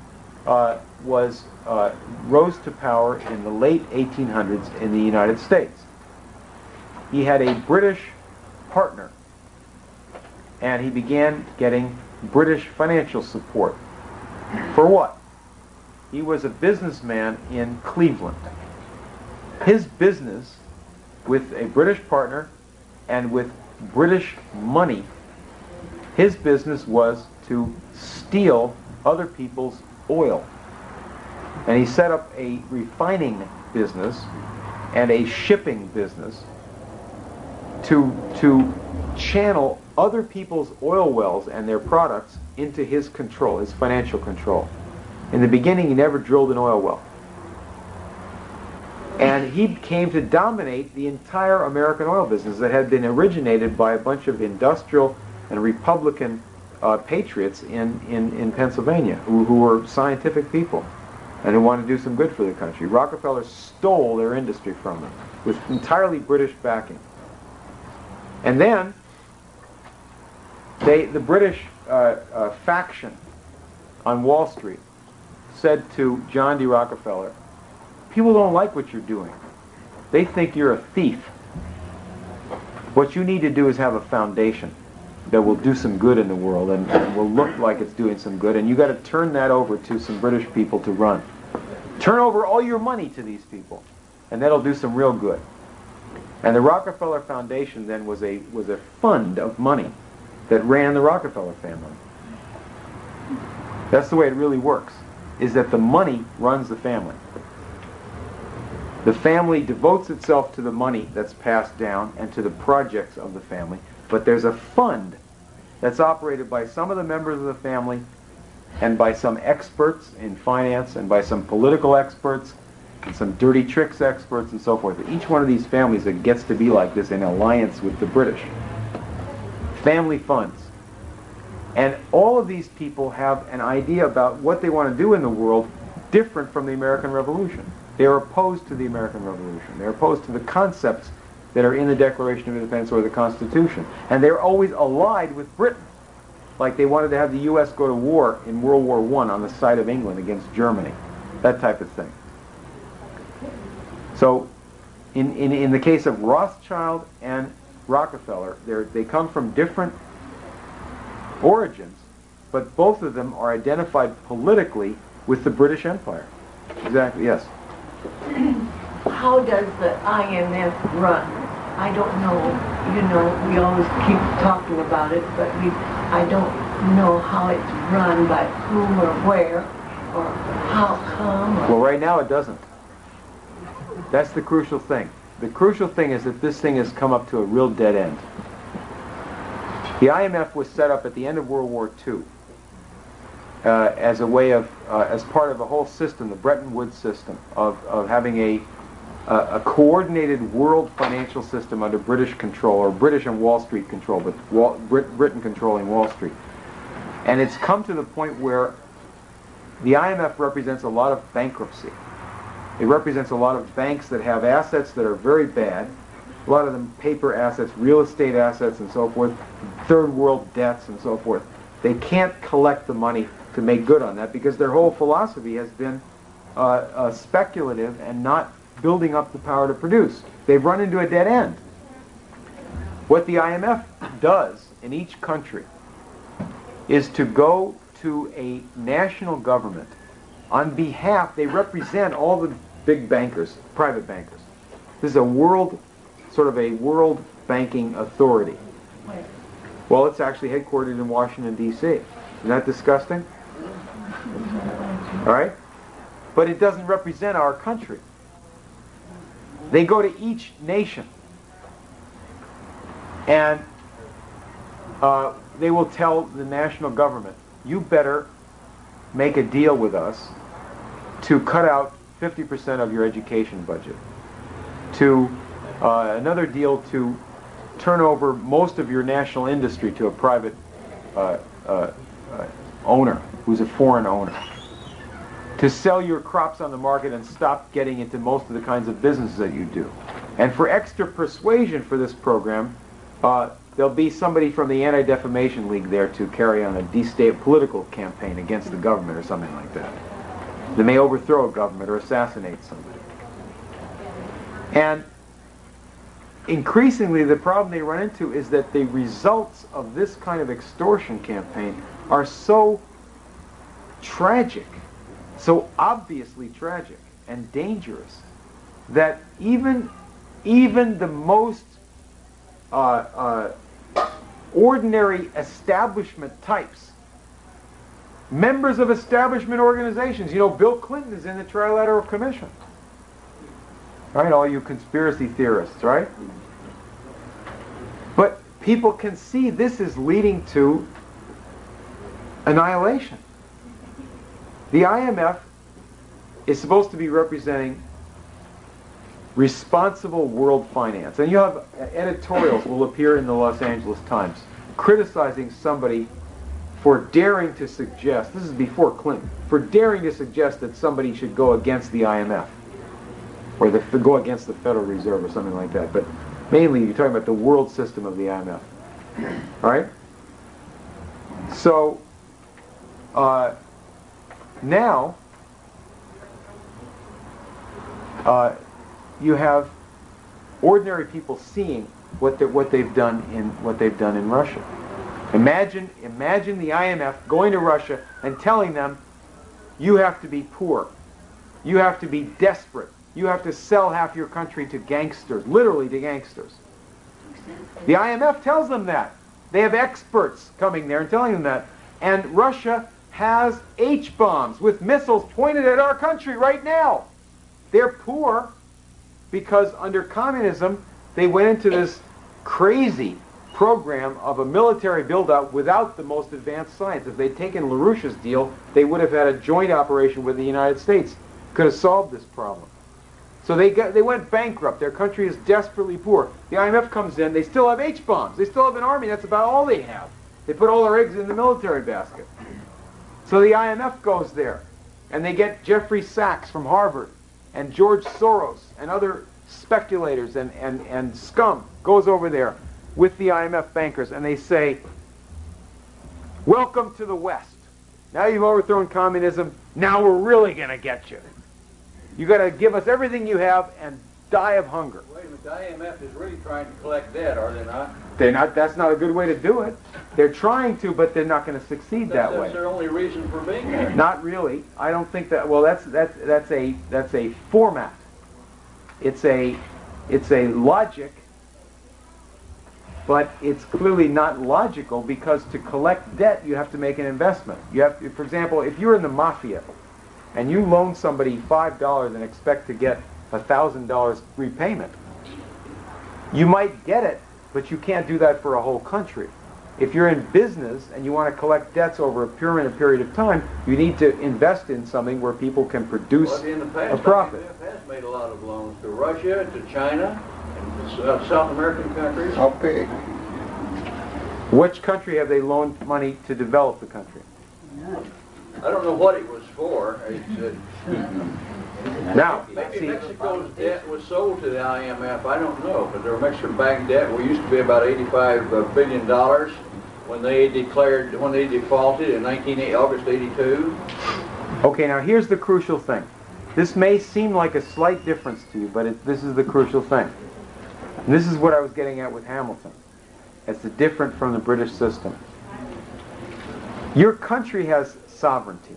rose to power in the late 1800s in the United States. He had a British partner, and he began getting British financial support. For what? He was a businessman in Cleveland. His business with a British partner and with British money, his business was to steal other people's oil. And he set up a refining business and a shipping business to channel other people's oil wells and their products into his control, his financial control. In the beginning, he never drilled an oil well. And he came to dominate the entire American oil business that had been originated by a bunch of industrial and Republican patriots in Pennsylvania who were scientific people and who wanted to do some good for the country. Rockefeller stole their industry from them with entirely British backing. And then the British faction on Wall Street said to John D. Rockefeller, people don't like what you're doing. They think you're a thief. What you need to do is have a foundation. that will do some good in the world and will look like it's doing some good, and you got to turn that over to some British people to run. Turn over all your money to these people, and that'll do some real good. And the Rockefeller Foundation then was a fund of money that ran the Rockefeller family. That's the way it really works, is that the money runs the family. The family devotes itself to the money that's passed down and to the projects of the family, but there's a fund that's operated by some of the members of the family and by some experts in finance and by some political experts and some dirty tricks experts and so forth. Each one of these families that gets to be like this in alliance with the British. Family funds. And all of these people have an idea about what they want to do in the world different from the American Revolution. They are opposed to the American Revolution. They're opposed to the concepts that are in the Declaration of Independence or the Constitution. And they're always allied with Britain. Like they wanted to have the U.S. go to war in World War I on the side of England against Germany. That type of thing. So, in the case of Rothschild and Rockefeller, they come from different origins, but both of them are identified politically with the British Empire. Exactly, yes. How does the IMF run? I don't know. You know, we always keep talking about it, but I don't know how it's run, by whom or where, or how come. Well, right now it doesn't. That's the crucial thing. The crucial thing is that this thing has come up to a real dead end. The IMF was set up at the end of World War II as a way of, as part of the whole system, the Bretton Woods system, of having a coordinated world financial system under British control, or British and Wall Street control, but Britain controlling Wall Street. And it's come to the point where the IMF represents a lot of bankruptcy. It represents a lot of banks that have assets that are very bad, a lot of them paper assets, real estate assets and so forth, third world debts and so forth. They can't collect the money to make good on that because their whole philosophy has been speculative and not building up the power to produce. They've run into a dead end. What the IMF does in each country is to go to a national government on behalf, they represent all the big bankers, private bankers. This is a world, sort of a world banking authority. Well, it's actually headquartered in Washington, D.C. Isn't that disgusting? All right? But it doesn't represent our country. They go to each nation and they will tell the national government, you better make a deal with us to cut out 50% of your education budget, to another deal to turn over most of your national industry to a private owner who's a foreign owner, to sell your crops on the market and stop getting into most of the kinds of businesses that you do. And for extra persuasion for this program, there'll be somebody from the Anti-Defamation League there to carry on a political campaign against the government or something like that. They may overthrow a government or assassinate somebody. And increasingly, the problem they run into is that the results of this kind of extortion campaign are so tragic, so obviously tragic and dangerous, that even the most ordinary establishment types, members of establishment organizations, you know, Bill Clinton is in the Trilateral Commission. Right, all you conspiracy theorists, right? But people can see this is leading to annihilation. The IMF is supposed to be representing responsible world finance. And you have editorials will appear in the Los Angeles Times criticizing somebody for daring to suggest, this is before Clinton, for daring to suggest that somebody should go against the IMF. Or go against the Federal Reserve or something like that. But mainly you're talking about the world system of the IMF. All right? So, now, you have ordinary people seeing what they've done in Russia. Imagine the IMF going to Russia and telling them, you have to be poor. You have to be desperate. You have to sell half your country to gangsters, literally to gangsters. The IMF tells them that. They have experts coming there and telling them that. And Russia has H-bombs with missiles pointed at our country right now. They're poor because under communism, they went into this crazy program of a military build-up without the most advanced science. If they'd taken LaRouche's deal, they would have had a joint operation with the United States. Could have solved this problem. So they went bankrupt. Their country is desperately poor. The IMF comes in. They still have H-bombs. They still have an army. That's about all they have. They put all their eggs in the military basket. So the IMF goes there, and they get Jeffrey Sachs from Harvard, and George Soros, and other speculators and scum goes over there with the IMF bankers, and they say, welcome to the West. Now you've overthrown communism. Now we're really going to get you. You got to give us everything you have and die of hunger. Wait a minute, the IMF is really trying to collect debt, are they not? They're not. That's not a good way to do it. They're trying to, but they're not going to succeed that way. That's their only reason for being there. Not really. I don't think that. Well, that's a format. It's a logic, but it's clearly not logical because to collect debt you have to make an investment. You have to, for example, if you're in the mafia and you loan somebody $5 and expect to get $1,000 repayment, you might get it, but you can't do that for a whole country. If you're in business and you want to collect debts over a period of time, you need to invest in something where people can produce a profit. IMF has made a lot of loans to Russia, to China, and to South American countries. How big? Which country have they loaned money to develop the country? I don't know what it was for. Now, Maybe see, Mexico's debt was sold to the IMF. I don't know, but their Mexican bank debt used to be about $85 billion when they defaulted in August '82. okay, now here's the crucial thing. This may seem like a slight difference to you, but this is the crucial thing. And this is what I was getting at with Hamilton. It's different from the British system. Your country has sovereignty.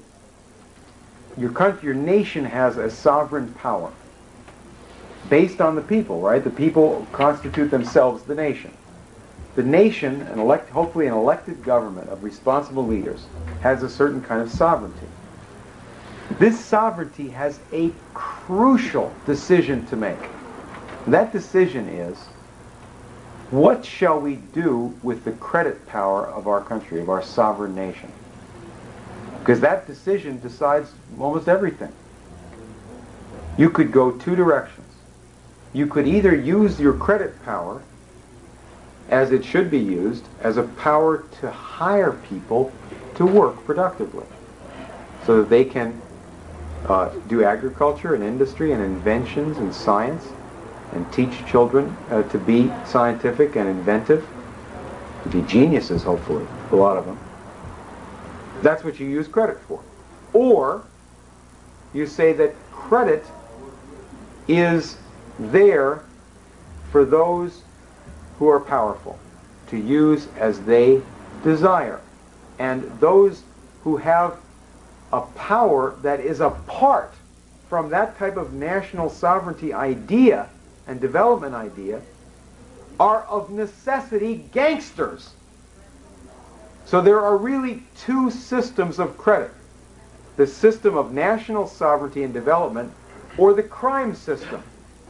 Your nation has a sovereign power based on the people, right? The people constitute themselves the nation. The nation, hopefully an elected government of responsible leaders, has a certain kind of sovereignty. This sovereignty has a crucial decision to make. That decision is, what shall we do with the credit power of our country, of our sovereign nation? Because that decision decides almost everything. You could go two directions. You could either use your credit power, as it should be used, as a power to hire people to work productively, so that they can do agriculture and industry and inventions and science, and teach children to be scientific and inventive, to be geniuses, hopefully, a lot of them. That's what you use credit for. Or you say that credit is there for those who are powerful to use as they desire. And those who have a power that is apart from that type of national sovereignty idea and development idea are of necessity gangsters. So there are really two systems of credit. The system of national sovereignty and development, or the crime system.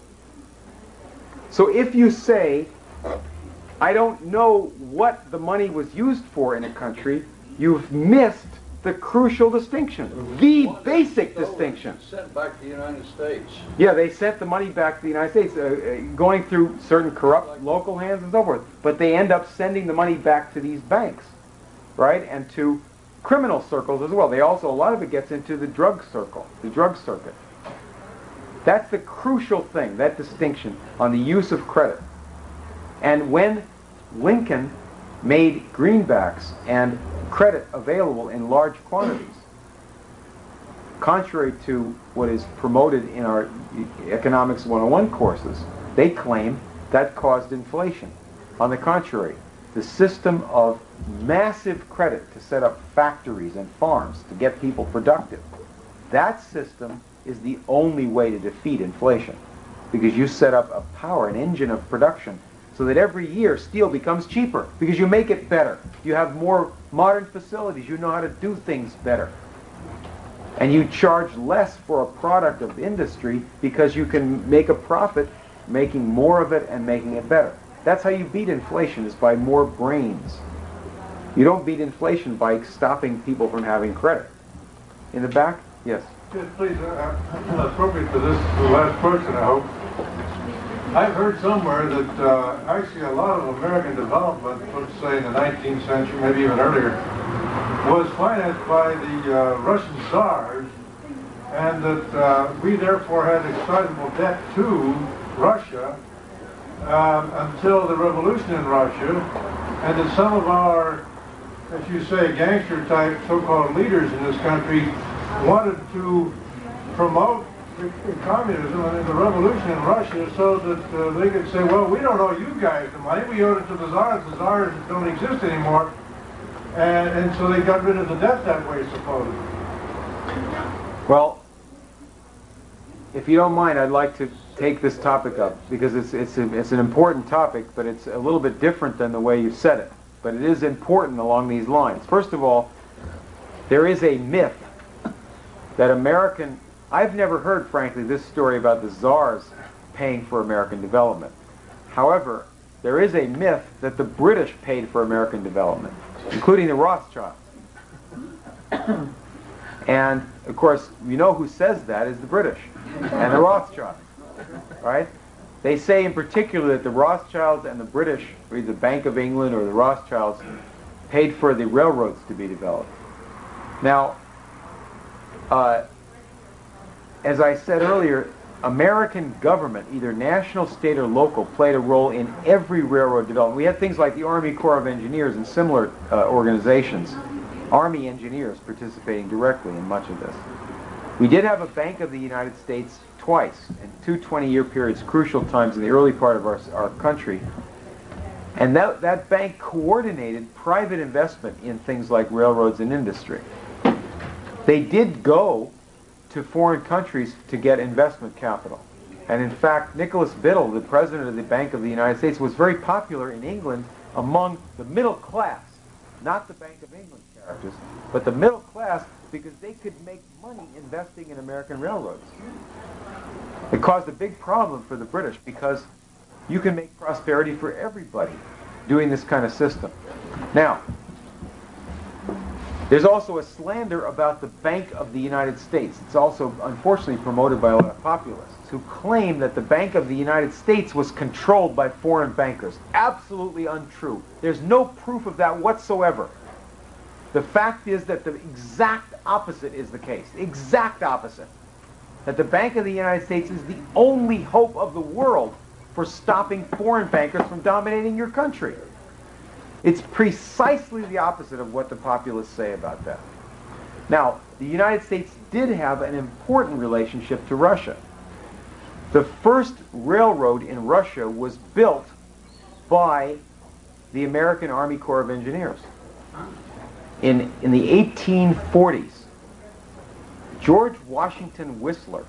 So if you say, I don't know what the money was used for in a country, you've missed the crucial distinction, the basic distinction. Sent back to the United States. Yeah, they sent the money back to the United States, going through certain corrupt local hands and so forth. But they end up sending the money back to these banks, right? And to criminal circles as well. They also, a lot of it gets into the drug circle, the drug circuit. That's the crucial thing, that distinction on the use of credit. And when Lincoln made greenbacks and credit available in large quantities, contrary to what is promoted in our Economics 101 courses, they claim that caused inflation. On the contrary, the system of massive credit to set up factories and farms to get people productive. That system is the only way to defeat inflation, because you set up a power, an engine of production, so that every year steel becomes cheaper because you make it better. You have more modern facilities. You know how to do things better. And you charge less for a product of industry because you can make a profit making more of it and making it better. That's how you beat inflation, is by more brains. You don't beat inflation by stopping people from having credit. In the back? Yes. Yes, please, appropriate to this last question, I hope. I've heard somewhere that actually a lot of American development, let's say in the 19th century, maybe even earlier, was financed by the Russian Tsars, and that we therefore had a sizable debt to Russia until the revolution in Russia, and that some of our, as you say, gangster-type so-called leaders in this country wanted to promote communism and the revolution in Russia so that they could say, well, we don't owe you guys the money, we owed it to the Tsars. The Tsars don't exist anymore. And so they got rid of the debt that way, supposedly. Well, if you don't mind, I'd like to take this topic up, because it's an important topic, but it's a little bit different than the way you said it. But it is important along these lines. First of all, there is a myth that I've never heard, frankly, this story about the Tsars paying for American development. However, there is a myth that the British paid for American development, including the Rothschilds. And, of course, you know who says that is the British and the Rothschilds, right? They say in particular that the Rothschilds and the British, or the Bank of England or the Rothschilds, paid for the railroads to be developed. Now, as I said earlier, American government, either national, state, or local, played a role in every railroad development. We had things like the Army Corps of Engineers and similar organizations, Army engineers participating directly in much of this. We did have a Bank of the United States twice, in two 20-year periods, crucial times in the early part of our country. And that bank coordinated private investment in things like railroads and industry. They did go to foreign countries to get investment capital. And in fact, Nicholas Biddle, the president of the Bank of the United States, was very popular in England among the middle class, not the Bank of England characters, but the middle class, because they could make money investing in American railroads. It caused a big problem for the British, because you can make prosperity for everybody doing this kind of system. Now, there's also a slander about the Bank of the United States. It's also, unfortunately, promoted by a lot of populists who claim that the Bank of the United States was controlled by foreign bankers. Absolutely untrue. There's no proof of that whatsoever. The fact is that the exact opposite is the case. The exact opposite. That the Bank of the United States is the only hope of the world for stopping foreign bankers from dominating your country. It's precisely the opposite of what the populists say about that. Now, the United States did have an important relationship to Russia. The first railroad in Russia was built by the American Army Corps of Engineers. In the 1840s, George Washington Whistler,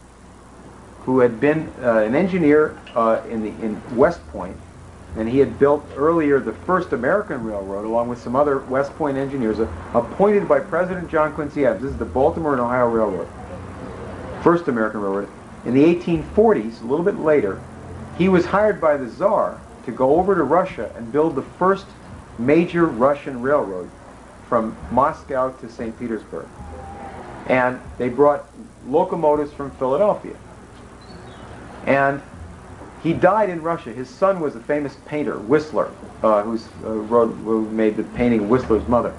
who had been an engineer in West Point, and he had built earlier the first American railroad along with some other West Point engineers appointed by President John Quincy Adams. This is the Baltimore and Ohio Railroad, first American railroad. In the 1840s, a little bit later, he was hired by the Tsar to go over to Russia and build the first major Russian railroad from Moscow to St. Petersburg. And they brought locomotives from Philadelphia. And he died in Russia. His son was a famous painter, Whistler, who made the painting of Whistler's mother.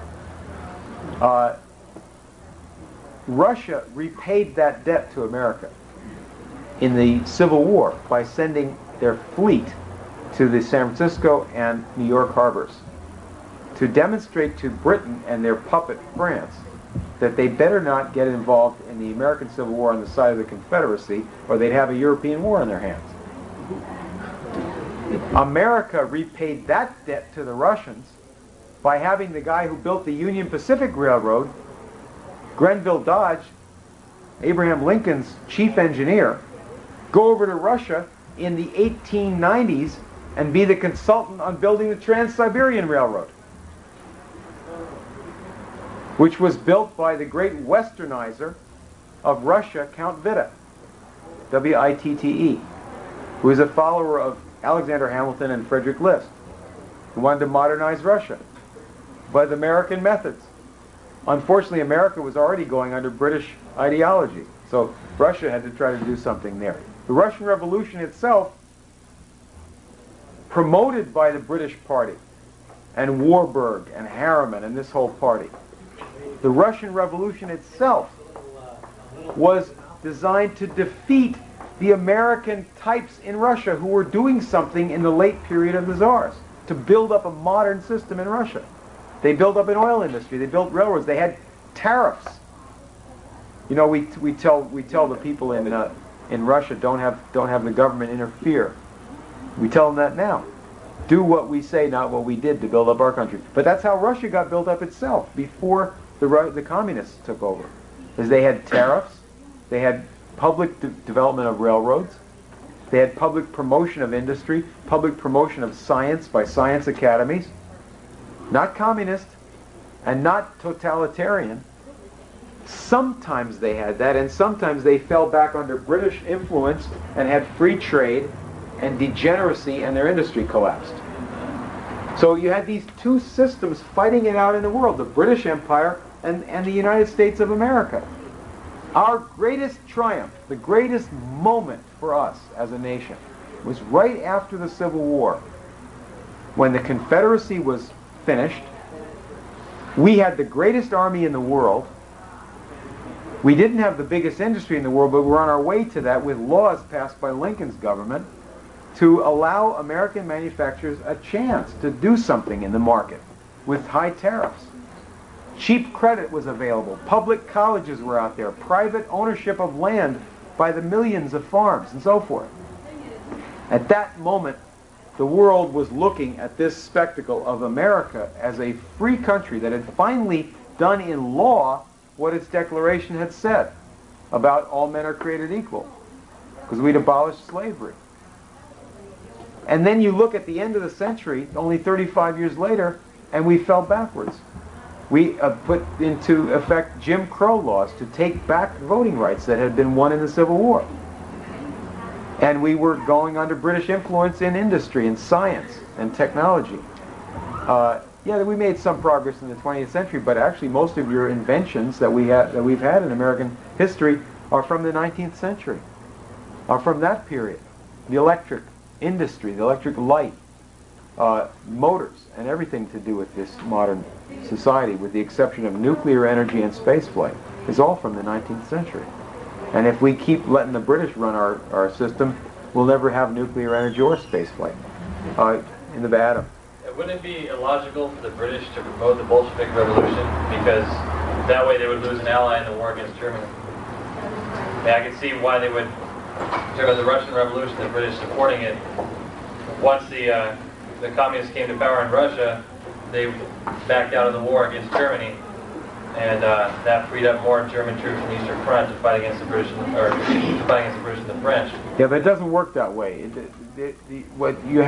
Russia repaid that debt to America in the Civil War by sending their fleet to the San Francisco and New York harbors to demonstrate to Britain and their puppet France that they better not get involved in the American Civil War on the side of the Confederacy, or they'd have a European war on their hands. America repaid that debt to the Russians by having the guy who built the Union Pacific Railroad, Grenville Dodge, Abraham Lincoln's chief engineer, go over to Russia in the 1890s and be the consultant on building the Trans-Siberian Railroad, which was built by the great westernizer of Russia, Count Witte, W-I-T-T-E, who is a follower of Alexander Hamilton and Frederick List, who wanted to modernize Russia by the American methods. Unfortunately, America was already going under British ideology, so Russia had to try to do something there. The Russian Revolution itself, promoted by the British Party and Warburg and Harriman and this whole party, the Russian Revolution itself was designed to defeat the American types in Russia who were doing something in the late period of the Tsars to build up a modern system in Russia. They built up an oil industry. They built railroads. They had tariffs. You know, we tell the people in Russia, don't have the government interfere. We tell them that now. Do what we say, not what we did, to build up our country. But that's how Russia got built up itself before the communists took over. Is they had tariffs, they had public development of railroads, they had public promotion of industry, public promotion of science by science academies. Not communist and not totalitarian. Sometimes they had that, and sometimes they fell back under British influence and had free trade and degeneracy, and their industry collapsed. So you had these two systems fighting it out in the world, the British Empire and the United States of America. Our greatest triumph, the greatest moment for us as a nation, was right after the Civil War, when the Confederacy was finished. We had the greatest army in the world. We didn't have the biggest industry in the world, but we're on our way to that with laws passed by Lincoln's government to allow American manufacturers a chance to do something in the market with high tariffs. Cheap credit was available. Public colleges were out there. Private ownership of land by the millions of farms and so forth. At that moment, the world was looking at this spectacle of America as a free country that had finally done in law what its declaration had said about all men are created equal, because we'd abolished slavery. And then you look at the end of the century, only 35 years later, and we fell backwards. We put into effect Jim Crow laws to take back voting rights that had been won in the Civil War. And we were going under British influence in industry and science and technology. Yeah, we made some progress in the 20th century, but actually most of your inventions that we've had in American history are from the 19th century, are from that period. The electric industry, the electric light, motors, and everything to do with this modern society, with the exception of nuclear energy and spaceflight, is all from the 19th century. And if we keep letting the British run our system, we'll never have nuclear energy or spaceflight in the atom. Wouldn't it be illogical for the British to promote the Bolshevik Revolution, because that way they would lose an ally in the war against Germany? I mean, I can see why they would, talk about the Russian Revolution, the British supporting it. Once the communists came to power in Russia, they backed out of the war against Germany, and that freed up more German troops in the Eastern Front to fight against the British, or to fight against the British and the French. Yeah, but it doesn't work that way. What you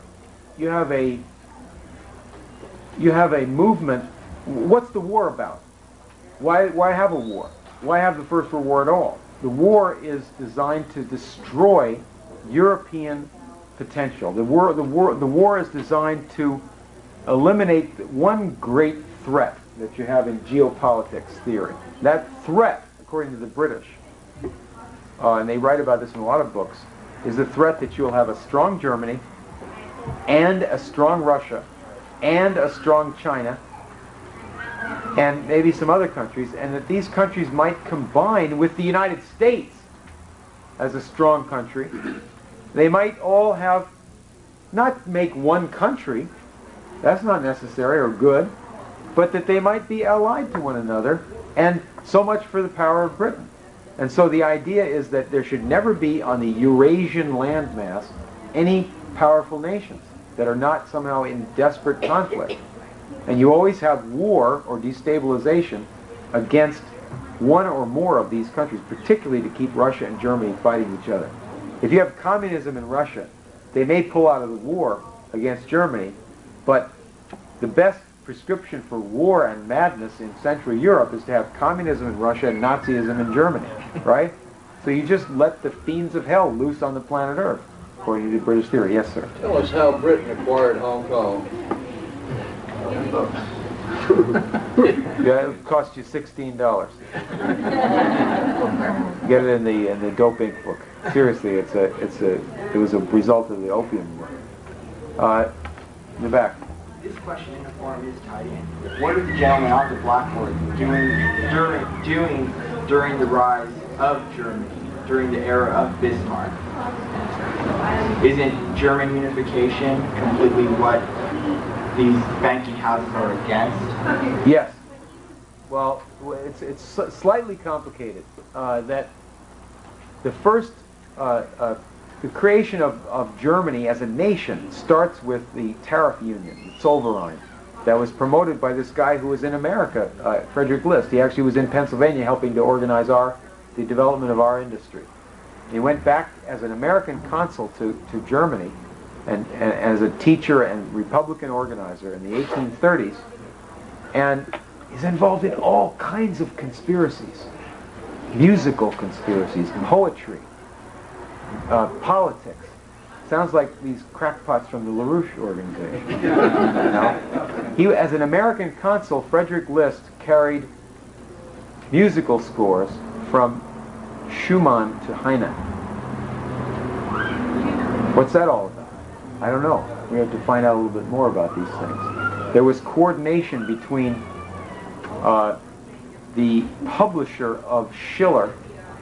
have a movement. What's the war about? Why have a war? Why have the First World War at all? The war is designed to destroy European potential. The war is designed to eliminate one great threat that you have in geopolitics theory. That threat, according to the British, and they write about this in a lot of books, is the threat that you'll have a strong Germany and a strong Russia and a strong China and maybe some other countries, and that these countries might combine with the United States as a strong country. They might all have, not make one country, that's not necessary or good, but that they might be allied to one another, and so much for the power of Britain. And so the idea is that there should never be on the Eurasian landmass any powerful nations that are not somehow in desperate conflict. And you always have war or destabilization against one or more of these countries, particularly to keep Russia and Germany fighting each other. If you have communism in Russia, they may pull out of the war against Germany, but the best prescription for war and madness in Central Europe is to have communism in Russia and Nazism in Germany, right? So you just let the fiends of hell loose on the planet Earth, according to the British theory. Yes, sir. Tell us how Britain acquired Hong Kong. Yeah, it cost you $16. Get it in the dope ink book. Seriously, it was a result of the Opium War. In the back. This question in the form is tied in. What are the gentlemen off the blackboard doing during the rise of Germany, during the era of Bismarck? Isn't German unification completely what these banking houses are against? Yes. Well, it's slightly complicated. That the first, the creation of Germany as a nation starts with the tariff union, the Zollverein, that was promoted by this guy who was in America, Frederick List. He actually was in Pennsylvania helping to organize the development of our industry. He went back as an American consul to Germany and as a teacher and Republican organizer in the 1830s, and he's involved in all kinds of conspiracies, musical conspiracies, poetry, politics. Sounds like these crackpots from the LaRouche organization. He, as an American consul, Frederick List carried musical scores from Schumann to Heine. What's that all about? I don't know. We have to find out a little bit more about these things. There was coordination between the publisher of Schiller,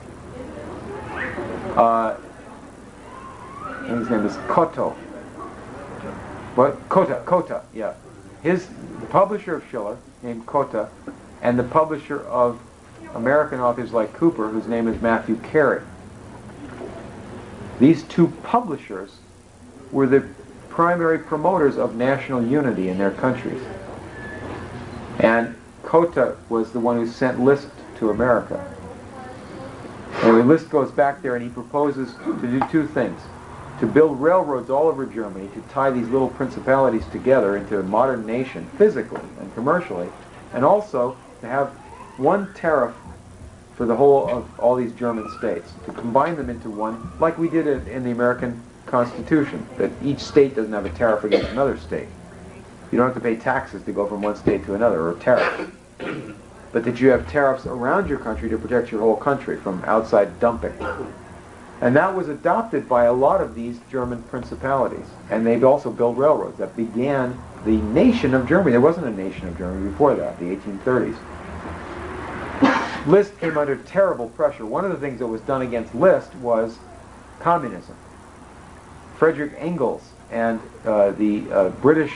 and his name is Koto. What? Kota, yeah. The publisher of Schiller, named Kota, and the publisher of American authors like Cooper, whose name is Matthew Carey. These two publishers were the primary promoters of national unity in their countries. And Kota was the one who sent Liszt to America. Anyway, Liszt goes back there and he proposes to do two things. To build railroads all over Germany, to tie these little principalities together into a modern nation, physically and commercially, and also to have one tariff for the whole of all these German states, to combine them into one, like we did in the American Constitution, that each state doesn't have a tariff against another state. You don't have to pay taxes to go from one state to another, or tariffs. But that you have tariffs around your country to protect your whole country from outside dumping. And that was adopted by a lot of these German principalities. And they've also built railroads. That began the nation of Germany. There wasn't a nation of Germany before that, the 1830s. Liszt came under terrible pressure. One of the things that was done against Liszt was communism. Frederick Engels and the British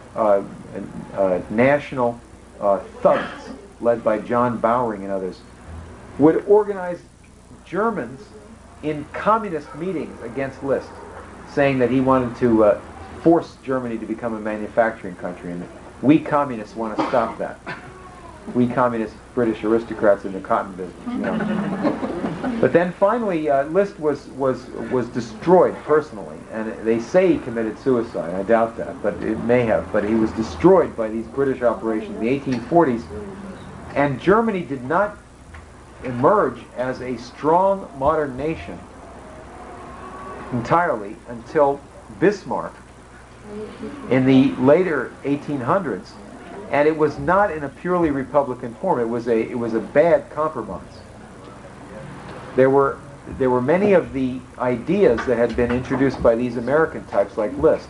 national thugs, led by John Bowring and others, would organize Germans in communist meetings against Liszt, saying that he wanted to force Germany to become a manufacturing country, and we communists want to stop that. We communist British aristocrats in the cotton business, you know. But then finally, Liszt was destroyed personally, and they say he committed suicide. I doubt that, but it may have. But he was destroyed by these British operations in the 1840s, and Germany did not emerge as a strong modern nation entirely until Bismarck in the later 1800s, and it was not in a purely Republican form. It was a bad compromise. There were many of the ideas that had been introduced by these American types like Liszt,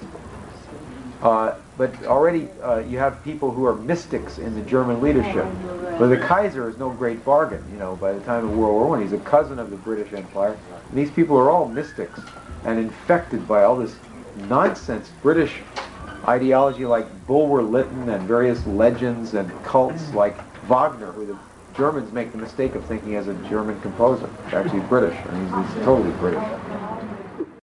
but already you have people who are mystics in the German leadership. But the Kaiser is no great bargain, you know, by the time of World War I. He's a cousin of the British Empire. And these people are all mystics and infected by all this nonsense British ideology like Bulwer Lytton and various legends and cults like Wagner, who the Germans make the mistake of thinking as a German composer. He's actually British, and he's totally British.